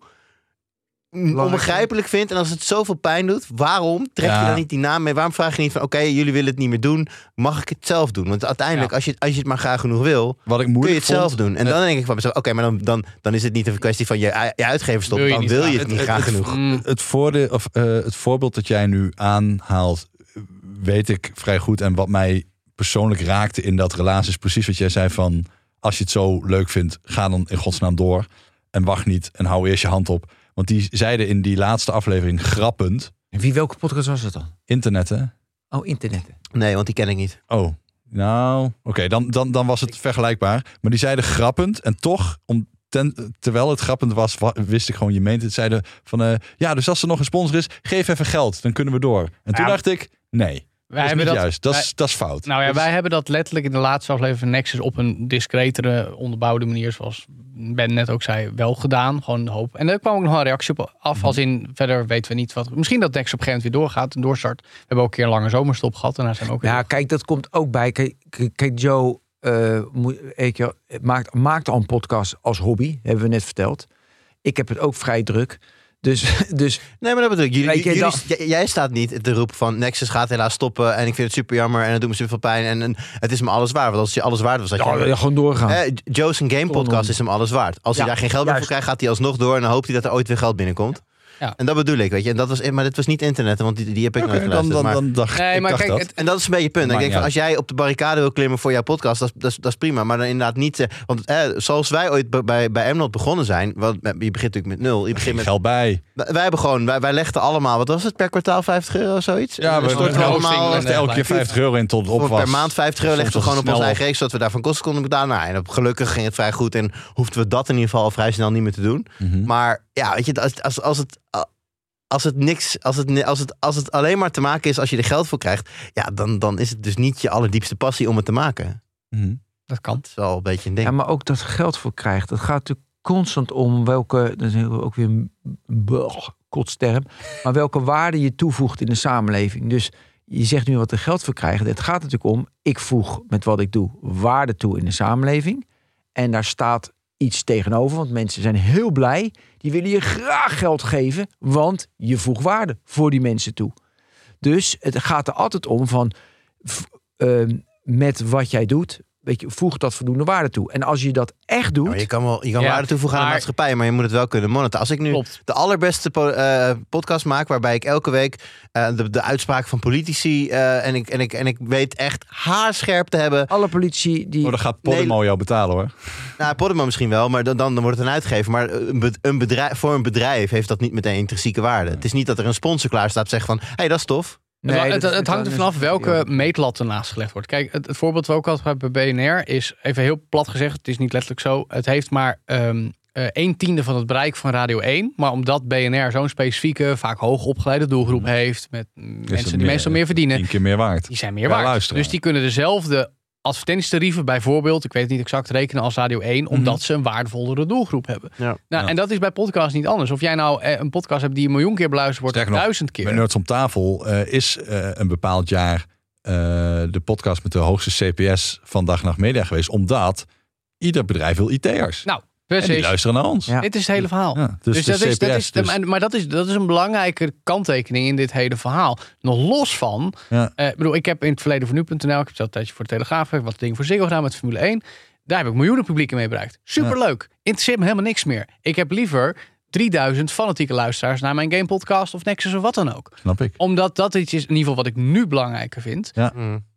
onbegrijpelijk vindt en als het zoveel pijn doet, waarom trek Ja. je dan niet die naam mee? Waarom vraag je niet van, oké, jullie willen het niet meer doen, mag ik het zelf doen? Want uiteindelijk, Ja. als, je, als je het maar graag genoeg wil, Wat ik kun je moeilijk het zelf vond, doen. En dan denk ik van mezelf, oké, maar dan, dan, dan is het niet een kwestie van je, je uitgever stopt, Wil je dan niet wil graag. je het niet Het- graag het- genoeg. Mm, Het, voordeel, of, uh, het voorbeeld dat jij nu aanhaalt, weet ik vrij goed. En wat mij persoonlijk raakte in dat relatie is precies wat jij zei van, als je het zo leuk vindt, ga dan in godsnaam door. En wacht niet en hou eerst je hand op. Want die zeiden in die laatste aflevering grappend, En wie, welke podcast was het dan? internet hè? Oh, internet. Nee, want die ken ik niet. Oh, nou, oké, dan, dan, dan was het vergelijkbaar. Maar die zeiden grappend en toch, om ten, terwijl het grappend was, wa- wist ik gewoon, je meent het. Zeiden van, uh, ja, dus als er nog een sponsor is, geef even geld, dan kunnen we door. En toen Ja. dacht ik, nee, wij dat is hebben niet dat, juist. Dat wij- is, dat is fout. Nou ja, Dat is- wij hebben dat letterlijk in de laatste aflevering van Nexus op een discretere, onderbouwde manier, zoals Ben net ook zei, wel gedaan. Gewoon een hoop. En er kwam ook nog een reactie op af. Als in, verder weten we niet wat. Misschien dat Nexus op een gegeven moment weer doorgaat en doorstart. We hebben ook een keer een lange zomerstop gehad. En daar zijn we ook weer Ja, kijk, dat komt ook bij. Kijk, kijk, kijk, Joe uh, moet, weet je, maakt, maakt al een podcast als hobby, hebben we net verteld. Ik heb het ook vrij druk. Dus, dus Nee, maar dat bedoel ik. Jullie, Weet je, jullie, dan- j- jij staat niet te roepen van Nexus gaat helaas stoppen en ik vind het super jammer en het doet me super pijn en, en het is me alles waard. Want als je alles waard was, had je... ja, gewoon doorgaan. Eh, Joe's een game podcast is hem alles waard. Als hij Ja, daar geen geld meer voor juist. krijgt, gaat hij alsnog door en dan hoopt hij dat er ooit weer geld binnenkomt. Ja. En dat bedoel ik, weet je. En dat was, maar dit was niet internet, want die, die heb ik Oké, nooit dan, geluisterd. dan, maar, dan dacht Nee, ik maar dacht kijk, dat. het- en dat is een beetje het punt. Ik Maakt denk van, niet als jij op de barricade wil klimmen voor jouw podcast, dat, is- dat, is- dat is prima. Maar dan inderdaad niet... eh, want eh, zoals wij ooit b- bij, bij Emerald begonnen zijn, want je begint natuurlijk met nul. Je begint Geen met, geld bij. wij wij hebben gewoon, wij, wij legden allemaal, wat was het, per kwartaal vijftig euro of zoiets? Ja, En we dan storten we hosting allemaal... en legden elke keer vijftig euro in tot het op Of was. per maand vijftig euro Soms legden we was gewoon het op onze snel eigen reeks, zodat we daarvan kosten konden betalen. Nou, en op, gelukkig ging het vrij goed en hoefden we dat in ieder geval al vrij snel niet meer te doen. Mhm. Maar ja, weet je, als, als, als het... Als het niks, als het, als, het, als het alleen maar te maken is als je er geld voor krijgt, ja, dan, dan is het dus niet je allerdiepste passie om het te maken. Mhm. Dat kan. Dat is wel een beetje een ding. Ja, maar ook dat geld voor krijgt. Het gaat natuurlijk constant om welke, dat is heel- ook weer een blech, kotsterm, maar welke waarde je toevoegt in de samenleving. Dus je zegt nu wat er geld voor krijgt. Het gaat natuurlijk om, ik voeg met wat ik doe waarde toe in de samenleving. En daar staat iets tegenover, want mensen zijn heel blij. Die willen je graag geld geven, want je voegt waarde voor die mensen toe. Dus het gaat er altijd om van, v- uh, met wat jij doet, weet je, voeg dat voldoende waarde toe. En als je dat echt doet, Nou, je kan wel je kan Ja, waarde toevoegen aan de maar- maatschappij, maar je moet het wel kunnen monitoren. Als ik nu Klopt. de allerbeste po- eh, podcast maak, waarbij ik elke week eh, de, de uitspraak van politici eh, en, ik, en, ik, en ik weet echt haarscherp te hebben. alle politici die... Oh, dan gaat Podimo jou betalen hoor. Nou, Podimo misschien wel, maar dan, dan wordt het een uitgever. Maar een bed- een bedrijf, voor een bedrijf heeft dat niet meteen intrinsieke waarde. Het is niet dat er een sponsor klaar staat en zegt van, hé, hey, dat is tof. Nee, het, dat het, is het hangt er vanaf welke meetlat ernaast gelegd wordt. Kijk, het, het voorbeeld wat we ook hadden bij B N R is, even heel plat gezegd, het is niet letterlijk zo. Het heeft maar um, uh, een tiende van het bereik van Radio één. Maar omdat B N R zo'n specifieke, vaak hoogopgeleide doelgroep heeft, met mensen die meer- meestal meer verdienen, Tien keer meer waard. die zijn meer Ja, waard. luisteren. Dus die kunnen dezelfde advertentietarieven bijvoorbeeld, ik weet het niet exact rekenen als Radio één, omdat Mhm. ze een waardevollere doelgroep hebben. Ja. Nou, Ja. En dat is bij podcasts niet anders. Of jij nou eh, een podcast hebt die een miljoen keer beluisterd wordt, Sterker of nog, duizend keer. Bij Nerds om tafel uh, is uh, een bepaald jaar uh, de podcast met de hoogste C P S van Dag en Nacht Media geweest. Omdat ieder bedrijf wil I T'ers. Nou, en die precies. luisteren naar ons. Ja. Dit is het hele verhaal. Ja, dus, Dus, de dat is, dat C P S. is, dus- maar- maar dat is, dat is een belangrijke kanttekening in dit hele verhaal. Nog los van, Ja. eh, ik bedoel, ik heb in het verleden voor nu punt n l, ik heb zelf een tijdje voor de Telegraaf, wat dingen voor Ziggo gedaan met Formule één. Daar heb ik miljoenen publieken mee bereikt. Superleuk. Interesseert me helemaal niks meer. Ik heb liever drieduizend fanatieke luisteraars naar mijn game podcast of Nexus of wat dan ook. Snap ik. Omdat dat iets is, in ieder geval wat ik nu belangrijker vind. Ja. Mm.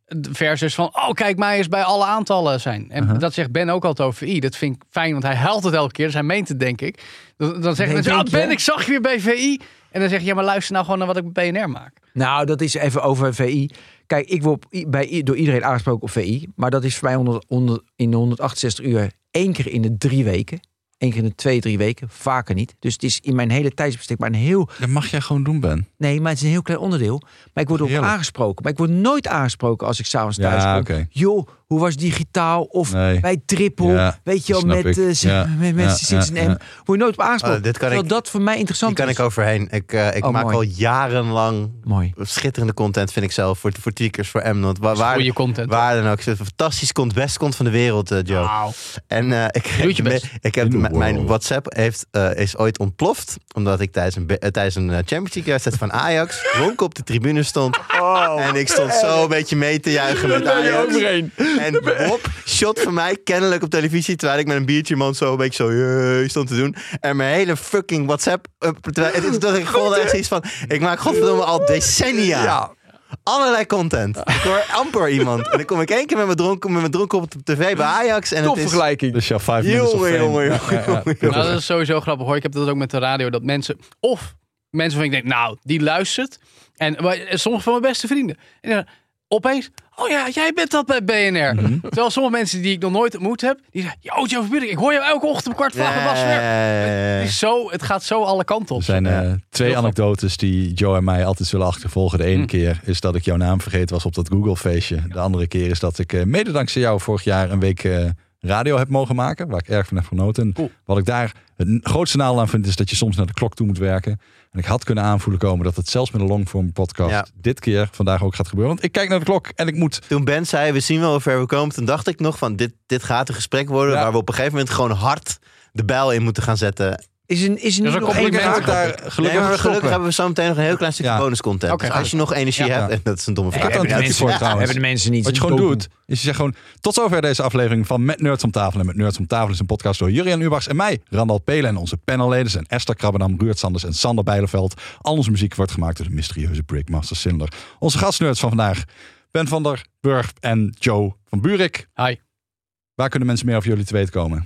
versus van, oh kijk mij eens bij alle aantallen zijn. En Uh-huh. dat zegt Ben ook altijd over V I. Dat vind ik fijn, want hij haalt het elke keer. Dus hij meent het, denk ik. Dan, dan zeggen Nee, mensen, denk oh Ben, je? ik zag je weer bij V I. En dan zeg je, ja maar luister nou gewoon naar wat ik bij B N R maak. Nou, dat is even over V I. Kijk, ik word op, bij, door iedereen aangesproken op V I. Maar dat is voor mij onder, onder, in de honderdachtenzestig uur één keer in de drie weken. Eén keer in de twee, drie weken. Vaker niet. Dus het is in mijn hele tijdsbestek maar een heel... Dat mag jij gewoon doen, Ben. Nee, maar het is een heel klein onderdeel. Maar ik word erop Heerlijk. aangesproken. Maar ik word nooit aangesproken als ik s'avonds Ja, thuis kom. oké. Joh, hoe was digitaal? Of Nee. bij Triple. Ja, weet je wel, snap met, ik. uh, Ja, met, met ja, Simpson ja, M. ja. Word je nooit op aangesproken. Oh, dit kan Terwijl ik- dat voor mij Die interessant kan is. ik overheen. Ik, uh, ik Oh, maak mooi. al jarenlang Mooi. schitterende content, vind ik zelf. Voor, voor tweakers, voor Mnot. Waar, waar, Goede content. waar dan ook. Ik vind het fantastisch content. Best content van de wereld, uh, Joe. Wauw. En uh, ik, Doe je best. ik heb In the m- mijn world. WhatsApp heeft, uh, is ooit ontploft. Omdat ik tijdens een, be- uh, tijdens een uh, Champions League wedstrijd van Ajax dronken op de tribune stond. En ik stond zo een beetje mee te juichen met Ajax. En Bob shot van mij kennelijk op televisie. Terwijl ik met een biertje in mijn hand zo een beetje zo jee, stond te doen. En mijn hele fucking WhatsApp. Uh, terwijl, het is dat ik gewoon echt iets van. Ik maak godverdomme al decennia. Ja. Allerlei content. Ik hoor amper iemand. En dan kom ik één keer met mijn dronken, met mijn dronken op de tv bij Ajax. En Top het is... vergelijking. Dus jouw vijf minutes of Jongen, fame. jongen, Ja, jongen, ja, ja. jongen. Nou, dat is sowieso grappig hoor. Ik heb dat ook met de radio. Dat mensen, of mensen van ik denk, nou, die luistert. En maar, sommige van mijn beste vrienden. En dan opeens, oh ja, jij bent dat bij B N R. Mhm. Terwijl sommige mensen die ik nog nooit ontmoet heb, die zeggen, yo, Joe Verbuurik, ik hoor jou elke ochtend om kwart voor acht bij Bas Werk. Het, is zo, het gaat zo alle kanten op. Er zijn eh, twee Heel anekdotes die Joe en mij altijd zullen achtervolgen. De ene Hm. keer is dat ik jouw naam vergeten was op dat Google-feestje. De andere keer is dat ik eh, mede dankzij jou vorig jaar een week eh, radio heb mogen maken. Waar ik erg van heb genoten. En Cool. wat ik daar het grootste nadeel aan vind is dat je soms naar de klok toe moet werken. En ik had kunnen aanvoelen komen dat het zelfs met een longform podcast Ja. dit keer vandaag ook gaat gebeuren. Want ik kijk naar de klok en ik moet... Toen Ben zei, we zien wel hoe ver we komen. Toen dacht ik nog van, dit, dit gaat een gesprek worden. Ja. Waar we op een gegeven moment gewoon hard de bijl in moeten gaan zetten. Is er, is er Dat niet is nog een één compliment. Ik daar Nee, gelukkig maar gelukkig gestopt. hebben we zo meteen nog een heel klein stukje Ja. bonuscontent. Oké, dus goed. als je nog energie Ja. hebt, en dat is een domme Ik vraag. heb er een hebben, de uitje voor mensen, trouwens. hebben de mensen niet. Wat je gewoon doet, is je zegt gewoon... Tot zover deze aflevering van Met Nerds om Tafel. En Met Nerds om Tafel is een podcast door Jurriaan Ubachs en mij, Randal Pelen. En onze panelleden zijn Esther Krabbenam, Ruurt Sanders en Sander Bijleveld. Al onze muziek wordt gemaakt door de mysterieuze Brickmaster Cylinder. Onze gastnerds van vandaag, Ben van der Burg en Joe van Buurik. Hi. Waar kunnen mensen meer over jullie te weten komen?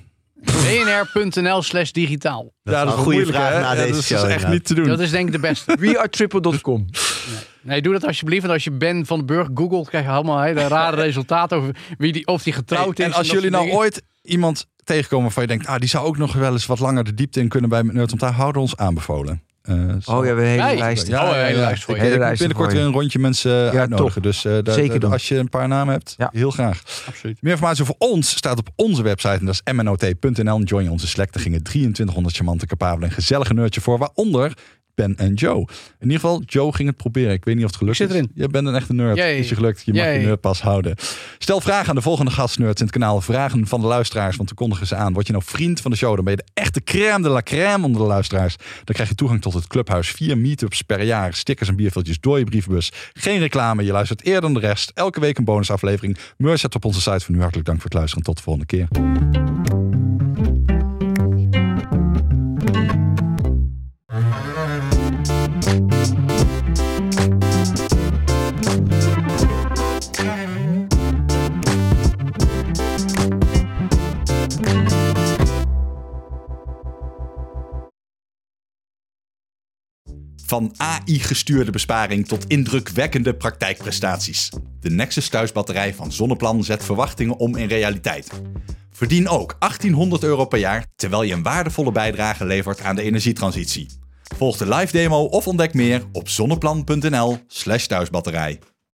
bnr.nl slash digitaal. Dat is wel een goede moeilijk, vraag hè? na Ja, deze dat is show, echt inderdaad. niet te doen. Dat is denk ik de beste. we are triple dot com. Nee, doe dat alsjeblieft. Want als je Ben van den Burg googelt, krijg je allemaal hele rare resultaten over wie die, of die getrouwd Hey, is. en als dat jullie soort nou dingen. ooit iemand tegenkomen waarvan je denkt... Ah, die zou ook nog wel eens wat langer de diepte in kunnen bij Met Nerds om Tafel. Houden ons aanbevolen. Uh, Oh ja, we hebben een hele Hey. lijst. Ja. Oh, een hele lijst voor Ik, je. ik Hele moet lijst binnenkort voor je. weer een rondje mensen uh, uitnodigen. Dus uh, daar- Zeker daar- doen. als je een paar namen hebt, Ja. heel graag. Absoluut. Meer informatie over ons staat op onze website. En dat is m n o t punt n l. En join je onze Slack. Er gingen drieëntwintighonderd charmante, capabele en gezellige nerdje voor. Waaronder Ben en Joe. In ieder geval, Joe ging het proberen. Ik weet niet of het gelukt Ik zit is. erin. Je bent een echte nerd. Yay. Is je gelukt. Je mag Yay. je nerdpas houden. Stel vragen aan de volgende gastnerds in het kanaal. Vragen van de luisteraars, want we kondigen ze aan. Word je nou vriend van de show, dan ben je de echte crème de la crème onder de luisteraars. Dan krijg je toegang tot het clubhuis. Vier meetups per jaar. Stickers en bierviltjes door je brievenbus. Geen reclame. Je luistert eerder dan de rest. Elke week een bonusaflevering. Merch staat op onze site. Voor nu hartelijk dank voor het luisteren. Tot de volgende keer. Van A I-gestuurde besparing tot indrukwekkende praktijkprestaties. De Nexus thuisbatterij van Zonneplan zet verwachtingen om in realiteit. Verdien ook achttienhonderd euro per jaar, terwijl je een waardevolle bijdrage levert aan de energietransitie. Volg de live demo of ontdek meer op zonneplan punt n l slash thuisbatterij.